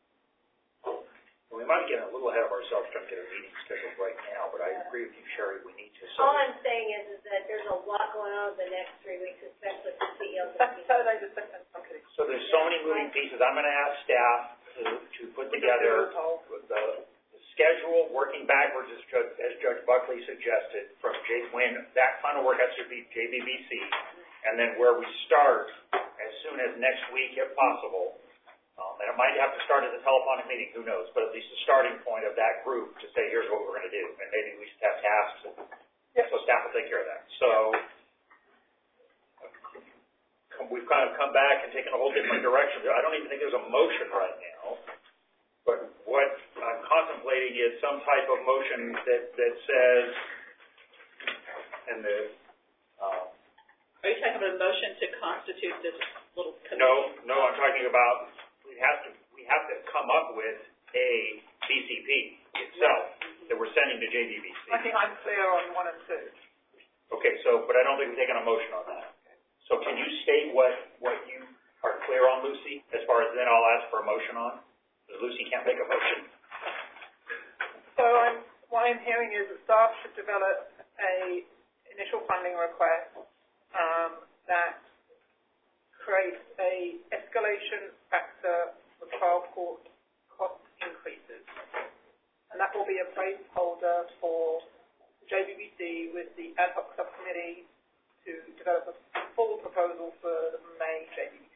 We might be getting a little ahead of ourselves trying to get a meeting scheduled right now, but I agree with you, Sherry, we need to. So All I'm saying is, is that there's a lot going on over the next three weeks, especially for C E Os. Saturday the second. I'm kidding. So there's so many moving pieces. I'm going to ask staff to, to put together the, the schedule, working backwards, as Judge, as Judge Buckley suggested, from J, when that final work has to be J B B C, and then where we start as soon soon as next week if possible. Um, and it might have to start as a telephonic meeting, who knows, but at least a starting point of that group to say, here's what we're going to do. And maybe we should have tasks, and so staff will take care of that. So we've kind of come back and taken a whole different direction. I don't even think there's a motion right now, but what I'm contemplating is some type of motion that, that says, and the, um, Are you talking about a motion to constitute this little committee? no, no, I'm talking about, we have to, we have to come up with a B C P itself that we're sending to J B B C. I think I'm clear on one and two. Okay, so, but I don't think we've taken a motion on that. So can you state what, what you are clear on, Lucy, as far as then I'll ask for a motion on? Because Lucy can't make a motion. So I'm, what I'm hearing is that staff should develop a initial funding request um, that creates a escalation factor for trial court cost increases. And that will be a placeholder for J B B C with the ad hoc subcommittee to develop a full proposal for the May J B B C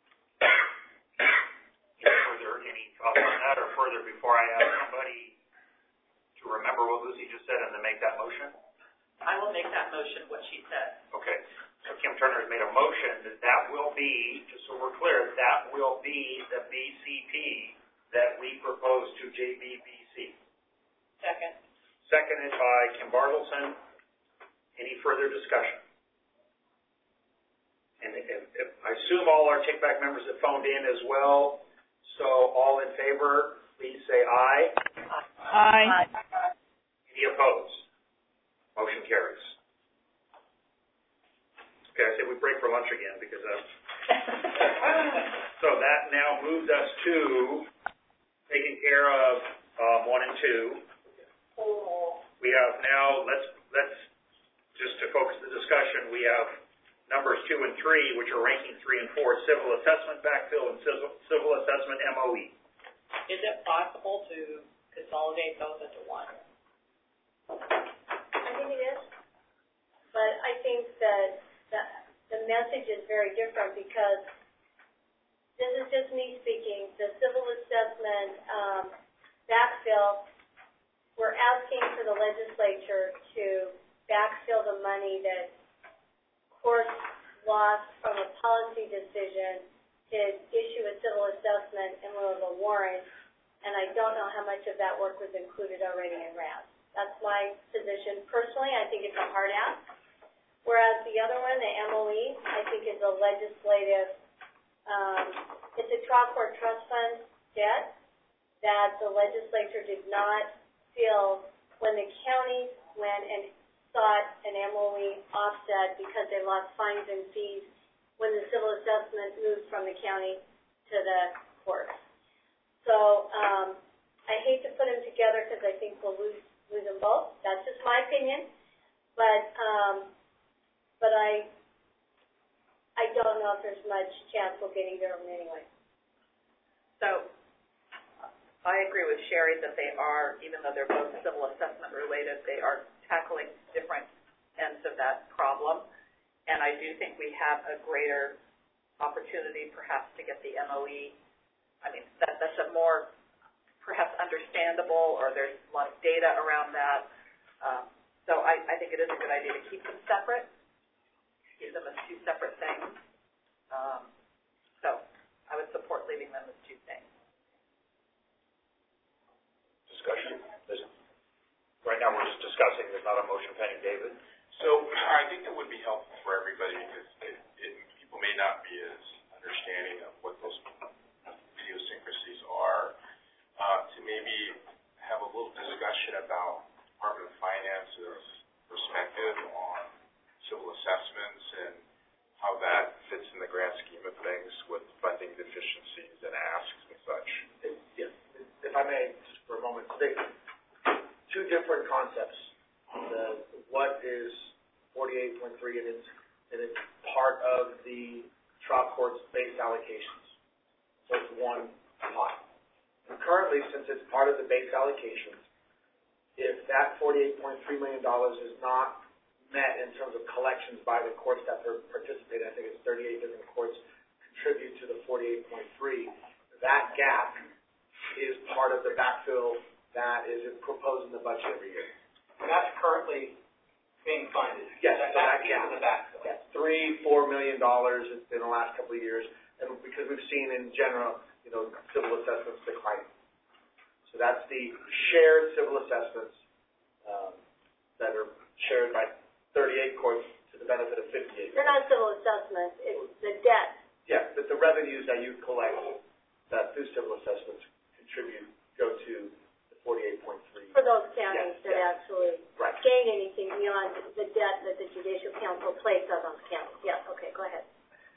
meeting. Further, any thoughts on that, or further before I ask somebody to remember what Lucy just said and then make that motion? I will make that motion, what she said. Okay. So Kim Turner has made a motion that that will be, just so we're clear, that will be the B C P that we propose to J B B C. Second. Seconded by Kim Bartleson. Any further discussion? And if, if, I assume all our take-back members have phoned in as well. So all in favor, please say aye. Aye. Any opposed? Motion carries. Okay, I say we break for lunch again because of... So that now moves us to taking care of um, one and two. We have now, let's, let's, just to focus the discussion, we have numbers two and three, which are ranking three and four, civil assessment backfill and civil, civil assessment M O E. Is it possible to consolidate those into one? I think it is, but I think that the, the message is very different because this is just me speaking. The civil assessment um, backfill, we're asking for the legislature to backfill the money that courts lost from a policy decision to issue a civil assessment in lieu of a warrant, and I don't know how much of that work was included already in R A S. That's my position. Personally, I think it's a hard ask, whereas the other one, the M O E, I think is a legislative, um, it's a trial court trust fund debt that the legislature did not feel when the county went and sought an M O E offset because they lost fines and fees when the civil assessment moved from the county to the courts. So um, I hate to put them together because I think we'll lose lose them both. That's just my opinion, but um, but I I don't know if there's much chance we'll get either of them anyway. So I agree with Sherry that they are, even though they're both civil assessment related, they are tackling different ends of that problem. And I do think we have a greater opportunity perhaps to get the M O E. I mean, that, that's a more perhaps understandable, or there's a lot of data around that. Um, so I, I think it is a good idea to keep them separate, keep them as two separate things. Um, so I would support leaving them as two things. Discussion? Right now we're just discussing, there's not a motion pending. David? So I think that would be helpful for everybody because it, it, people may not be as understanding of what those idiosyncrasies are, uh, to maybe have a little discussion about Department of Finance's perspective on civil assessments and how that fits in the grand scheme of things with funding deficiencies and asks and such. Yes, if I may, just for a moment, they, two different concepts. The, what is forty-eight point three, and it's, and it's part of the trial court's base allocations. So it's one pot. And currently, since it's part of the base allocations, if that forty-eight point three million dollars is not met in terms of collections by the courts that participate, I think it's thirty-eight different courts gap is part of the backfill that is proposed in the budget every year. That's currently being funded. Yes, That, so that that is gap. the backfill. Yes, three, four million dollars in the last couple of years, and because we've seen in general, you know, civil assessments declining. So that's the shared civil assessments um, that are shared by thirty-eight courts to the benefit of fifty-eight. They're not civil assessments, it's the debt. Yeah, but the revenues that you collect that through civil assessments contribute, go to the forty-eight point three. For those counties Yes, that yes. actually Right. gain anything beyond the debt that the judicial council places on those counties. Yes, okay, go ahead.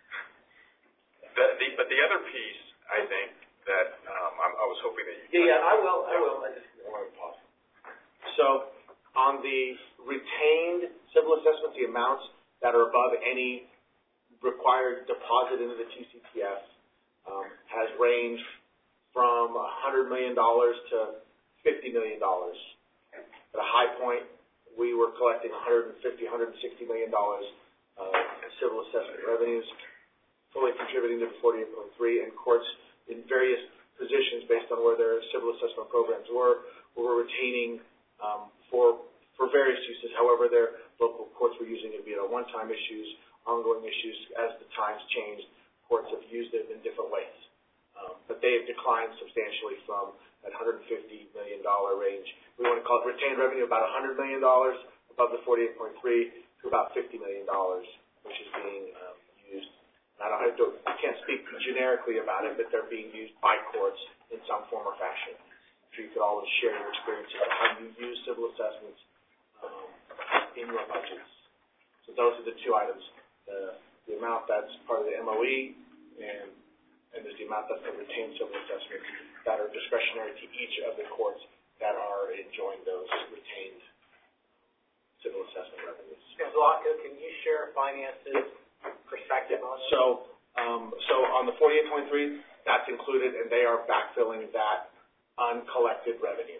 The, the, but the other piece, I think, that um, I'm, I was hoping that you. Yeah, yeah, I will, I will. I just want to pause. So, on the retained civil assessments, the amounts that are above any required deposit into the T C T S um, has ranged from one hundred million dollars to fifty million dollars. At a high point, we were collecting one hundred fifty, one hundred sixty million dollars of civil assessment revenues, fully contributing to the forty-eight point three, and courts in various positions based on where their civil assessment programs were, were retaining um, for for various uses. However, their local courts were using it via one-time issues, ongoing issues. As the times changed, courts have used it in different ways. Um, but they have declined substantially from that one hundred fifty million dollars range. We want to call it retained revenue, about one hundred million dollars above the forty-eight point three to about fifty million dollars, which is being um, used. I don't, I don't, I can't speak generically about it, but they're being used by courts in some form or fashion. So you could always share your experiences of how you use civil assessments um, in your budgets. So those are the two items. The, the amount that's part of the M O E, and, and there's the amount that's the retained civil assessments that are discretionary to each of the courts that are enjoying those retained civil assessment revenues. Zlatko, can you share finances perspective on this? So, um, so on the forty-eight point three, that's included, and they are backfilling that uncollected revenue.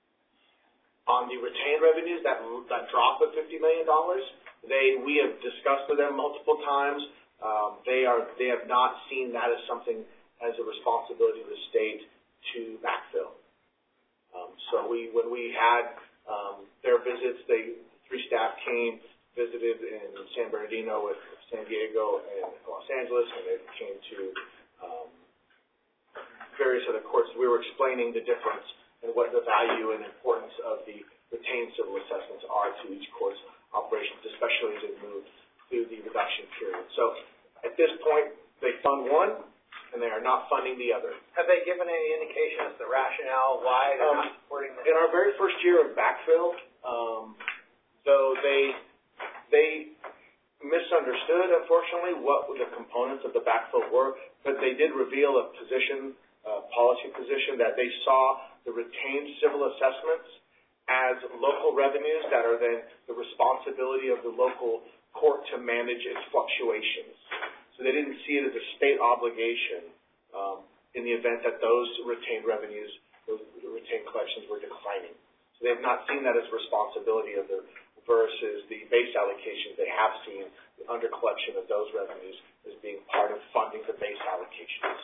On the retained revenues, that that drop of fifty million dollars, they we have discussed with them multiple times. Um, they are they have not seen that as something as a responsibility of the state to backfill. Um, so we when we had um, their visits, they three staff came, visited in San Bernardino with San Diego and Los Angeles, and they came to um, various other courts. We were explaining the difference and what the value and importance of the retained civil assessments are to each court's operations, especially as they move through the reduction period. So at this point, they fund one, and they are not funding the other. Have they given any indication as to the rationale why they're Um, not supporting this? In our very first year of backfill, um, though they they misunderstood, unfortunately, what the components of the backfill were, but they did reveal a position, a policy position, that they saw the retained civil assessments as local revenues that are then the responsibility of the local court to manage its fluctuations. So they didn't see it as a state obligation um, in the event that those retained revenues, those retained collections were declining. So they have not seen that as a responsibility of the versus the base allocations. They have seen the under collection of those revenues as being part of funding the base allocations.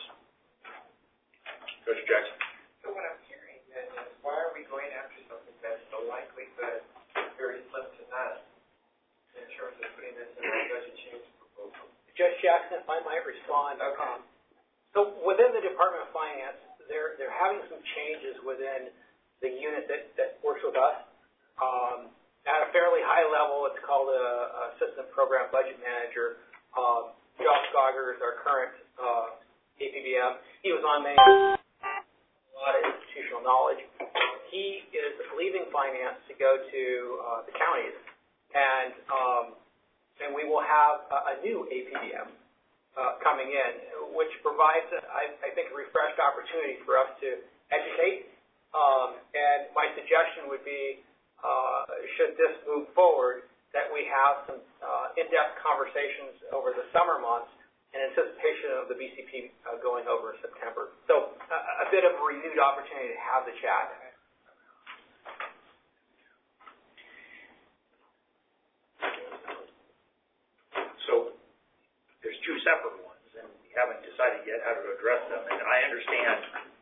Coach Jackson. So what I'm hearing then is, why are we going after something that's the likelihood very slim to none in terms of putting this in our budget change proposal? Judge Jackson, if I might respond. Okay. Um, so within the Department of Finance, they're they're having some changes within the unit that, that works with us. Um, at a fairly high level, it's called a, a Assistant Program Budget Manager. Um, Josh Gauger is our current uh, A P B M. He was on many, a lot of institutional knowledge. He is leaving finance to go to uh, the counties, and um, and we will have a, a new A P B M uh, coming in, which provides, a, I, I think, a refreshed opportunity for us to educate. Um, and my suggestion would be, uh, should this move forward, that we have some uh, in-depth conversations over the summer months in anticipation of the B C P uh, going over in September. So a, a bit of a renewed opportunity to have the chat. So there's two separate ones, and we haven't decided yet how to address them. And I understand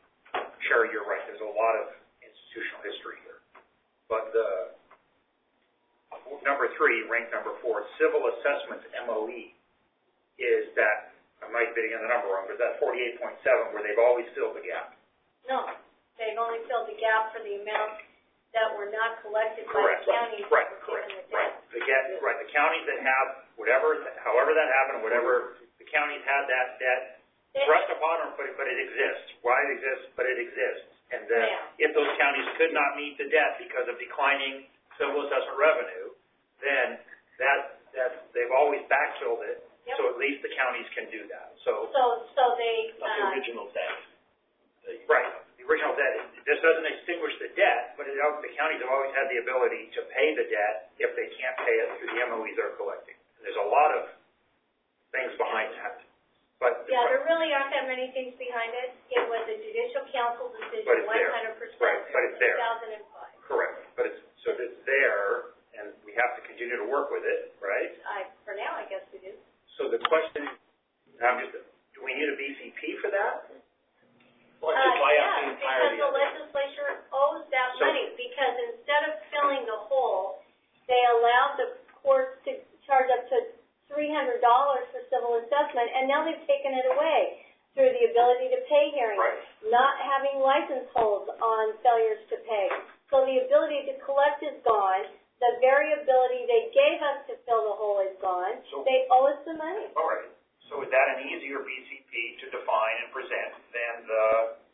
there, you're right, there's a lot of institutional history here. But the, number three, rank number four, civil assessments M O E, is that, I might be getting the number wrong, but that forty-eight point seven where they've always filled the gap. No, they've only filled the gap for the amounts that were not collected by Correct. the counties. Right, correct, right. The get, right, the counties that have whatever, however that happened, whatever, the counties had that debt thrust upon them, but it, but it exists. Why it exists, but it exists. And then Yeah. if those counties could not meet the debt because of declining civil assessment revenue, then that, that, they've always backfilled it, Yep. so at least the counties can do that. So, So, so they, Like the uh, original debt. Right, the original debt. This doesn't extinguish the debt, but it, the counties have always had the ability to pay the debt if they can't pay it through the M O Es they're collecting. There's a lot of things behind that. But, yeah, there really aren't that many things behind it. It was a judicial council But decision, it's one there. hundred percent. Right, but it's there. two thousand five. correct, but it's, so it's there, and we have to continue to work with it, right? I, for now, I guess we do. So the question, I'm just, do we need a B C P for that? Uh, yeah, because the legislature owes that So- money, because instead of filling the hole, they allowed the courts to charge up to three hundred dollars for civil assessment, and now they've taken it away through the ability to pay hearings, not having license holds on failures to pay. So the ability to collect is gone. The variability they gave us to fill the hole is gone. So- They owe us the money. All right, so is that an easier B C P to define and present than the,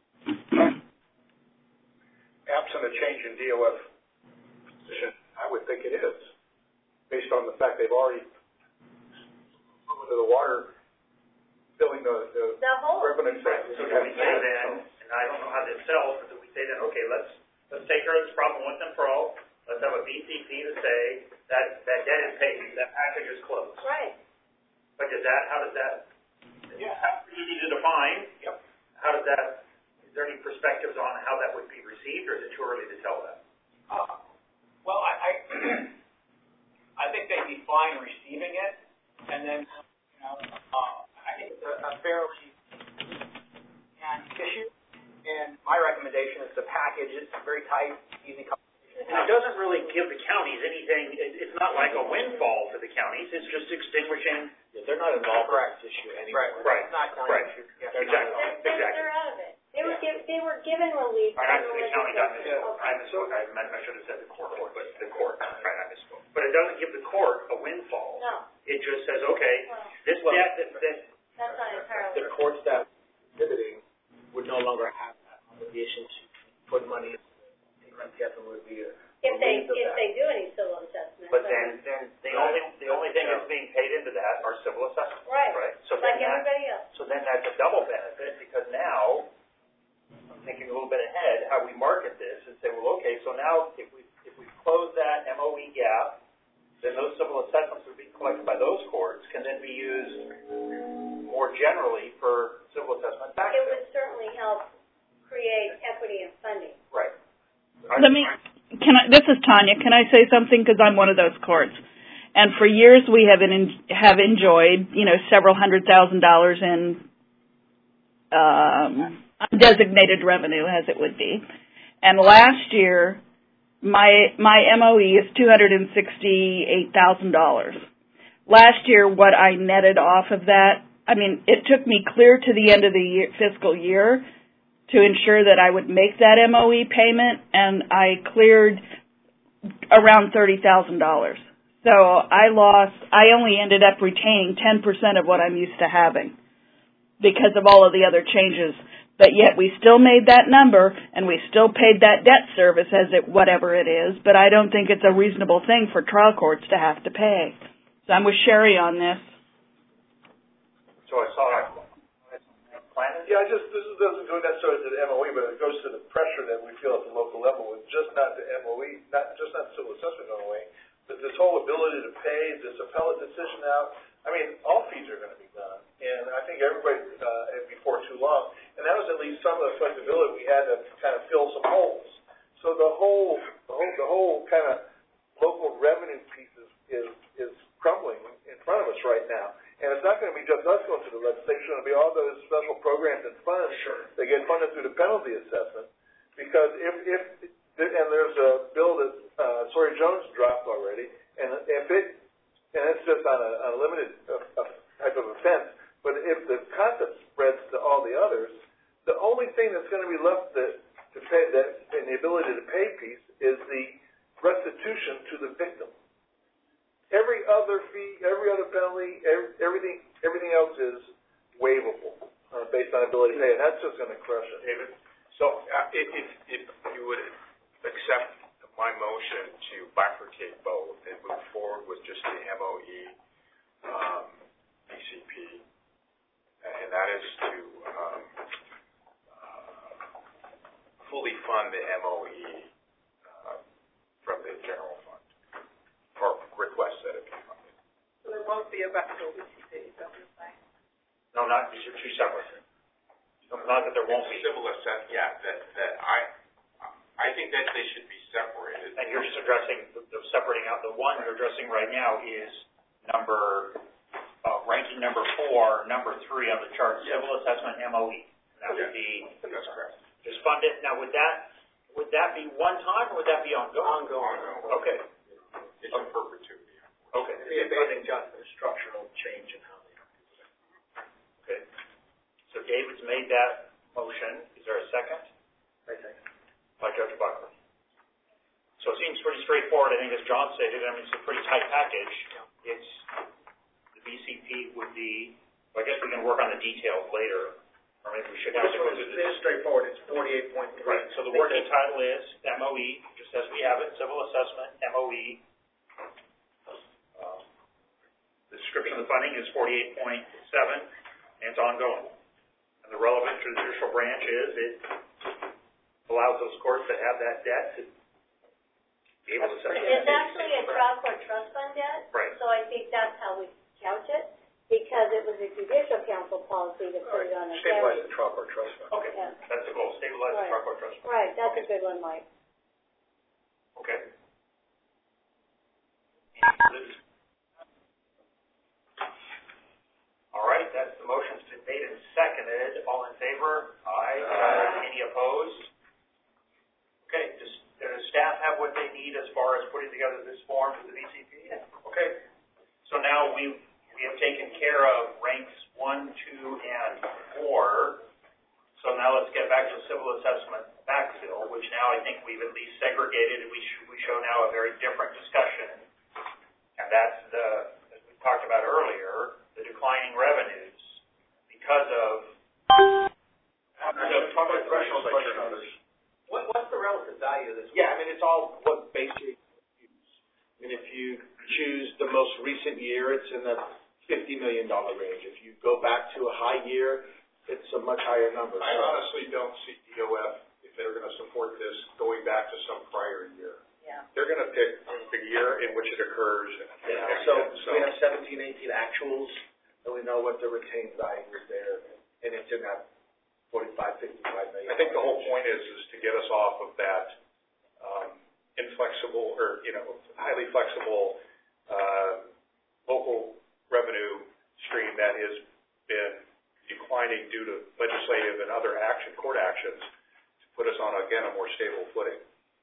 Absent a change in D O F position, I would think it is, based on the fact they've already moved into the water, filling the, the The hole. revenue. so do we say then, and I don't know how this sells, but do we say then, okay, let's, let's take care of this problem once and for all, let's have a B C P to say that, that debt is paid, that package is closed. Right. But does that, how does that, yeah, easy to define. Yep. How does that, is there any perspectives on how that would be received, or is it too early to tell that? Uh, well, I, I, I think they'd be fine receiving it, and then, you know, uh, I think it's a, a fairly and issue, and my recommendation is the package. It's very tight, easy conversation. And it doesn't really give the counties anything, it, it's not like a windfall to the counties, it's just extinguishing. Yeah, they're not involved in this issue anymore. Right, It's not county right, issue. yeah, They're exactly, They're, they're, exactly. they're out of it. They were given, they were given relief. I from said the the county, I legislature. misspoke, I misspoke, I meant, I should have said the court, but the court, right, I misspoke. But it doesn't give the court a windfall. No, It just says, okay, well, this Well, debt, that, that, that's not entirely. The courts that are prohibiting would no longer have that obligation to put money in. I guess it would be a. If they, relief of if that. they do any civil assessment. but then, then the only, the only thing that's being paid into that are civil assessments. Right. Right, so Like then that, everybody else. so then that's a double benefit, because now, I'm thinking a little bit ahead, how we market this and say, well, okay, so now if we, if we close that M O E gap, then those civil assessments that are being collected by those courts can then be used more generally for civil assessment It backfill. would certainly help create equity in funding. Right. Let me, can I, this is Tanya. Can I say something? Because I'm one of those courts. And for years we have been, have enjoyed, you know, several hundred thousand dollars in um, undesignated revenue, as it would be. And last year, my my M O E is two hundred and sixty-eight thousand dollars. Last year, what I netted off of that, I mean, it took me clear to the end of the year, fiscal year to ensure that I would make that M O E payment, and I cleared around thirty thousand dollars. So I lost, I only ended up retaining ten percent of what I'm used to having because of all of the other changes. But yet we still made that number, and we still paid that debt service as it, whatever it is, but I don't think it's a reasonable thing for trial courts to have to pay. So I'm with Sherry on this. So I saw that plan. Yeah, I just, this doesn't go necessarily to the M O E, but it goes to the pressure that we feel at the local level, with just not the M O E, not just not civil assessment going away, but this whole ability to pay, this appellate decision out. I mean, all fees are going to be done, and I think everybody, uh, before too long, and that was at least some of the flexibility we had to kind of fill some holes. So the whole, the whole, the whole kind of local revenue piece is, is, is crumbling in front of us right now. And it's not going to be just us going through the legislation. It'll be all those special programs and funds Sure. that get funded through the penalty assessment Because if, if, and there's a bill that, uh, Sawyer Jones dropped already, and if it, and it's just on a, a limited uh, uh, type of offense, but if the concept spreads to all the others, the only thing that's going to be left that, to pay, that, and the ability to pay piece is the restitution to the victim. Every other fee, every other penalty, every, everything, everything else is waivable uh, based on ability to pay, and that's just going to crush it. David, so uh, if, if, if you would accept my motion to bifurcate both and move forward with just the M O E, um, B C P, and that is to um, uh, fully fund the M O E uh, from the general fund, or request that it be funded. So there won't be a backfill B C P, is that what you're saying? No, not, these are two separate. Not that there won't be. Civil assessment, yeah, that, that I, I think that they should be separated. And you're just addressing, the, the separating out, the one you're addressing right now is number, uh, ranking number four, number three on the chart, Yes. civil assessment M O E. That would Yes. be. That's correct. Just fund it. Now, would that, would that be one time or would that be ongoing? Ongoing. Okay. It's in perpetuity. Okay. It'd be a basic adjustment, structural change in how they do it. Okay. So David's made that motion. Is there a second? I think. By Judge Buckley. So it seems pretty straightforward. I think as John stated, I mean, it's a pretty tight package. It's, the B C P would be, well, I guess we can work on the details later, or maybe we should have This to go one through is this. it is straightforward, it's forty-eight point three. Right, so the working title is M O E, just as we have it, civil assessment, M O E. Uh, The description of the funding is forty-eight point seven, and it's ongoing. And the relevant judicial branch is it allows those courts that have that debt to be able to settle. It's actually a trial court trust fund debt. Right. So I think that's how we couch it, because it was a judicial council policy to put it on a Stabilize county. the trial court trust fund. Okay, Yeah. that's the goal, stabilize the Right. trial court trust fund. Right, that's a good one, Mike. Okay. Any further dis- All right, that's the motion's been made and seconded. All in favor? Aye. Aye. Any opposed? Okay, does, does staff have what they need as far as putting together this form for the B C P? Okay. So now we we have taken care of ranks one, two, and four. So now let's get back to civil assessment backfill, which now I think we've at least segregated. We sh- we show now a very different discussion, and that's the, as we talked about earlier, the declining revenues because of. So, talk about threshold question. What, what's the relative value of this? Yeah, I mean, it's all what base year you use. I mean, if you choose the most recent year, it's in the fifty million dollar range. If you go back to a high year, it's a much higher number. I honestly don't see D O F, if they're going to support this, going back to some prior year. Yeah. They're going to pick the year in which it occurs. And, Yeah, and, so so we have seventeen, eighteen actuals, and we know what the retained value is there, and it's in that forty-five, fifty-five million. I think the whole point is, is to get us off of that um, inflexible, or, you know, highly flexible uh, local revenue stream that has been declining due to legislative and other action, court actions, to put us on, again, a more stable footing.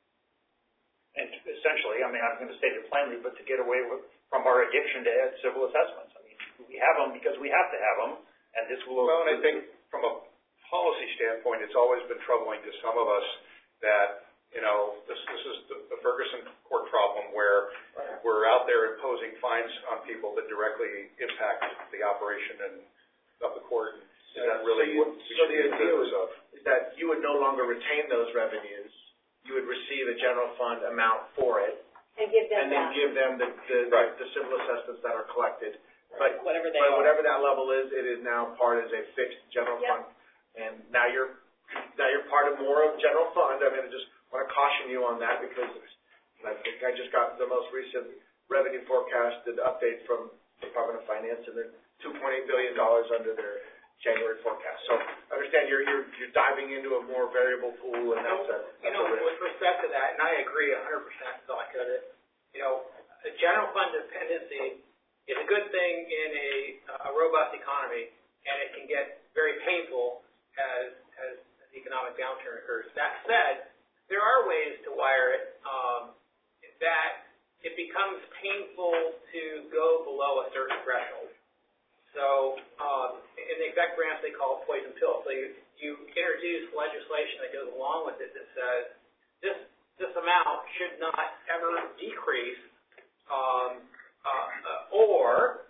And essentially, I mean, I'm going to state it plainly, but to get away with, from our addiction to add civil assessments. I mean, we have them because we have to have them, and this will. Well, and I think from a policy standpoint, it's always been troubling to some of us that, you know, this this is the, the Ferguson court problem where we're out there imposing fines on people that directly impact the operation and of the court. Is that really so, what we so should the be in the idea business was, of? is that you would no longer retain those revenues. You would receive a general fund amount for it, And give them and then back. give them the, the, Right. the civil assessments that are collected. But, Whatever they but are. whatever that level is, it is now part as a fixed general Yep. fund. And now you're, now you're part of more of general fund. I mean, I just want to caution you on that because I think I just got the most recent revenue forecasted update from Department of Finance, and they're two point eight billion dollars under their January forecast. So understand you're, you're, you're diving into a more variable pool, and that's a, You that's know, a risk. with respect to that, and I agree a hundred percent, Doc, that it, you know, a general fund dependency is a good thing in a, a robust economy, and it can get very painful as, as the economic downturn occurs. That said, there are ways to wire it um, that it becomes painful to go below a certain threshold. So um, in the exec branch, they call it poison pill. So you, you introduce legislation that goes along with it that says this this amount should not ever decrease, um, uh, uh, or,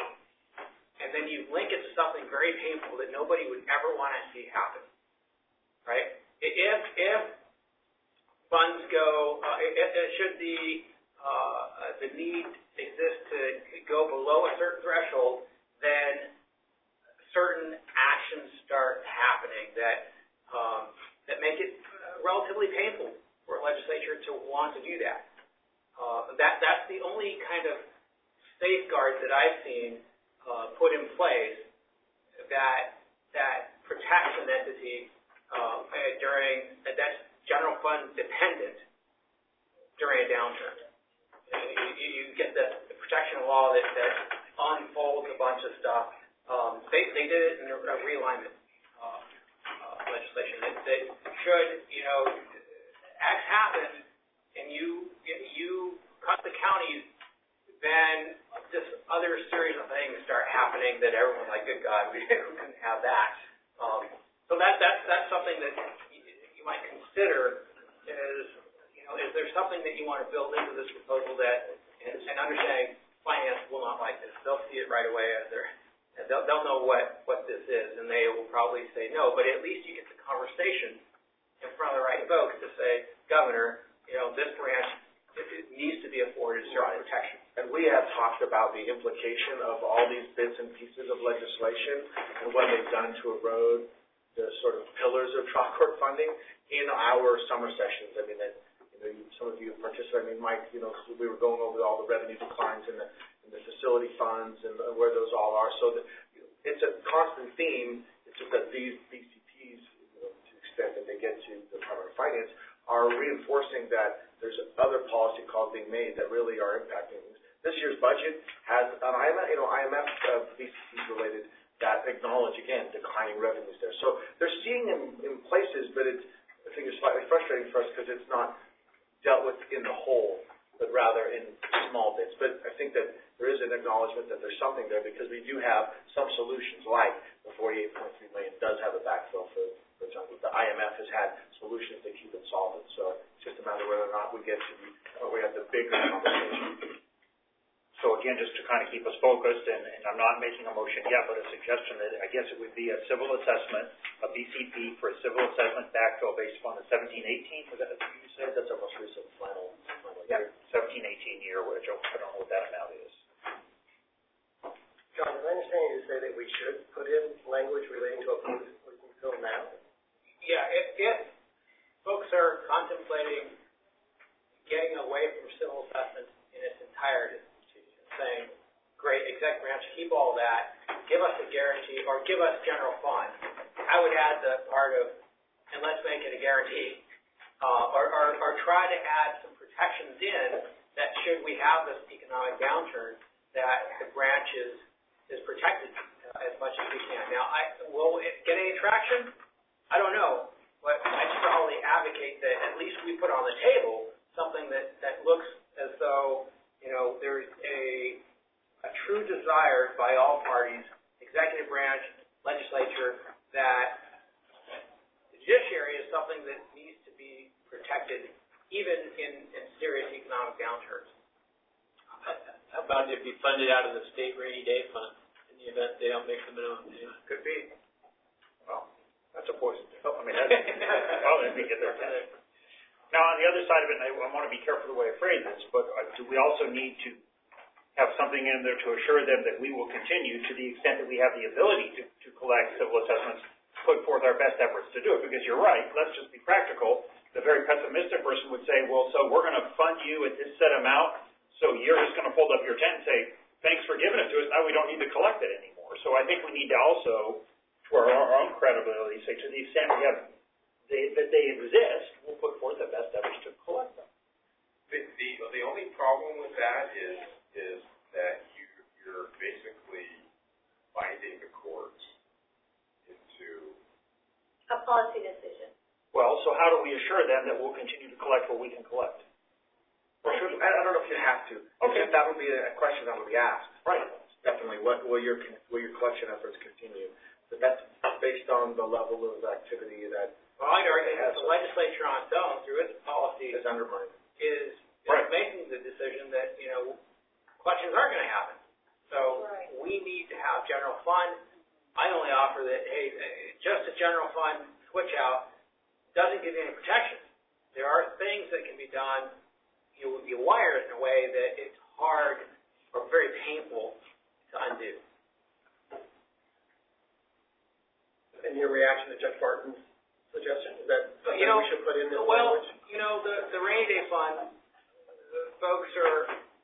and then you link it to something very painful that nobody would ever want to see happen, right? If if funds go, uh, it, it should the uh, the need exist to go below a certain threshold, then certain actions start happening that um, that make it relatively painful for a legislature to want to do that. Uh, that that's the only kind of safeguard that I've seen uh, put in place that that protects an entity uh, during that's general fund dependent during a downturn. You, you get the, the protection law that, that unfolds a bunch of stuff. Um, they, they did it in a, a realignment uh, uh, legislation. That, that should, you know, X happens and you you cut the counties, then this other series of things start happening that everyone's like, good God, we couldn't have that. Um, so that that's that's something that you, you might consider is, you know, is there something that you want to build into this proposal that, and, and understanding finance will not like this. They'll see it right away as they're, they'll, they'll know what, what this is, and they will probably say no, but at least you get the conversation in front of the right folks to say, Governor, you know, this branch, it, it needs to be afforded certain Right. protection. And we have talked about the implication of all these bits and pieces of legislation and what they've done to erode the sort of pillars of trial court funding in our summer sessions. I mean, that, you know, some of you participated. I mean, Mike, you know, we were going over all the revenue declines in the, in the facility funds and where those all are. So that, you know, it's a constant theme. It's just that these B C Ps, you know, to the extent that they get to the Department of Finance, are reinforcing that there's other policy calls being made that really are impacting things. This year's budget has an I M F, you know, I M F uh, B C Ps related that acknowledge, again, declining revenues there. So they're seeing them in places, but it's, I think it's slightly frustrating for us because it's not dealt with in the whole, but rather in small bits. But I think that there is an acknowledgement that there's something there because we do have some solutions, like the forty-eight point three million dollars does have a backfill for, for example. The I M F has had solutions to keep it solvent. So it's just a matter of whether or not we get to the, or we have the bigger conversation. So again, just to kind of keep us focused, and, and I'm not making a motion yet, but a suggestion that I guess it would be a civil assessment, a B C P for a civil assessment backfill based upon the seventeen eighteen, was that what you said? That's our most recent final, final year, seventeen eighteen year, which I don't know what that amount is. John, is my understanding to say that we should put in language relating to a poison pill now? Yeah, if, if folks are contemplating getting away from civil assessment in its entirety, saying, great, exec branch, keep all that, give us a guarantee, or give us general fund. I would add the part of, and let's make it a guarantee, uh, or, or, or try to add some protections in that should we have this economic downturn, that the branch is, is protected uh, as much as we can. Now, I, will it get any traction? I don't know, but I strongly advocate that at least we put on the table something that, that looks as though, you know, there's a, a true desire by all parties, executive branch, legislature, that the judiciary is something that needs to be protected even in, in serious economic downturns. How about it be funded out of the state rainy day fund in the event they don't make the minimum payment? Could be. Well, that's a poison pill. I mean, that's, well, let me get there. Now, on the other side of it, and I, I want to be careful the way I phrase this, but uh, do we also need to have something in there to assure them that we will continue to the extent that we have the ability to, to collect civil assessments, put forth our best efforts to do it? Because you're right, let's just be practical. The very pessimistic person would say, well, so we're going to fund you at this set amount, so you're just going to fold up your tent and say, thanks for giving it to us, now we don't need to collect it anymore. So I think we need to also, for our, our own credibility, say to the extent we have They, that they exist, we'll put forth the best efforts to collect them. The, the, the only problem with that is, is that you, you're basically binding the courts into A policy decision. Well, so how do we assure them that we'll continue to collect what we can collect? Or should, I I don't know if you have to. Okay. That would be a question that would be asked. Right. Definitely, what, will your, will your collection efforts continue? But that's based on the level of activity that. Well, I'd argue that the legislature on its own, through its policies, is undermined. Is, is right. making the decision that, you know, collections aren't going to happen. So right. we need to have general fund. I only offer that, hey, just a general fund switch out doesn't give you any protection. There are things that can be done. You, you wire it in a way that it's hard or very painful to undo. And your reaction to Judge Barton's suggestion, is that something you know, we should put in this well, language? you know, the, the rainy day fund, the folks are,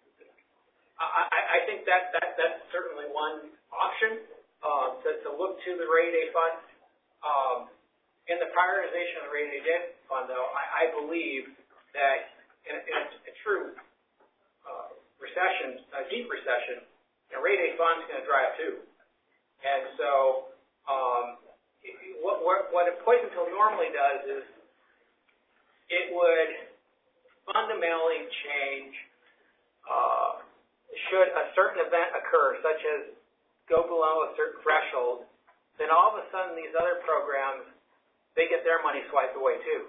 I, I, I think that, that that's certainly one option, um, to, to look to the rainy day fund. Um, in the prioritization of the rainy day fund, though, I, I believe that in a, in a, a true uh, recession, a deep recession, the rainy day fund is going to dry up too. And so, um, What, what, what a poison pill normally does is it would fundamentally change, uh, should a certain event occur, such as go below a certain threshold, then all of a sudden these other programs, they get their money swiped away too.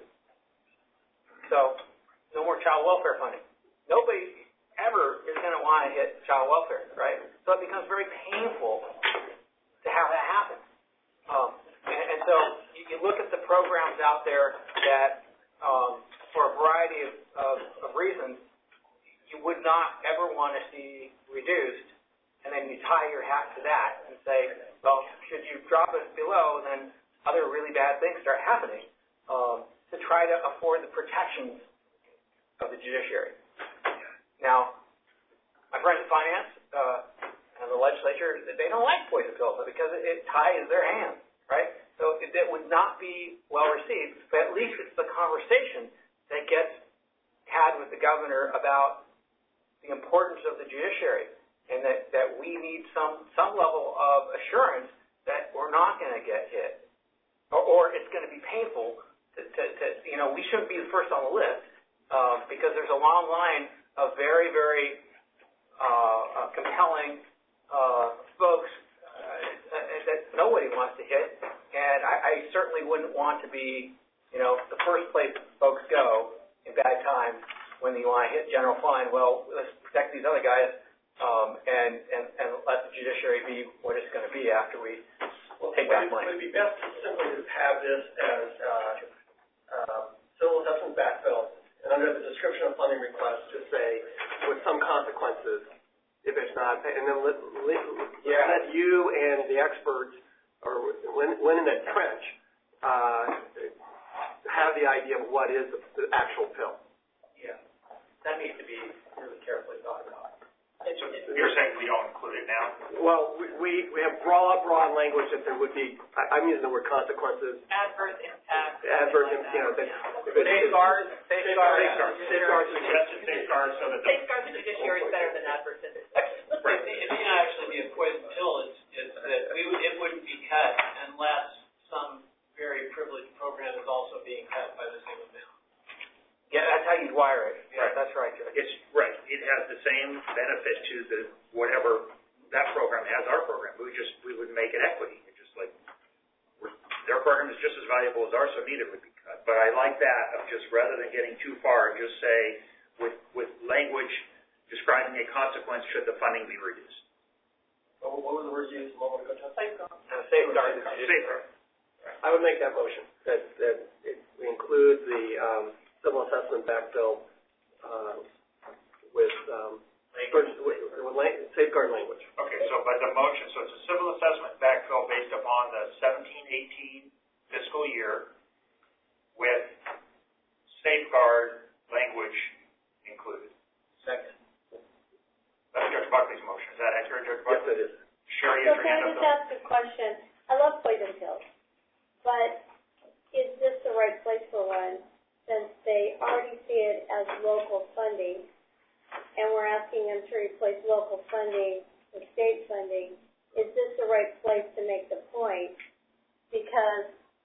So, no more child welfare funding. Nobody ever is going to want to hit child welfare, right? So it becomes very painful to have that happen. Um, And, and so you, you look at the programs out there that, um, for a variety of, of, of reasons, you would not ever want to see reduced, and then you tie your hat to that and say, well, should you drop it below, then other really bad things start happening, um, to try to afford the protections of the judiciary. Now, my friends in finance uh, and the legislature, they don't like poison pills because it, it ties their hands. Right? So it, it would not be well received, but at least it's the conversation that gets had with the governor about the importance of the judiciary and that, that we need some, some level of assurance that we're not going to get hit or, or it's going to be painful to, to, to, you know, we shouldn't be the first on the list uh, because there's a long line of very, very uh, uh, compelling uh, folks Uh, that nobody wants to hit, and I, I certainly wouldn't want to be, you know, the first place folks go in bad times when you want to hit general fund. Well, let's protect these other guys, um, and, and, and let the judiciary be what it's going to be after we well, take back money. Would it be best to simply just have this as uh, uh, civil assessment backfill, and under the description of funding request, just say with some consequences. If it's not, and then let, let, yeah. let you and the experts, or when, when in that trench, uh, have the idea of what is the, the actual pill. Yeah, that needs to be really carefully thought about. It's, it's, You're saying we don't include it now? Well, we, we, we have broad, broad language that there would be, I, I'm using the word consequences. Adverse impact. Adverse impact, you know, that. Safeguards, safeguards, safeguards, suggested safeguards so that the. Safeguards the judiciary is better than adverse impact. Right. It may not actually be a poison pill, it's, it's that we would, it wouldn't be cut unless some very privileged program is also being cut by the same amount. Yeah, that's how you'd wire it. Yeah, right. That's right, Judge. It's right. It has the same benefit to the whatever that program has. Our program, we just we would make it equity. It's just like we're, their program is just as valuable as ours, so neither would be cut. But I like that of just rather than getting too far, just say with with language describing a consequence should the funding be reduced. What, what were the words used a moment ago, John? Safeguard. Uh, safeguard. Safeguard. I would make that motion that that it, we include the um, civil assessment backfill uh, with, um, with, with, with la- safeguard language. Okay, so but the motion, so it's a civil assessment backfill based upon the seventeen eighteen fiscal year with safeguard language included. Second. That's Judge Buckley's motion. Is that accurate, Judge Buckley? Yes, it is. Sherry, So is your can I hand up? just ask a question? I love poison pills, but is this the right place for one since they already see it as local funding and we're asking them to replace local funding with state funding? Is this the right place to make the point? Because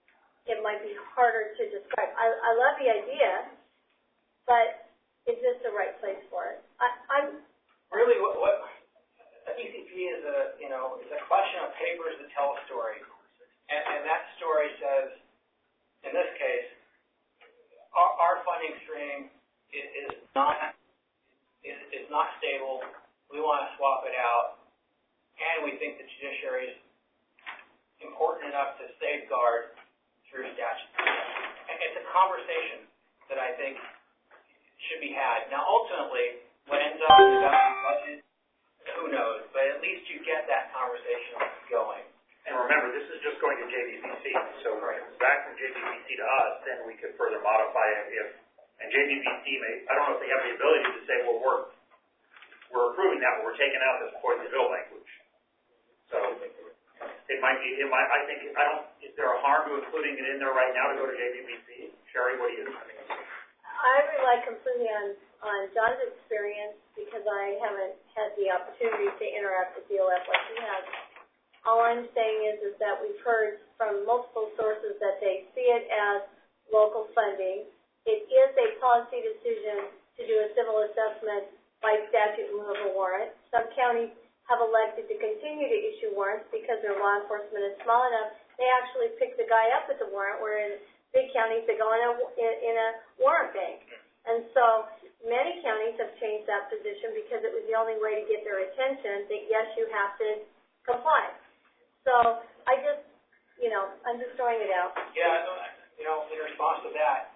it might be harder to describe. I, I love the idea, but is this the right place for it? I, I'm really what, what a B C P is a you know is a collection of papers that tell a story, and, and that story says, in this case, our, our funding stream is, is not is, is not stable. We want to swap it out, and we think the judiciary is important enough to safeguard through statute. And it's a conversation that I think should be had. Now, ultimately, what ends up in the government budget, who knows? But at least you get that conversation going. And remember, this is just going to J B B C. So when it comes back from J B B C to us, then we can further modify it. If and J B B C may, I don't know if they have the ability to say, well, we're we're approving that, but we're taking out this poison pill language. So it might be, it might, I think, I don't, is there a harm to including it in there right now to go to J B B C? Sherry, what do you think? I rely completely on, on John's experience because I haven't had the opportunity to interact with D O F like he has. All I'm saying is, is that we've heard from multiple sources that they see it as local funding. It is a policy decision to do a civil assessment by statute in lieu of a warrant. Some counties have elected to continue to issue warrants because their law enforcement is small enough. They actually pick the guy up with the warrant, where in big counties they go in a, in, in a warrant bank. And so many counties have changed that position because it was the only way to get their attention that, yes, you have to comply. So I just, you know, I'm just throwing it out. Yeah, you know, in response to that,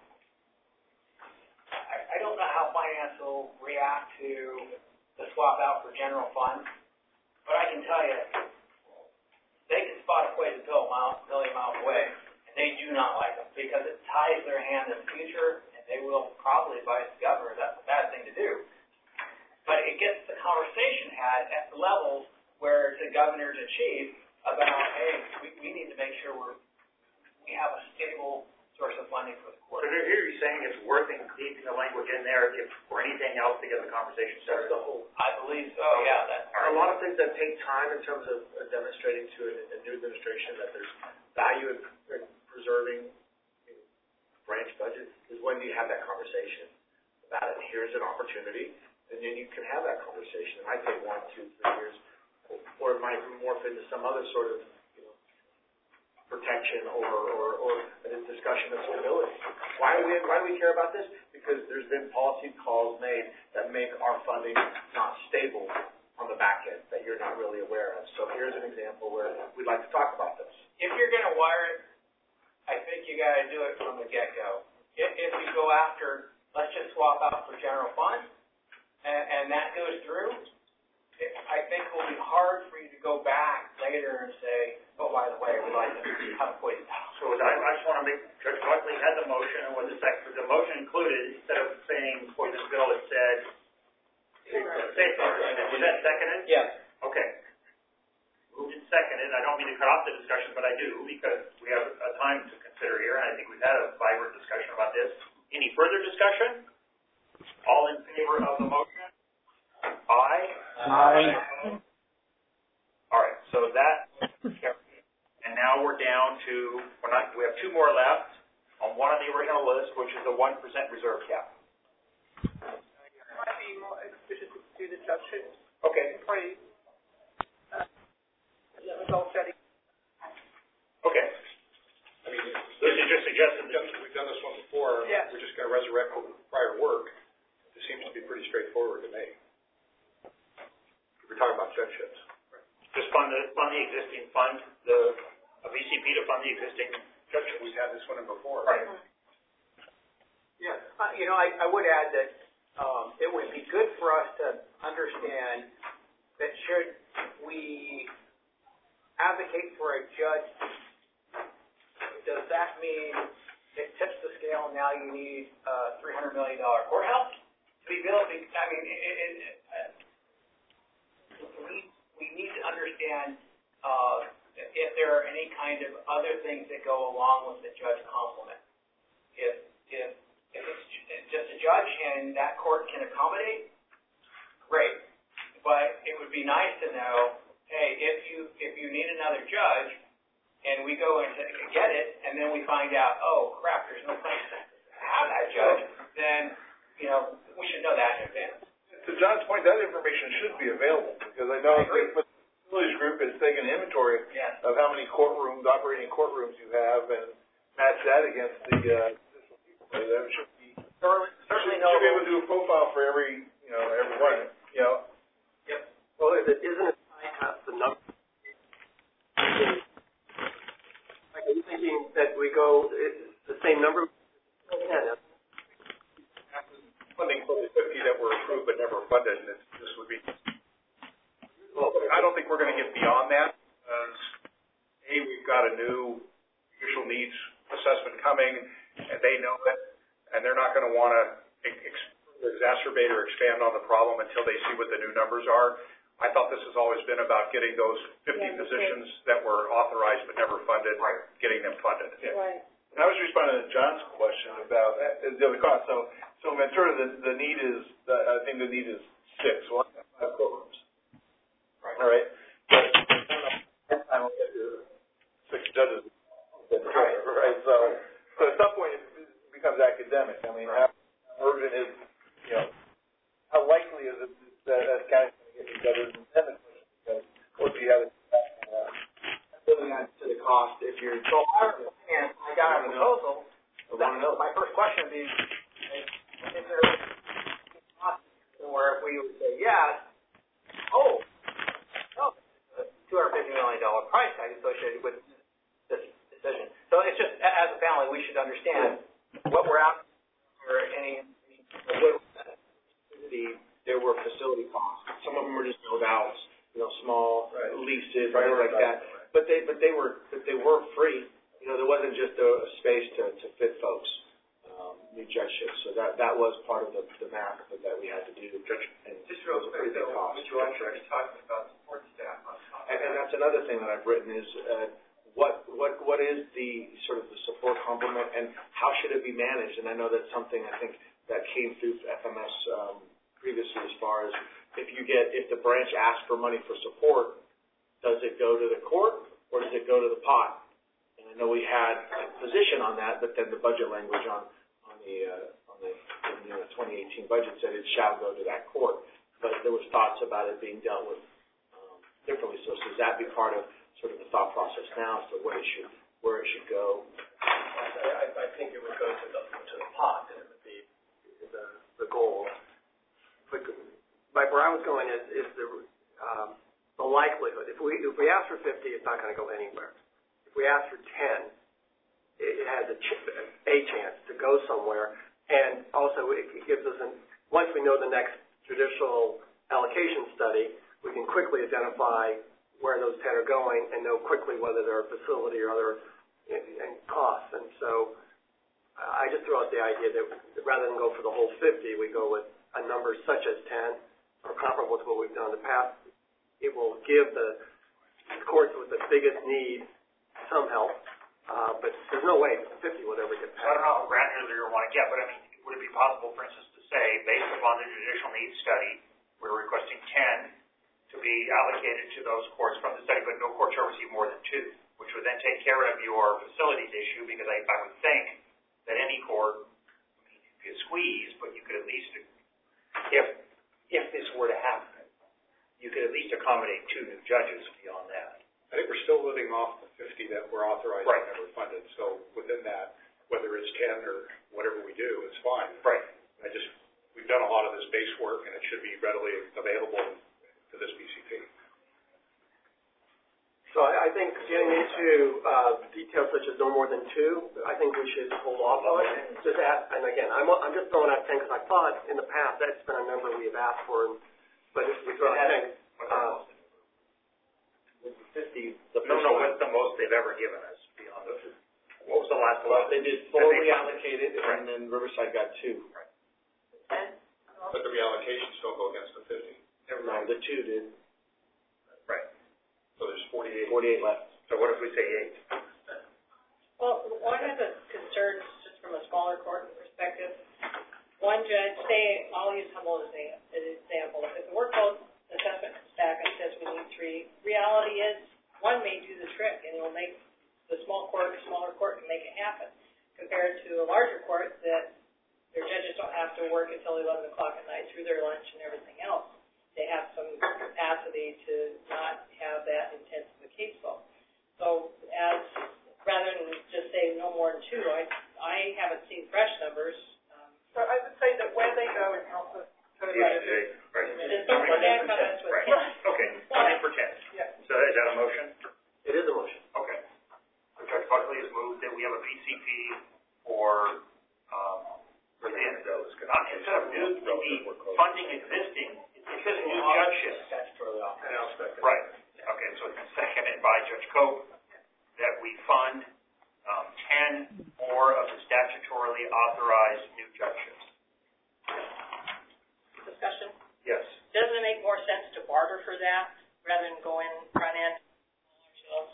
I, I don't know how finance will react to the swap out for general fund, but I can tell you, they can spot a poison pill a mile, million miles away, and they do not like them because it ties their hand in the future, and they will probably advise the governor that's a bad thing to do. But it gets the conversation had at the levels where the governor's achieved about, hey, we, we need to make sure we're we have a stable source of funding for the court. So here you're saying it's worth including the language in there if for anything else to get the conversation started. The whole, I believe so. Yeah, that's are a lot of things that take time in terms of uh, demonstrating to a, a new administration that there's value in, in preserving you know, branch budgets. Is when you have that conversation about it. Here's an opportunity, and then you can have that conversation. It might take one, two, three years, or, or it might morph into some other sort of protection or, or, or a discussion of stability. Why do we why do we care about this? Because there's been policy calls made that make our funding not stable on the back end that you're not really aware of. So here's an example where we'd like to talk about this. If you're going to wire it, I think you got to do it from the get-go. If, if you go after, let's just swap out for general fund, and, and that goes through, it, I think it will be hard for you to go back later and say, oh, by the way, we'd like to have a poison pill. So I, I just want to make, Judge Buckley had the motion, and was the second, the motion included, instead of saying poison pill, it said safeguard. Was that seconded? Yes. Okay. Moved and seconded. I don't mean to cut off the discussion, but I do, because we have a time to consider here, and I think we've had a vibrant discussion about this. Any further discussion? All in favor of the motion? Aye. Aye. All right, so that, and now we're down to, we're not, we have two more left on one on the original list, which is the one percent reserve cap. It might be more expeditious to do the judges. Okay. Probably, uh, that was all setting. Okay. I mean, This is just suggested. we've done, we've done this one before. Yes. We're just going to resurrect prior work. It seems to be pretty straightforward to me. We're talking about judgeships. Just fund the, fund the existing fund, the, a V C P to fund the existing. Judgeships, we've had this one in before. Right. Yeah, uh, you know, I, I would add that um, it would be good for us to understand that should we advocate for a judge, does that mean it tips the scale and now you need a three hundred million dollars courthouse to be built? I mean, it, it, it, we, we need to understand uh, if there are any kind of other things that go along with the judge complement. If, if, if it's just a judge and that court can accommodate, great. But it would be nice to know, hey, if you if you need another judge and we go and get it, and then we find out, oh crap, there's no place to have that judge, then, you know, we should know that in advance. To John's point, that information should be available, because I know that the facilities group is taking inventory yes. of how many courtrooms, operating courtrooms you have, and match that against the, uh, that should be, certainly, certainly should, should be able to do a profile for every, you know, every one, you know. Yep. Well, is it, isn't it the number? Like, are you thinking that we go, it's the same number? Yeah. Funding for the fifty that were approved but never funded, and it's, this would be, well, I don't think we're going to get beyond that, because, A, we've got a new judicial needs assessment coming, and they know it, and they're not going to want to ex- exacerbate or expand on the problem until they see what the new numbers are. I thought this has always been about getting those fifty yeah, positions right. that were authorized but never funded, right. getting them funded. Yeah. Right. And I was responding to John's question about uh, the other cost. So, so Ventura, the, the need is, the, I think the need is six, one, five courtrooms. Right. All right. But I don't get to six judges. Right. Right. So, so at some point it becomes academic. I mean, how urgent is, you know, how likely is it that that county is going to get together? And then the question becomes, what do you have to uh, building on to the cost if you're so and I got a proposal, that, my first question would be, is there a where if we would say yes, oh, no, a two hundred fifty million dollars price tag associated with this decision. So it's just, as a family, we should understand what we're out for any, what the, there were facility costs. Some of them were just build outs, you know, small right. leases, right, things like that. But they, but they were, but they were free. You know, there wasn't just a, a space to, to fit folks, um, new judgeships. So that, that was part of the, the math that, that we had to do. And just real quick, though, what you also are talking about support staff on top. And, and that's another thing that I've written is, uh, what, what, what is the sort of the support complement and how should it be managed? And I know that's something I think that came through F M S, um, previously as far as if you get, if the branch asks for money for support, does it go to the court or does it go to the pot? And I know we had a position on that, but then the budget language on, on the, uh, on the, you know, twenty eighteen budget said it shall go to that court. But there was thoughts about it being dealt with, um, differently. So should that be part of sort of the thought process now as to where it should, where it should go? I, I think it would go to the, to the pot, and it would be the, the goal. But, like where I was going is, is the, um, the likelihood. If we, if we ask for fifty, it's not going to go anywhere. If we ask for ten, it, it has a, ch- a chance to go somewhere. And also it, it gives us, an, once we know the next judicial allocation study, we can quickly identify where those ten are going and know quickly whether they're a facility or other in, in costs. And so uh, I just throw out the idea that rather than go for the whole fifty, we go with a number such as ten or comparable to what we've done in the past. It will give the courts with the biggest need some help, uh, but there's no way fifty would ever get passed. I don't know how granular you want to get, but I mean, would it be possible, for instance, to say, based upon the judicial needs study, we're requesting ten to be allocated to those courts from the study, but no court shall receive more than two, which would then take care of your facilities issue, because I, I would think that any court, I mean, it'd be a squeeze, but you could at least, if if this were to happen, you could at least accommodate two new judges beyond that. I think we're still living off the fifty that were authorized right. and never funded. So within that, whether it's ten or whatever we do, it's fine. Right. I just, we've done a lot of this base work, and it should be readily available to this B C P. So I, I think getting into uh, details such as no more than two, I think we should hold off on it. Just ask, and again, I'm, I'm just throwing out ten because I thought in the past that's been a number we've asked for, but if we throw out ten, uh, fifty, the no, no, what's the most they've ever given us beyond the, what was the last one? They did four reallocated, right. And then Riverside got two. Right. Ten? But the reallocations don't go against the fifty. No, the two did. Right. So there's forty-eight. forty-eight left. So what if we say eight? Well, one of the concerns, just from a smaller court perspective, one judge, say, I'll use Humboldt as an example. If the workload assessment comes back and says we need three, reality is one may do the trick and it'll make compared to a larger court that their judges don't have to work until eleven o'clock at night through their lunch and everything else. They have some capacity to not have that intense of a caseload. So as, rather than just say no more than two, I, I haven't seen fresh numbers. Um, so I would say that where they go is not the Yeah, yeah, right. Just don't forget comments with Right. ten. Okay, funding for ten. Yeah. So is that a motion? It is a motion. Okay. So Judge Buckley has moved that we have a V C P for, um, for the, not instead of new, the funding existing, it says new judgeships. Statutorily authorized. Right. Okay, so it's seconded by Judge Cope that we fund, um, ten more of the statutorily authorized new judgeships. Discussion? Yes. Doesn't it make more sense to barter for that rather than go in front end ourselves?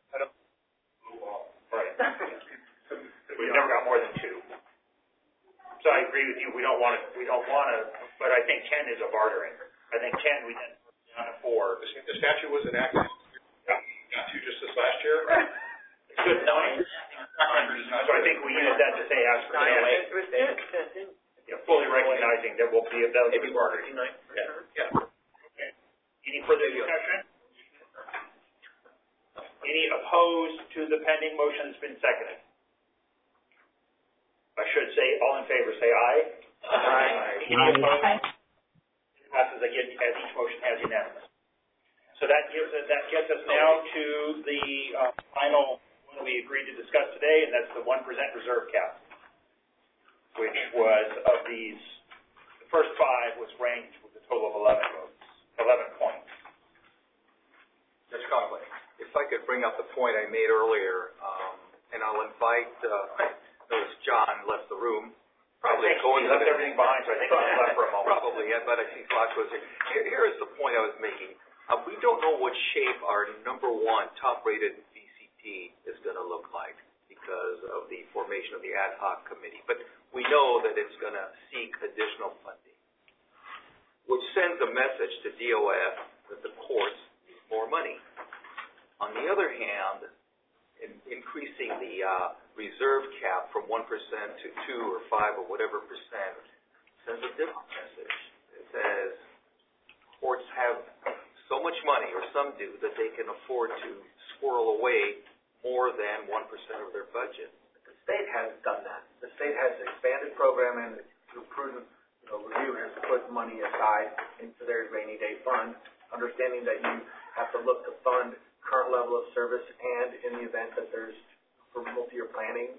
Right. We've never got more than two. So I agree with you. We don't want to. We don't want to. But I think ten is a bartering. I think ten. We then down to four. The, the statute was enacted. Got two just this last year. It's good nine. So I think we use that to say ask for ten. Yeah, fully recognizing that will be that will be bartering. Yeah. Yeah. Okay. Any further discussion? Any opposed to the pending motion that's been seconded? I should say, all in favor, say aye. Aye. Any opposed? Aye. It passes again, as each motion has unanimous. So that gives us, that gets us now to the uh, final one we agreed to discuss today, and that's the one percent reserve cap, which was, of these, the first five was ranked with a total of eleven votes, eleven points. Judge Conway, if I could bring up the point I made earlier, um, and I'll invite, uh, notice John left the room. Probably going left everything behind, so I think he's left for a moment. Probably, yeah, but I see Flacco was here. here. Here is the point I was making. Uh, we don't know what shape our number one top-rated V C P is going to look like because of the formation of the ad hoc committee. But we know that it's going to seek additional funding, which sends a message to D O F that the courts need more money. On the other hand, in increasing the uh, reserve cap from one percent to two or five or whatever percent sends a different message. It says courts have so much money, or some do, that they can afford to squirrel away more than one percent of their budget. The state has done that. The state has expanded programming through prudent, you know, review has put money aside into their rainy day fund, understanding that you have to look to fund current level of service and in the event that there's for multi-year planning.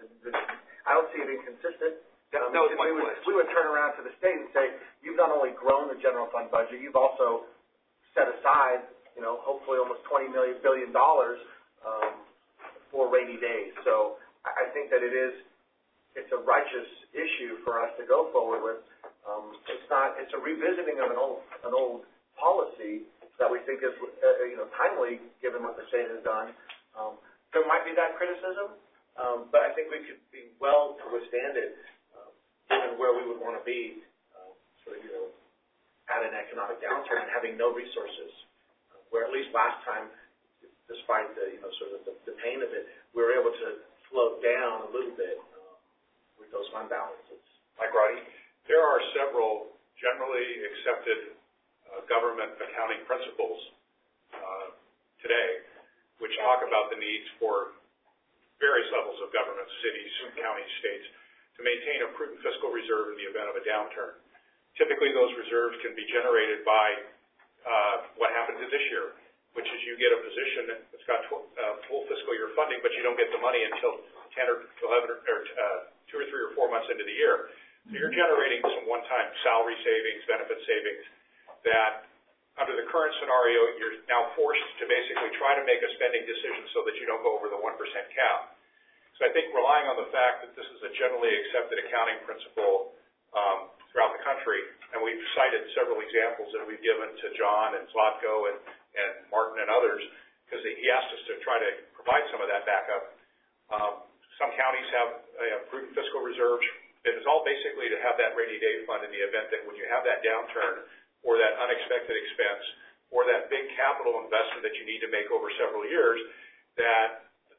I don't see it inconsistent. That, that was my we would, question. we would turn around to the state and say, you've not only grown the general fund budget, you've also set aside, you know, hopefully almost twenty million billion dollars um, for rainy days. So I think that it is, it's a righteous issue for us to go forward with. Um, it's not, it's a revisiting of an old, an old policy that we think is, uh, you know, timely given what the state has done. Um, there might be that criticism, um, but I think we could be well to withstand it, um, given where we would want to be, uh, sort of, you know, at an economic downturn and having no resources. Uh, where at least last time, despite the, you know, sort of the, the pain of it, we were able to slow down a little bit uh, with those fund balances. Mike Roddy, there are several generally accepted uh, government accounting principles uh, today which talk about the needs for various levels of government, cities, counties, states, to maintain a prudent fiscal reserve in the event of a downturn. Typically, those reserves can be generated by uh, what happened to this year, which is you get a position that's got tw- uh, full fiscal year funding, but you don't get the money until ten or eleven or, or uh, two or three or four months into the year. So you're generating some one-time salary savings, benefit savings that, under the current scenario, you're now forced to basically try to make a spending decision so that you don't go over the one percent cap. So I think relying on the fact that this is a generally accepted accounting principle um, throughout the country, and we've cited several examples that we've given to John and Zlatko and, and Martin and others, because he asked us to try to provide some of that backup. Um, some counties have uh, prudent fiscal reserves. It is all basically to have that rainy day fund in the event that when you have that downturn or that unexpected expense or that big capital investment that you need to make over several years, that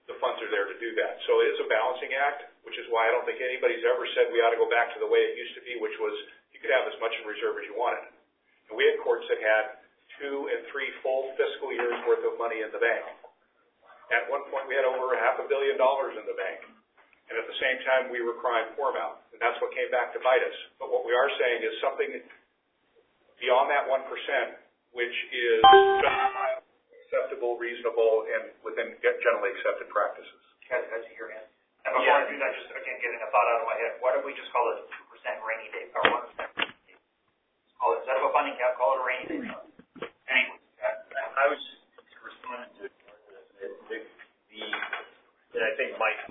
the funds are there to do that. So it is a balancing act, which is why I don't think anybody's ever said we ought to go back to the way it used to be, which was you could have as much in reserve as you wanted. And we had courts that had two and three full fiscal years worth of money in the bank. At one point, we had over half a billion dollars in the bank. And at the same time, we were crying poor mouth. And that's what came back to bite us. But what we are saying is something beyond that one percent, which is acceptable, reasonable, and within generally accepted practices. Can I see your hand? And before I do that, just again getting a thought out of my head, why don't we just call it a two percent rainy day, or one percent rainy day? Call it, instead of a funding cap, call it a rainy day. Anyway, I was responding to the, the, the and I think Mike's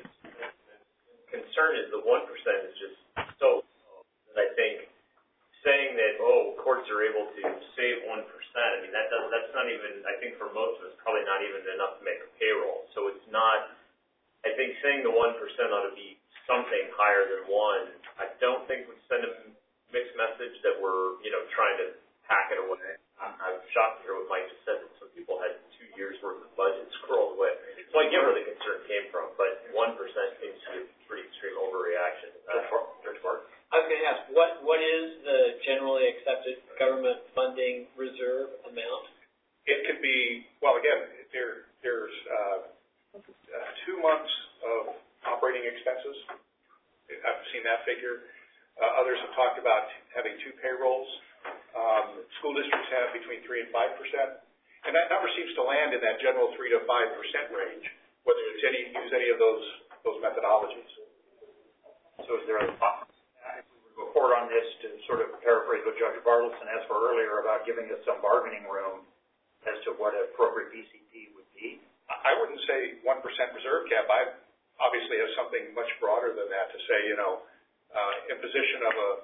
concern is the one percent is just so, and I think saying that, oh, courts are able to save one percent, I mean, that does, that's not even, I think for most of us, probably not even enough to make a payroll. So it's not, I think saying the one percent ought to be something higher than one. I don't think we send a mixed message that we're, you know, trying to pack it away. I'm, I'm shocked to hear what Mike just said, that some people had two years worth of budget scrolled away. So I get where the concern came from, but one percent seems to be a pretty extreme overreaction. Uh, Judge Mark? I was going to ask, what, what is the generally accepted government funding reserve amount? It could be, well, again, there, there's uh, uh, two months of operating expenses. I've seen that figure. Uh, others have talked about having two payrolls. Um, school districts have between three and five percent, and that number seems to land in that general three to five percent range, whether it's any use any of those those methodologies. So is there a report on this to sort of paraphrase what Judge Bartleson asked for earlier about giving us some bargaining room as to what an appropriate B C P would be? I wouldn't say one percent reserve cap. I obviously have something much broader than that to say, you know, uh, imposition of a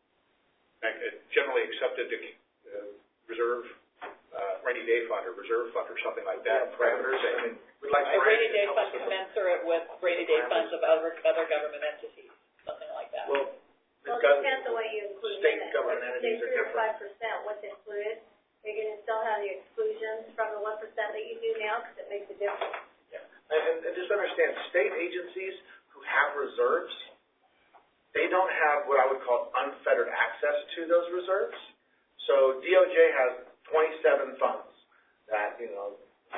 a generally accepted uh, reserve, uh, rainy day fund or reserve fund or something like that. Parameters. I mean, we'd like a rainy day fund commensurate with rainy day funds of other other government entities, something like that. Well, well it depends on what you include in it. State government entities are different. Five percent, what's included? You're going to still have the exclusions from the one percent that you do now because it makes a difference. Yeah, and, and just understand, state agencies who have reserves, they don't have what I would call unfettered access to those reserves. So D O J has twenty-seven funds that, you know,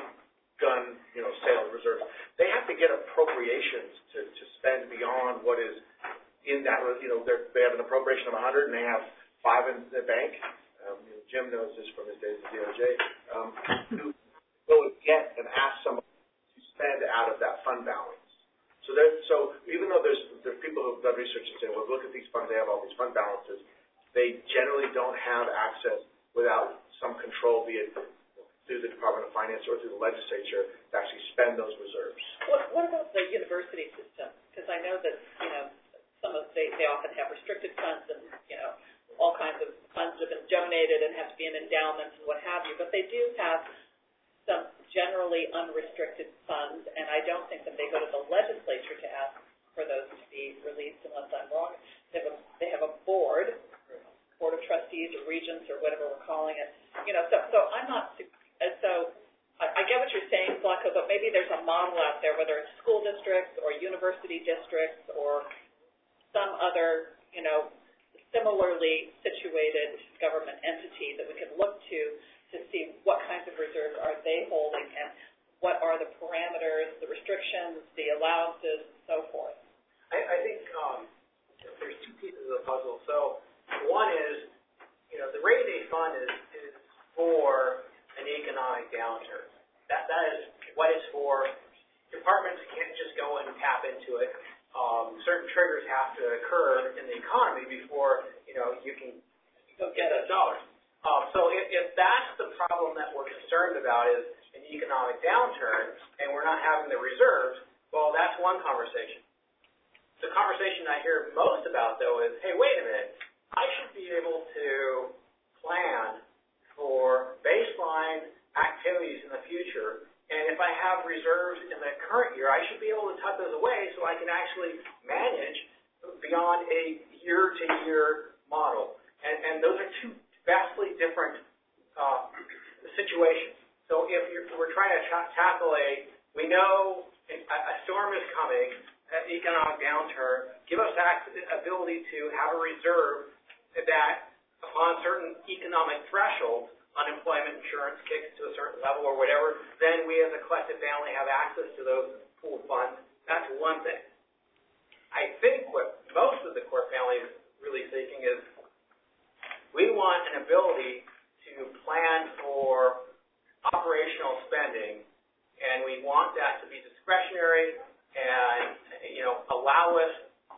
gun, you know, sales reserves. They have to get appropriations to, to spend beyond what is in that, you know, they have an appropriation of one hundred and they have five in the bank. Um, you know, Jim knows this from his days at D O J. Um, who will get and ask someone to spend out of that fund balance. So, so even though there's, there's people who have done research and say, well, look at these funds, they have all these fund balances, they generally don't have access without some control, be it through the Department of Finance or through the legislature, to actually spend those reserves. What, what about the university system? Because I know that, you know, some of they, they often have restricted funds and, you know, all kinds of funds that have been donated and have to be in endowments and what have you, but they do have some generally unrestricted funds, and I don't think that they go to the legislature to ask for those to be released unless I'm wrong. They have a, they have a board, board of trustees or regents or whatever we're calling it. You know, so, so I'm not, so I, I get what you're saying, Flacco, but maybe there's a model out there, whether it's school districts or university districts or some other, you know, similarly situated government entity that we could look to to see what kinds of reserves are they holding and what are the parameters, the restrictions, the allowances, and so forth. I, I think um, there's two pieces of the puzzle. So one is, you know, the rainy day fund is, is for an economic downturn. That that is what it's for. Departments can't just go and tap into it. Um, certain triggers have to occur in the economy before, you know, you can go get those dollars. Um, so if, if that's the problem that we're concerned about is an economic downturn and we're not having the reserves, well, that's one conversation. The conversation I hear most about, though, is, hey, wait a minute, I should be able to plan for baseline activities in the future, and if I have reserves in the current year, I should be able to tuck those away so I can actually manage beyond a year-to-year model. And, and those are two vastly different uh, situations. So if you're, we're trying to tra- tackle a, we know economic, uh, economic downturn, give us access, ability to have a reserve that upon certain economic thresholds, unemployment insurance kicks to a certain level or whatever, then we as a collective family have access to those pooled funds. That's one thing. I think what most of the court family is really seeking is we want an ability to plan for operational spending, and we want that to be discretionary and, you know, allow us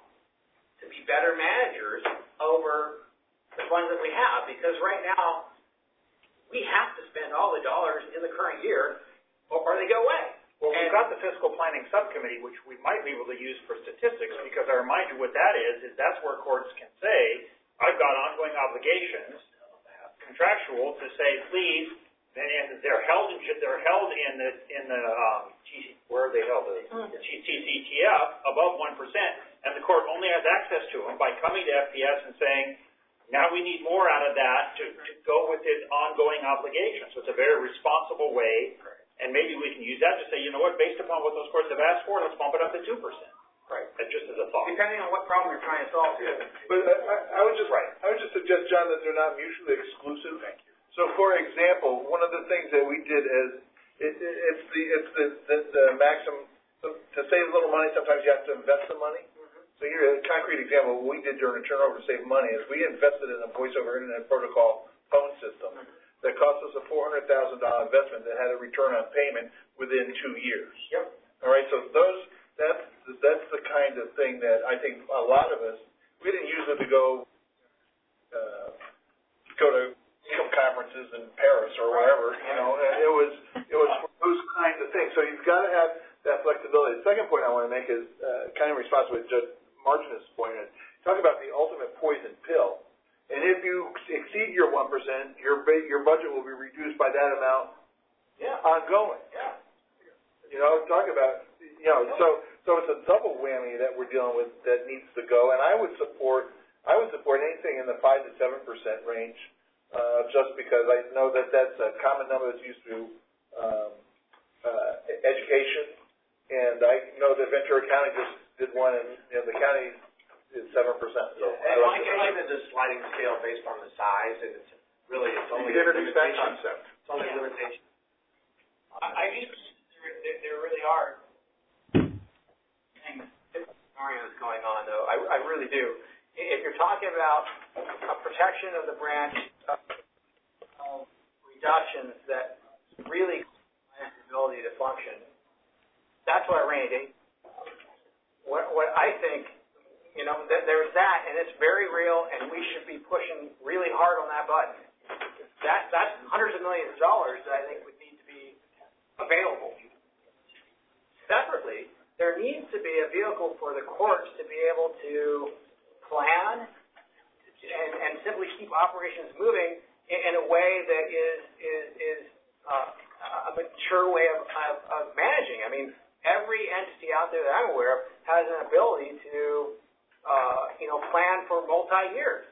to be better managers over the funds that we have, because right now we have to spend all the dollars in the current year or, or they go away. Well, we've got the fiscal planning subcommittee, which we might be able to use for statistics, because I remind you what that is, is that's where courts can say, I've got ongoing obligations, contractual, to say, please, and they're held in, they're held in the, in the, um, G, where are they held? The T C T F above one percent, and the court only has access to them by coming to F P S and saying, now we need more out of that to, to go with its ongoing obligations. So it's a very responsible way. And maybe we can use that to say, you know what, based upon what those courts have asked for, let's bump it up to two percent. Right. That's just as a thought. Depending on what problem you're trying to solve. Yeah. But I, I would just, right. I would just suggest, John, that they're not mutually exclusive. Thank you. So, for example, one of the things that we did is, it, it, it's the, it's the, the, the maximum, to save a little money, sometimes you have to invest the money. Mm-hmm. So here, a concrete example, what we did during the turnover to save money is we invested in a voice over internet protocol phone system. Mm-hmm. That cost us a four hundred thousand dollars investment that had a return on payment within two years. Yep. All right, so those, that's, that's the kind of thing that I think a lot of us, we didn't use it to go, uh, go to income conferences in Paris or wherever, you know, it was, it was those kinds of things. So you've got to have that flexibility. The second point I want to make is, uh, kind of responsive to Judge Martinez' point, is talk about the ultimate poison pill. And if you exceed your one percent, your your budget will be reduced by that amount yeah. ongoing. Yeah. You know, talk about, you know, so so it's a double whammy that we're dealing with that needs to go. And I would support, I would support anything in the five to seven percent range, uh, just because I know that that's a common number that's used to um, uh, education. And I know that Ventura County just did one, and you know, the county is seven percent. So yeah, and like it is a sliding scale based on the size, and it's really, it's only a limitation. That concept. It's only yeah. a limitation. I, I just, there, there really are things, different scenarios going on, though. I, I really do. If you're talking about a protection of the branch, uh, reductions that really have the ability to function, that's what a rainy day. What, what I think. You know, th- there's that, and it's very real, and we should be pushing really hard on that button. That, that's hundreds of millions of dollars that I think would need to be available. Separately, there needs to be a vehicle for the courts to be able to plan and, and simply keep operations moving in, in a way that is, is, is uh, a mature way of, of, of managing. I mean, every entity out there that I'm aware of has an ability to Uh, you know, plan for multi-years.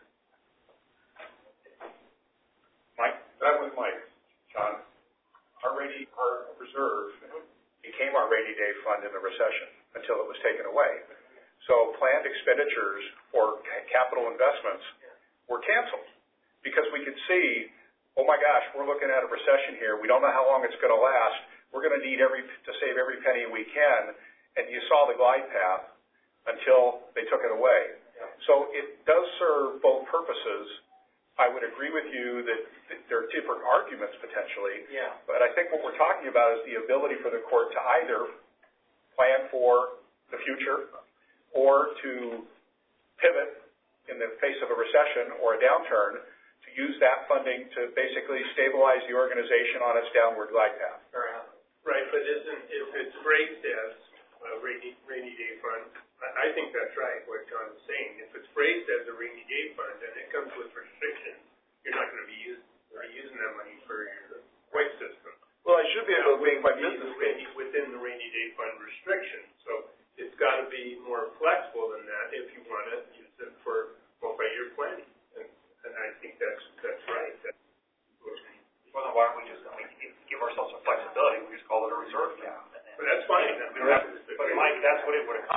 Mike? That was Mike. John, our rainy, our reserve became our rainy day fund in the recession until it was taken away. So planned expenditures for capital investments were canceled because we could see, oh my gosh, we're looking at a recession here. We don't know how long it's going to last. We're going to need every to save every penny we can. And you saw the glide path until they took it away. Yeah. So it does serve both purposes. I would agree with you that, that there are different arguments potentially, yeah. but I think what we're talking about is the ability for the court to either plan for the future or to pivot in the face of a recession or a downturn to use that funding to basically stabilize the organization on its downward glide path. Right, but isn't, if it's phrased as a rainy, rainy day fund, I think that's right, what John is saying. If it's phrased as a rainy day fund and it comes with restrictions, you're not going to be using, or using that money for your white system. Well, I should be able to make my business case within the rainy day fund restrictions. So it's got to be more flexible than that if you want to use it for multi-year planning. And, and I think that's that's right. That's, well, then why don't we just I mean, give ourselves some flexibility? We just call it a reserve account. But that's fine. I mean, but, but Mike, that's what it would have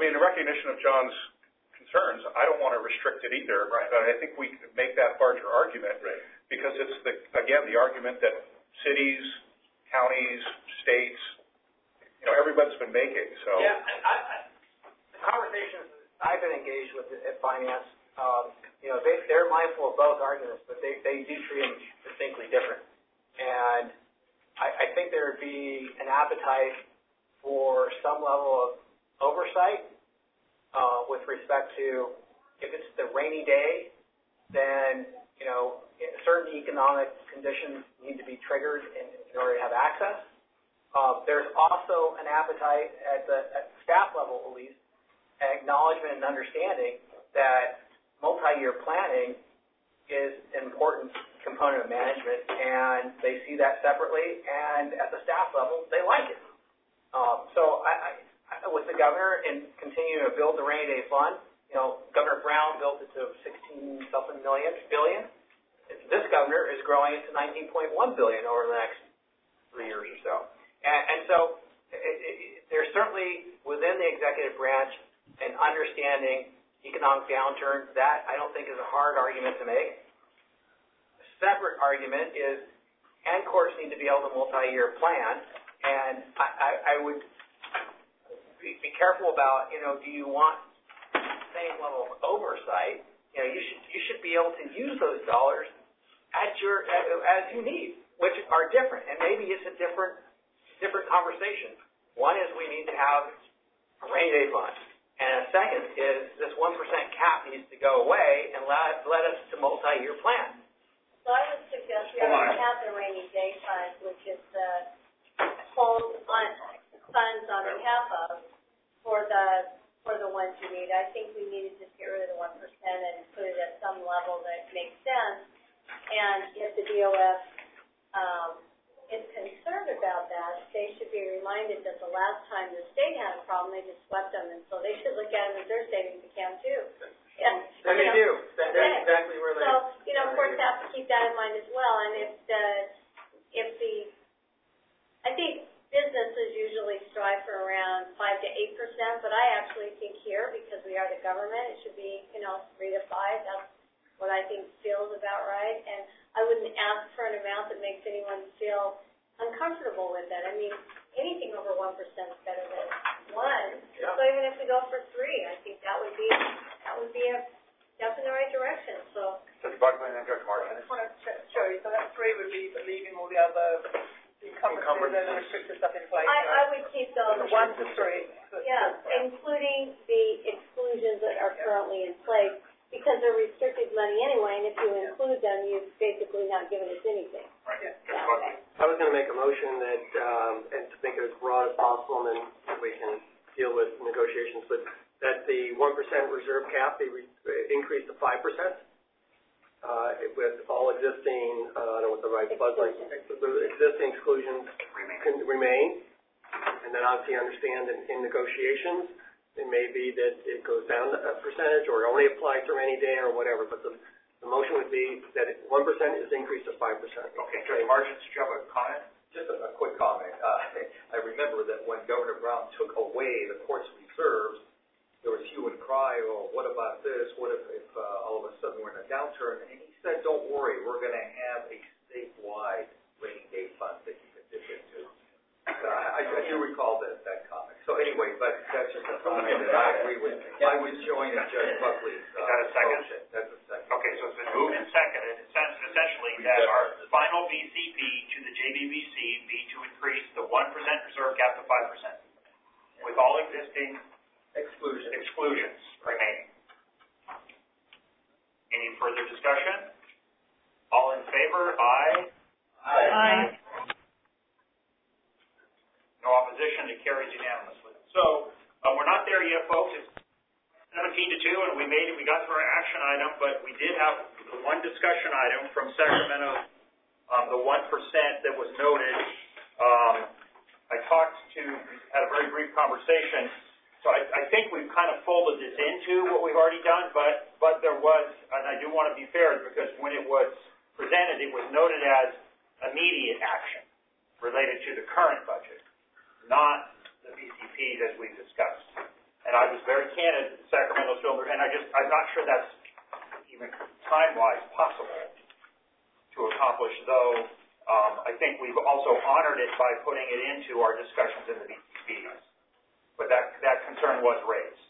mean, in recognition of John's concerns, I don't want to restrict it either. Right. But I think we could make that larger argument. Right. Because it's, the again, the argument that cities, counties, states, you know, everybody's been making, so. Yeah, I, I, the conversations I've been engaged with at finance, um, you know, they, they're mindful of both arguments, but they, they do treat them distinctly different. And I, I think there would be an appetite for some level of oversight uh, with respect to if it's the rainy day, then, you know, certain economic conditions need to be triggered in, in order to have access. Um, there's also an appetite at the, at the staff level, at least, acknowledgement and understanding that multi-year planning is an important component of management, and they see that separately, and at the staff level, they like it. Um, so I, I, with the governor and continuing to build the rainy day fund, you know, Governor Brown built it to sixteen something million, billion. This governor is growing it to nineteen point one billion over the next three years or so. And, and so it, it, there's certainly within the executive branch an understanding economic downturn. That I don't think is a hard argument to make. A separate argument is, and courts need to be able to multi-year plan, and I, I, I would be, be careful about, you know, do you want the same level of oversight? You know, you should you should be able to use those dollars at your as you need, which are different, and maybe it's a different different conversation. One is we need to have a rainy day fund, and a second is this one percent cap needs to go away and let let us to multi-year plan. So I would suggest we already have the rainy day fund, which is the hold on funds on behalf of for the for the ones you need. I think we need to just get rid of the one percent and put it at some level that makes sense. And if the D O F um, is concerned about that, they should be reminded that the last time the state had a problem, they just swept them, and so they should look at them as their savings account too. And, and they do. That, that's okay. exactly where they. So you know, of course, have to keep that in mind as well. And if the if the I think businesses usually strive for around five to eight percent, but I actually think here, because we are the government, it should be, you know, three to five. That's what I think feels about right. And I wouldn't ask for an amount that makes anyone feel uncomfortable with it. I mean, anything over one percent is better than one. Yeah. So even if we go for three, I think that would be that would be a step in the right direction. So. Judge Buckley and then Judge Martin. I just want to show you. So that three would leave leaving all the other encumbrances and restricted stuff in place. I, I would keep those. One to three. Yeah, including the exclusions that are currently in place, because they're restricted money anyway, and if you include them, you've basically not given us anything. Right. Yeah, okay. I was going to make a motion that, um, and to make it as broad as possible, and then we can deal with negotiations, but that the one percent reserve cap be re- increased to five percent. Uh, with all existing, uh, I don't know what the right buzz like, the existing exclusions can remain. And then obviously understand in, in negotiations, it may be that it goes down a percentage or only applies to rainy day or whatever, but the, the motion would be that one percent is increased to five percent. Okay, Judge Martin, did you have a comment? Just a, a quick comment. Uh, I remember that when Governor Brown took away the court's reserves, there was hue and cry, oh, what about this? What if, if uh, all of a sudden we're in a downturn? And he said, don't worry, we're going to have a statewide rainy day fund that you can dip into. Uh, I, I do recall that, that comment. So anyway, but that's just a comment that I agree with. I was joining Judge Buckley's uh, Is that a second? motion. That's a second. Okay, so it's been moved and seconded, it says essentially that our final V C P to the J B B C be to increase the one percent reserve cap to five percent, with all existing exclusions exclusions remaining. Any further discussion? All in favor? Aye. Aye. Aye. No opposition, it carries unanimously. So, uh, we're not there yet, folks. It's seventeen to two, and we made it, we got through our action item, but we did have one discussion item from Sacramento, um, the one percent that was noted. Um, I talked to, had a very brief conversation, so I, I think we've kind of folded this into what we've already done, but, but there was, and I do want to be fair, because when it was presented, it was noted as immediate action related to the current budget, not the V C Ps as we've discussed. And I was very candid at Sacramento Film, and I just, I'm not sure that's even time-wise possible to accomplish, though um, I think we've also honored it by putting it into our discussions in the B C Ps. But that, that concern was raised.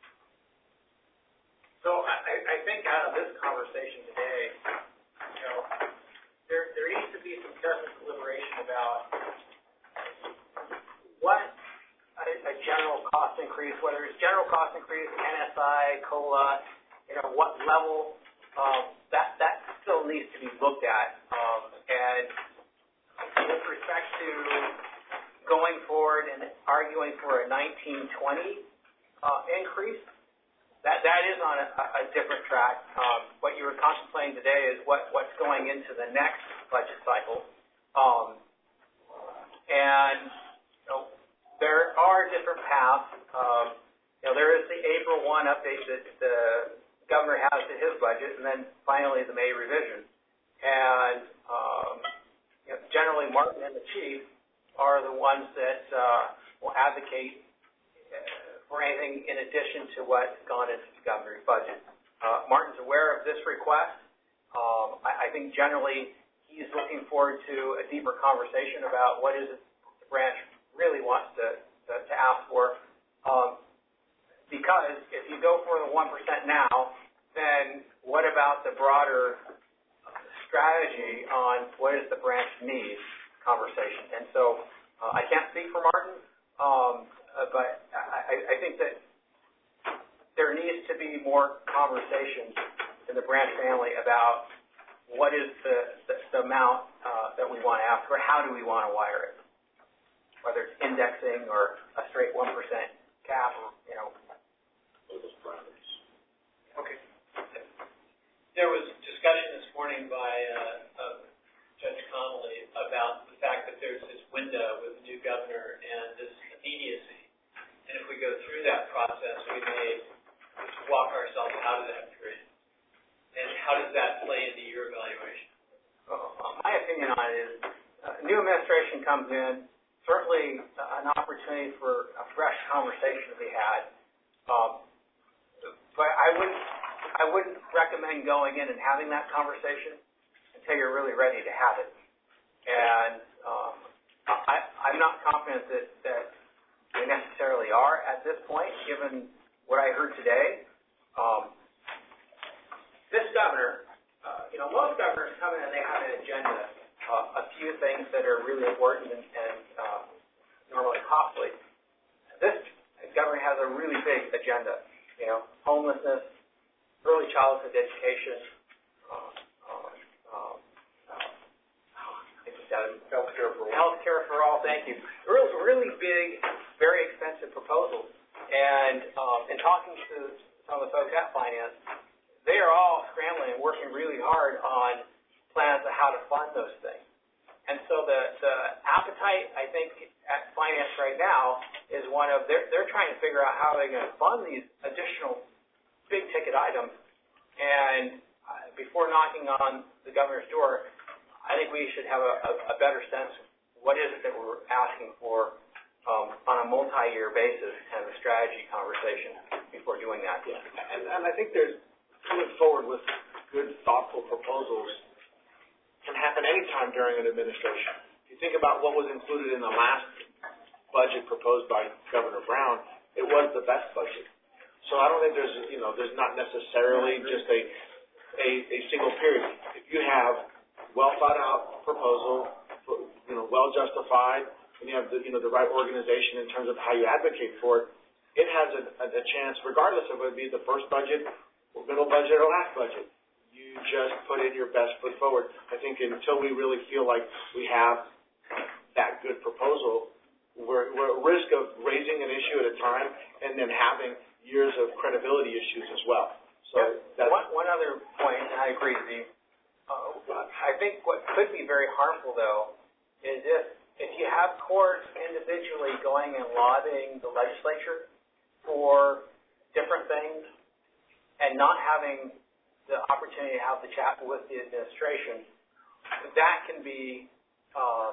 So I, I think out of this conversation today, you know, there, there needs to be some careful deliberation about what a, a general cost increase, whether it's general cost increase, N S I, COLA, you know, what level, um, that, that still needs to be looked at. Um, and with respect to going forward and arguing for a nineteen twenty uh, increase, That that is on a, a different track. Um, what you were contemplating today is what, what's going into the next budget cycle. Um, and you know, there are different paths. Um, you know, there is the April first update that the governor has to his budget, and then finally the May revision. And um, you know, generally, Martin and the chief are the ones that uh, will advocate for anything in addition to what's gone into the governor's budget. Uh, Martin's aware of this request. Um, I, I think generally he's looking forward to a deeper conversation about what is it the branch really wants to, to, to ask for. Um, because if you go for the one percent now, then what about the broader strategy on what does the branch need conversation? And so uh, I can't speak for Martin, um, Uh, but I, I think that there needs to be more conversation in the branch family about what is the, the, the amount uh, that we want to ask for, how do we want to wire it, whether it's indexing or a straight one percent cap, or, you know. Okay. There was discussion this morning by uh, uh, Judge Connolly about the fact that there's this window with the new governor and this immediacy. And if we go through that process, we may walk ourselves out of that period. And how does that play into your evaluation? Uh, my opinion on it is, uh, new administration comes in, certainly uh, an opportunity for a fresh conversation to be had. Um, but I wouldn't, I wouldn't recommend going in and having that conversation until you're really ready to have it. And um, I, I'm not confident that, that we necessarily are at this point, given what I heard today. Um, this governor, uh, you know, most governors come in and they have an agenda, uh, a few things that are really important and, and uh, normally costly. This governor has a really big agenda, you know, homelessness, early childhood education, uh, uh, uh, Healthcare for all. Healthcare for all, thank you. Really, really big, very expensive proposals. And um, in talking to some of the folks at finance, they are all scrambling and working really hard on plans of how to fund those things. And so the, the appetite, I think, at finance right now is one of, they're, they're trying to figure out how they're going to fund these additional big ticket items. And uh, before knocking on the governor's door, I think we should have a, a, a better sense of what is it that we're asking for um, on a multi-year basis, kind of a strategy conversation before doing that. Yeah, and, and I think there's coming forward with good, thoughtful proposals can happen anytime during an administration. If you think about what was included in the last budget proposed by Governor Brown, it was the best budget. So I don't think there's, you know, there's not necessarily just a a, a single period. If you have well thought out proposal, you know, well justified, and you have the, you know, the right organization in terms of how you advocate for it, it has a, a, a chance, regardless of whether it be the first budget, or middle budget, or last budget. You just put in your best foot forward. I think until we really feel like we have that good proposal, we're, we're at risk of raising an issue at a time and then having years of credibility issues as well. So yeah. that's one, one other point, and I agree with you. Uh, I think what could be very harmful, though, is if if you have courts individually going and lobbying the legislature for different things and not having the opportunity to have the chat with the administration, that can be um,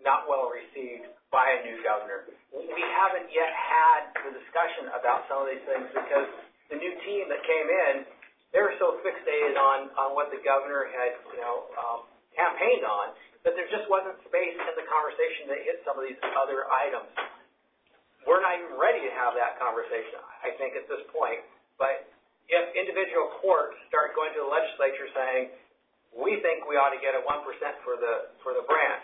not well received by a new governor. We haven't yet had the discussion about some of these things because the new team that came in, they were so fixated on, on what the governor had, you know, um, campaigned on that there just wasn't space in the conversation to hit some of these other items. We're not even ready to have that conversation, I think, at this point. But if individual courts start going to the legislature saying, we think we ought to get a one percent for the for the branch,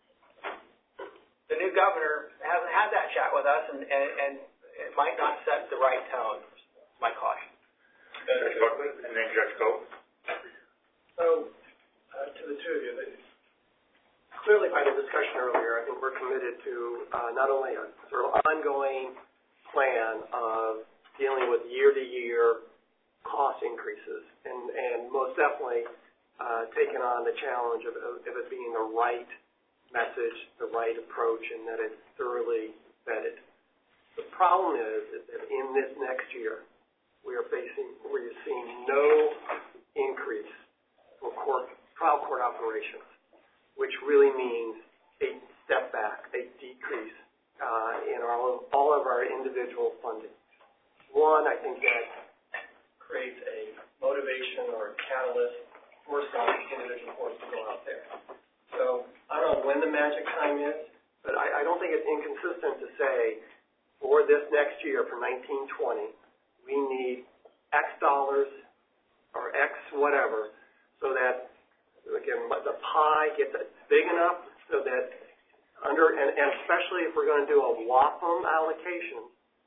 the new governor hasn't had that chat with us, and, and, and it might not set the right tone. My caution. Judge Buckley, and then Judge Cole. So, uh, to the two of you, clearly by the discussion earlier, I think we're committed to uh, not only a sort of ongoing plan of dealing with year-to-year cost increases, and, and most definitely uh, taking on the challenge of, of it being the right message, the right approach, and that it's thoroughly vetted. The problem is, is that in this next year, we are facing, we are seeing no increase for court, trial court operations, which really means a step back, a decrease uh, in all of, all of our individual funding. One, I think that creates a motivation or a catalyst for some individual courts to go out there. So I don't know when the magic time is, but I, I don't think it's inconsistent to say for this next year, for nineteen twenty, we need X dollars or X whatever so that, again, the pie gets big enough so that under, and, and especially if we're going to do a W A P M allocation,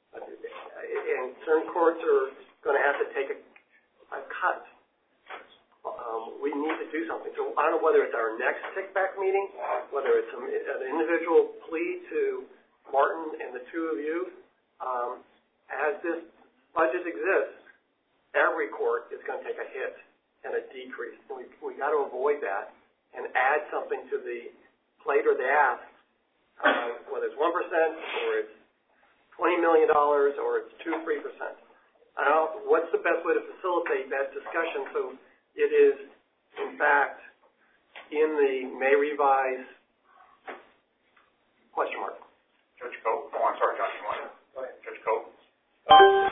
and certain courts are going to have to take a, a cut. Um, we need to do something. So I don't know whether it's our next kickback meeting, whether it's some, an individual plea to Martin and the two of you. Um, as this budget exists, every court is going to take a hit and a decrease. We we got to avoid that and add something to the plate or the ask, uh, whether it's one percent or it's twenty million dollars or it's two, three percent. I don't know what's the best way to facilitate that discussion so it is, in fact, in the may revise question mark. Judge Coe. Oh, I'm sorry, Josh. Go ahead. Judge Coe. I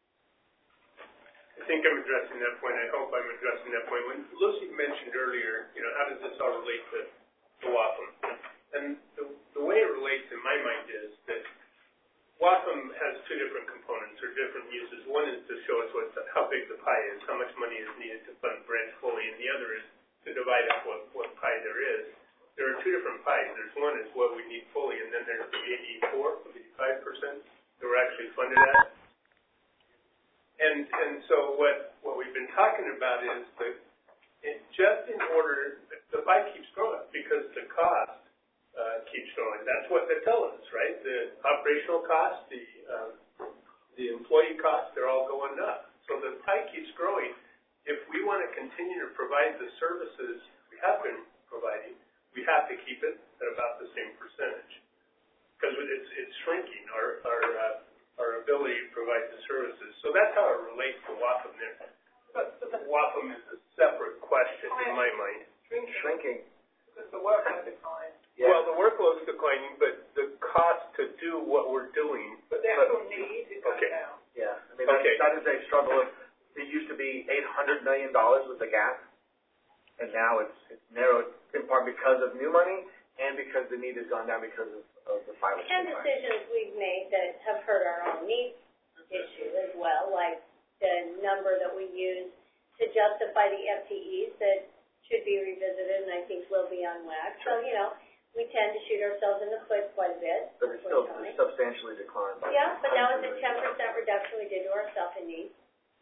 think I'm addressing that point. I hope I'm addressing that point. When Lucy mentioned earlier, you know, how does this all relate to, to W A P M? And the, the way it relates in my mind is that W A P M has two different components or different uses. One is to show us what the, how big the pie is, how much money is needed to fund branch fully, and the other is to divide up what, what pie there is. There are two different pies. There's one is what we need fully, and then there's the eighty-four, eighty-five percent that we're actually funded at. And and so what, what we've been talking about is that it, just in order, the pie keeps growing because the cost uh, keeps growing. That's what they tell us, right? The operational cost, the um, the employee costs, they're all going up. So the pie keeps growing. If we want to continue to provide the services we have been providing, we have to keep it at about the same percentage because it's it's shrinking. Our our uh, our ability to provide the services. So that's how it relates to W A P M there. But, but the W A P M is a separate question in my mind. Shrinking. Because the work has declined. Yeah. Well, the workload's declining, but the cost to do what we're doing. But the actual need is going okay. down. Yeah. I mean, that, okay. that is a struggle. Of, it used to be eight hundred million dollars was the gap, and now it's, it's narrowed in part because of new money and because the need has gone down because of, of the filing. And decisions we've made that have hurt our own needs issue as well, like the number that we use to justify the F T Es that should be revisited and I think will be on W A C. So, you know, we tend to shoot ourselves in the foot quite a bit. But it's still it's substantially declined. By yeah, but now it's a ten percent reduction we did to ourselves in needs.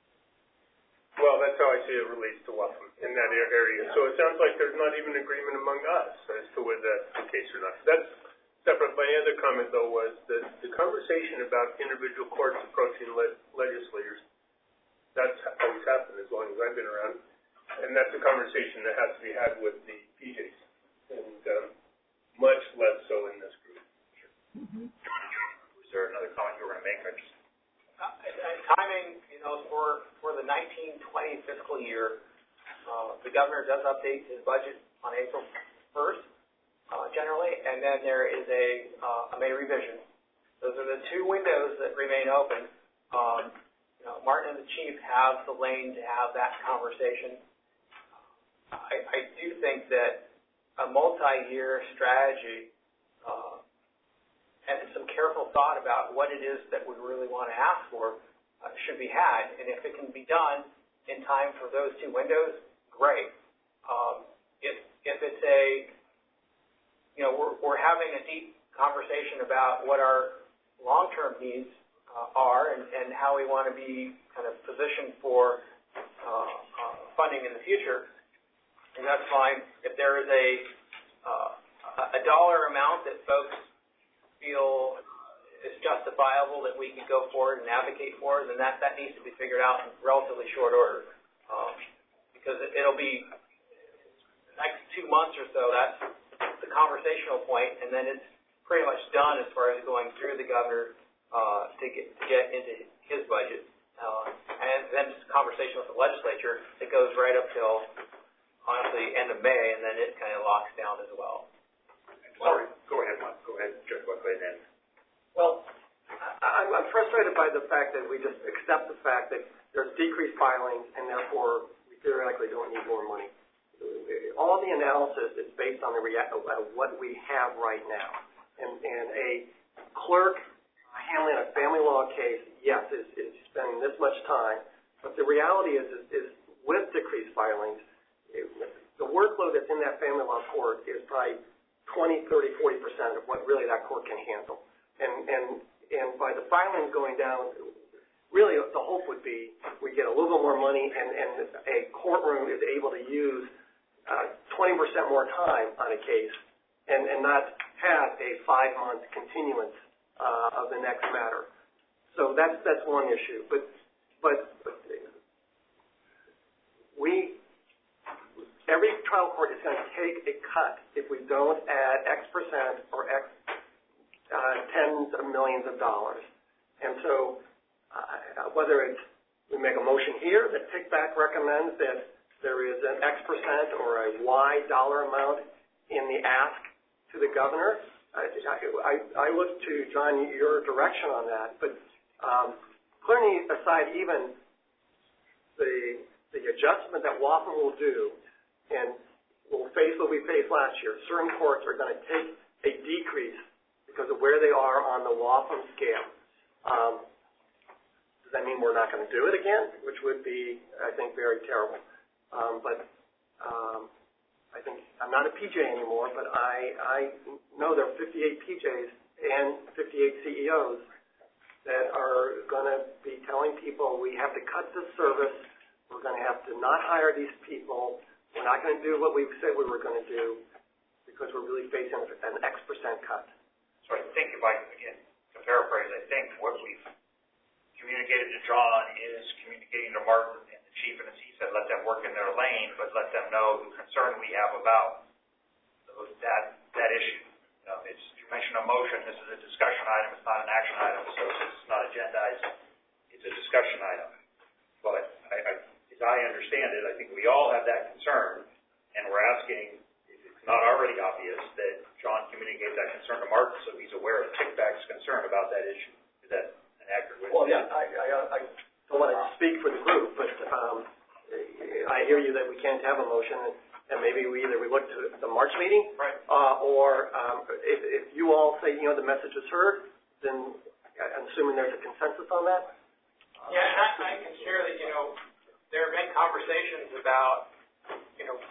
Well, that's how I see it relates to W A P M in that area. So it sounds like there's not even agreement among us as to whether that's the case or not. That's separate. My other comment, though, was that the conversation about individual courts approaching le- legislators, that's always happened as long as I've been around, and that's a conversation that has to be had with the P Js, and um, much less so in this group. Sure. Mm-hmm. Was there another comment you were going to make? I just Uh, timing, you know, for, for the nineteen twenty fiscal year, uh, the governor does update his budget on April first. Uh, generally, and then there is a, uh, a May revision. Those are the two windows that remain open. Um, you know, Martin and the chief have the lane to have that conversation. I, I do think that a multi-year strategy uh, and some careful thought about what it is that we really want to ask for uh, should be had. And if it can be done in time for those two windows, great. Um, if, if it's a, you know, we're, we're having a deep conversation about what our long-term needs uh, are and, and how we want to be kind of positioned for uh, uh, funding in the future, and that's fine. If there is a, uh, a dollar amount that folks feel is justifiable that we can go forward and advocate for, then that, that needs to be figured out in relatively short order. Um, because it, it'll be the next two months or so, that's the conversational point, and then it's pretty much done as far as going through the governor uh, to, get, to get into his budget. Uh, and then it's a conversation with the legislature that goes right up till, honestly, end of May, and then it kind of locks down as well. Sorry, go ahead, Mike. Go ahead, just quickly then. Well, I, I'm frustrated by the fact that we just accept the fact that there's decreased filings and therefore we theoretically don't need more money. All the analysis is based on the rea- uh, what we have right now. And, and a clerk handling a family law case, yes, is, is spending this much time, but the reality is, is, is with decreased filings, it, the workload that's in that family law court is probably twenty, thirty, forty percent of what really that court can handle. And, and, and by the filings going down, really the hope would be we get a little bit more money and, and a courtroom is able to use uh, twenty percent more time on a case and, and not have a five-month continuance uh, of the next matter. So that's, that's one issue. But, but we, every trial court is going to take a cut if we don't add X percent or X Uh, tens of millions of dollars. And so uh, whether it's we make a motion here that Pickback recommends that there is an X percent or a Y dollar amount in the ask to the governor, I, I, I look to, John, your direction on that. But um, clearly aside even the, the adjustment that Waffen will do, and we'll face what we faced last year, certain courts are going to take a decrease because of where they are on the Waffen scale. Um, does that mean we're not going to do it again? Which would be, I think, very terrible. Um, but um, I think I'm not a P J anymore, but I, I know there are fifty-eight P Js and fifty-eight C E Os that are going to be telling people we have to cut this service, we're going to have to not hire these people, we're not going to do what we said we were going to do because we're really facing an X percent cut. So I think if I, again, to paraphrase, I think what we've communicated to John is communicating to Martin and the chief, and as he said, let them work in their lane, but let them know the concern we have about those, that that issue. You know, it's, you mentioned a motion. This is a discussion item. It's not an action item, so it's not agendized. It's a discussion item. But I, I, as I understand it, I think we all have that concern, and we're asking, if it's not already obvious, that John communicates that concern to Martin so he's aware of Pickback's concern about that issue. Is that an accurate way to Well, say yeah, I, I, I don't want to speak for the group, but um, I hear you that we can't have a motion, and maybe we either we look to the March meeting, right. uh, or um, if, if you all say, you know, the message is heard, then I'm assuming there's a consensus on that? Yeah, and I, I can share that, you know, there have been conversations about, you know,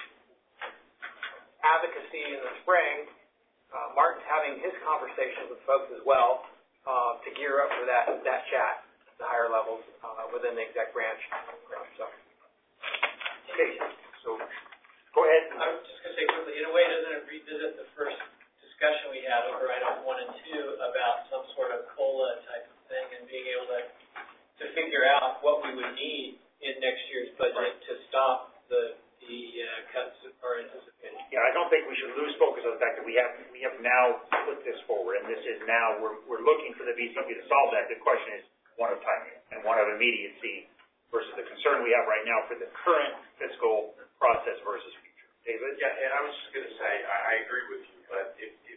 advocacy in the spring. Uh, Martin's having his conversations with folks as well uh, to gear up for that that chat at the higher levels uh, within the exec branch. So, okay, so go ahead. I was just going to say quickly, in a way, doesn't it revisit the first discussion we had over items one and two about some sort of COLA type of thing and being able to to figure out what we would need in next year's budget right. to stop the the uh, cuts that are anticipated. Yeah, I don't think we should lose focus on the fact that we have we have now put this forward, and this is now we're we're looking for the V C P to solve that. The question is one of timing and one of immediacy versus the concern we have right now for the current fiscal process versus future. David? Yeah, and I was just going to say I, I agree with you, but if,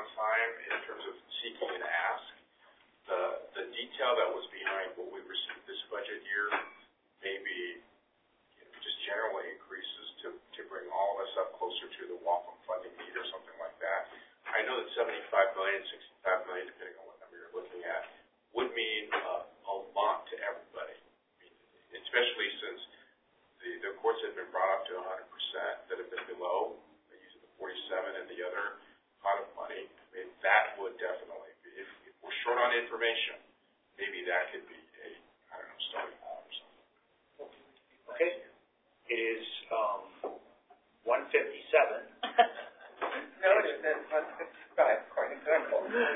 on time in terms of seeking an ask. The, the detail that was behind what we received this budget year maybe you know, just generally increases to, to bring all of us up closer to the Waffle funding need or something like that. I know that seventy-five million, sixty-five million, depending on what number you're looking at, would mean uh, a lot to everybody, I mean, especially since the, the courts have been brought up to one hundred percent that have been below, using the forty-seven and the other pot of money. I mean, that would definitely be, if, if we're short on information, maybe that could be a, I don't know, starting point or something. Okay. It is um, one fifty-seven. No, it isn't. Go ahead, Courtney. Go ahead.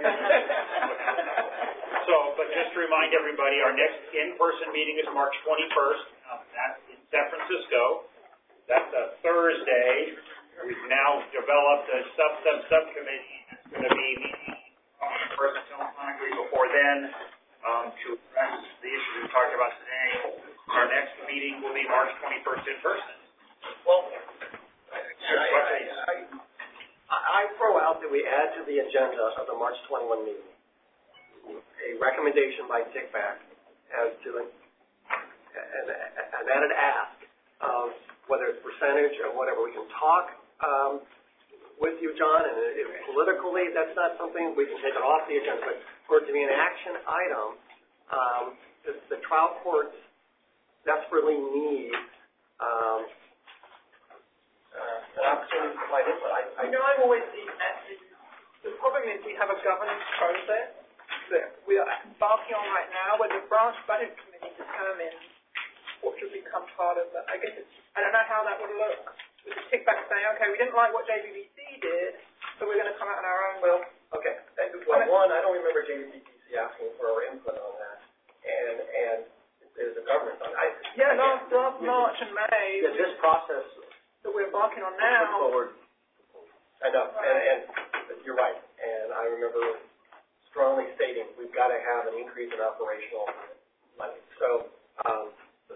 So, but just to remind everybody, our next in-person meeting is March twenty-first. Um, that's in San Francisco. That's a Thursday. We've now developed a sub-sub-subcommittee that's going to be meeting on first sometime before then um, to address the issues we talked about today. Our next meeting will be March twenty-first in person. Well, I, I, I throw out that we add to the agenda of the March twenty-first meeting a recommendation by T I C P A C as to an, an, an added ask of whether it's percentage or whatever. We can talk um, with you, John, and if politically that's not something, we can take it off the agenda. But for it to be an action item, um, the, the trial courts desperately need um, uh, an opportunity to provide input. I, I You know, I'm always the, the problem is we have a governance process that we are embarking on right now, where the branch budget committee determines what should become part of that. I guess it's, I don't know how that would look. With the kickback saying, okay, we didn't like what J B B C did, so we're going to come out on our own. Well, okay. Well, one, I don't remember J B B C asking for our input on that, and and there's a government on that. Yeah, last, last March and May. Yeah, this process that we're embarking on now. Forward. I know, right. and, and you're right. And I remember strongly stating we've got to have an increase in operational money. So, um,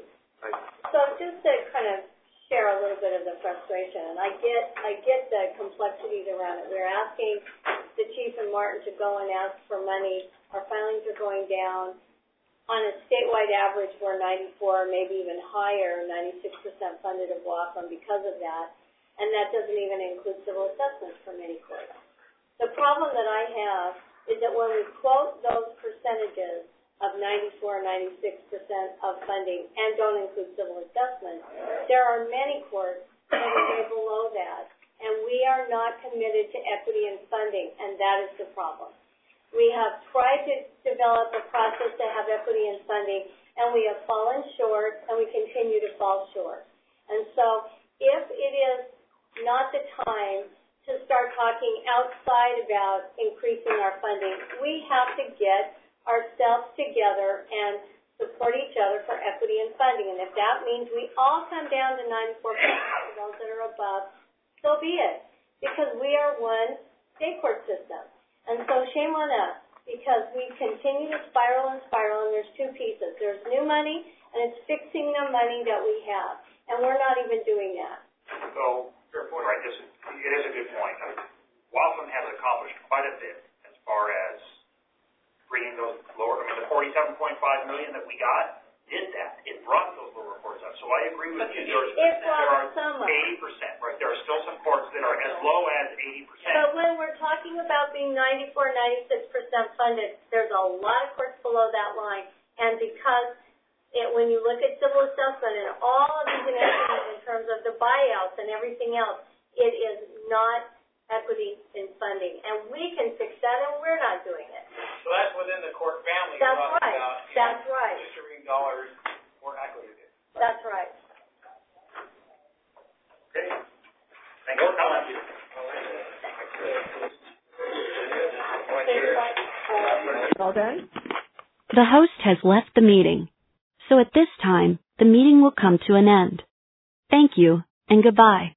I, So just to kind of share a little bit of the frustration, and I get I get the complexities around it. We're asking the chief and Martin to go and ask for money. Our filings are going down. On a statewide average, we're ninety-four, maybe even higher, ninety-six percent funded of W A F M because of that, and that doesn't even include civil assessments for many courts. The problem that I have is that when we quote those percentages of ninety-four, ninety-six percent of funding and don't include civil assessment, there are many courts that are way below that, and we are not committed to equity and funding, and that is the problem. We have tried to develop a process to have equity and funding, and we have fallen short, and we continue to fall short. And so if it is not the time to start talking outside about increasing our funding, we have to get ourselves together and support each other for equity and funding. And if that means we all come down to ninety-four percent for those that are above, so be it, because we are one state court system. And so shame on us, because we continue to spiral and spiral, and there's two pieces. There's new money, and it's fixing the money that we have, and we're not even doing that. So, fair point. Right, this is, it is a good point. W A F M has accomplished quite a bit as far as bringing those lower, I mean, the forty-seven point five million that we got did that. It brought those lower courts up. So I agree with you. There's, it there are some eighty percent, right? There are still some courts that are as low as eighty percent. But when we're talking about being ninety-four, ninety-six percent funded, there's a lot of courts below that line. And because it, when you look at civil assessment and all of these initiatives in terms of the buyouts and everything else, it is not equity in funding. And we can fix that, and we're not doing it. So that's within the court family. That's we're talking right. about, That's know, right. distributing dollars more equity. That's right. Okay. Thank you for coming. All done? The host has left the meeting. So at this time, the meeting will come to an end. Thank you, and goodbye.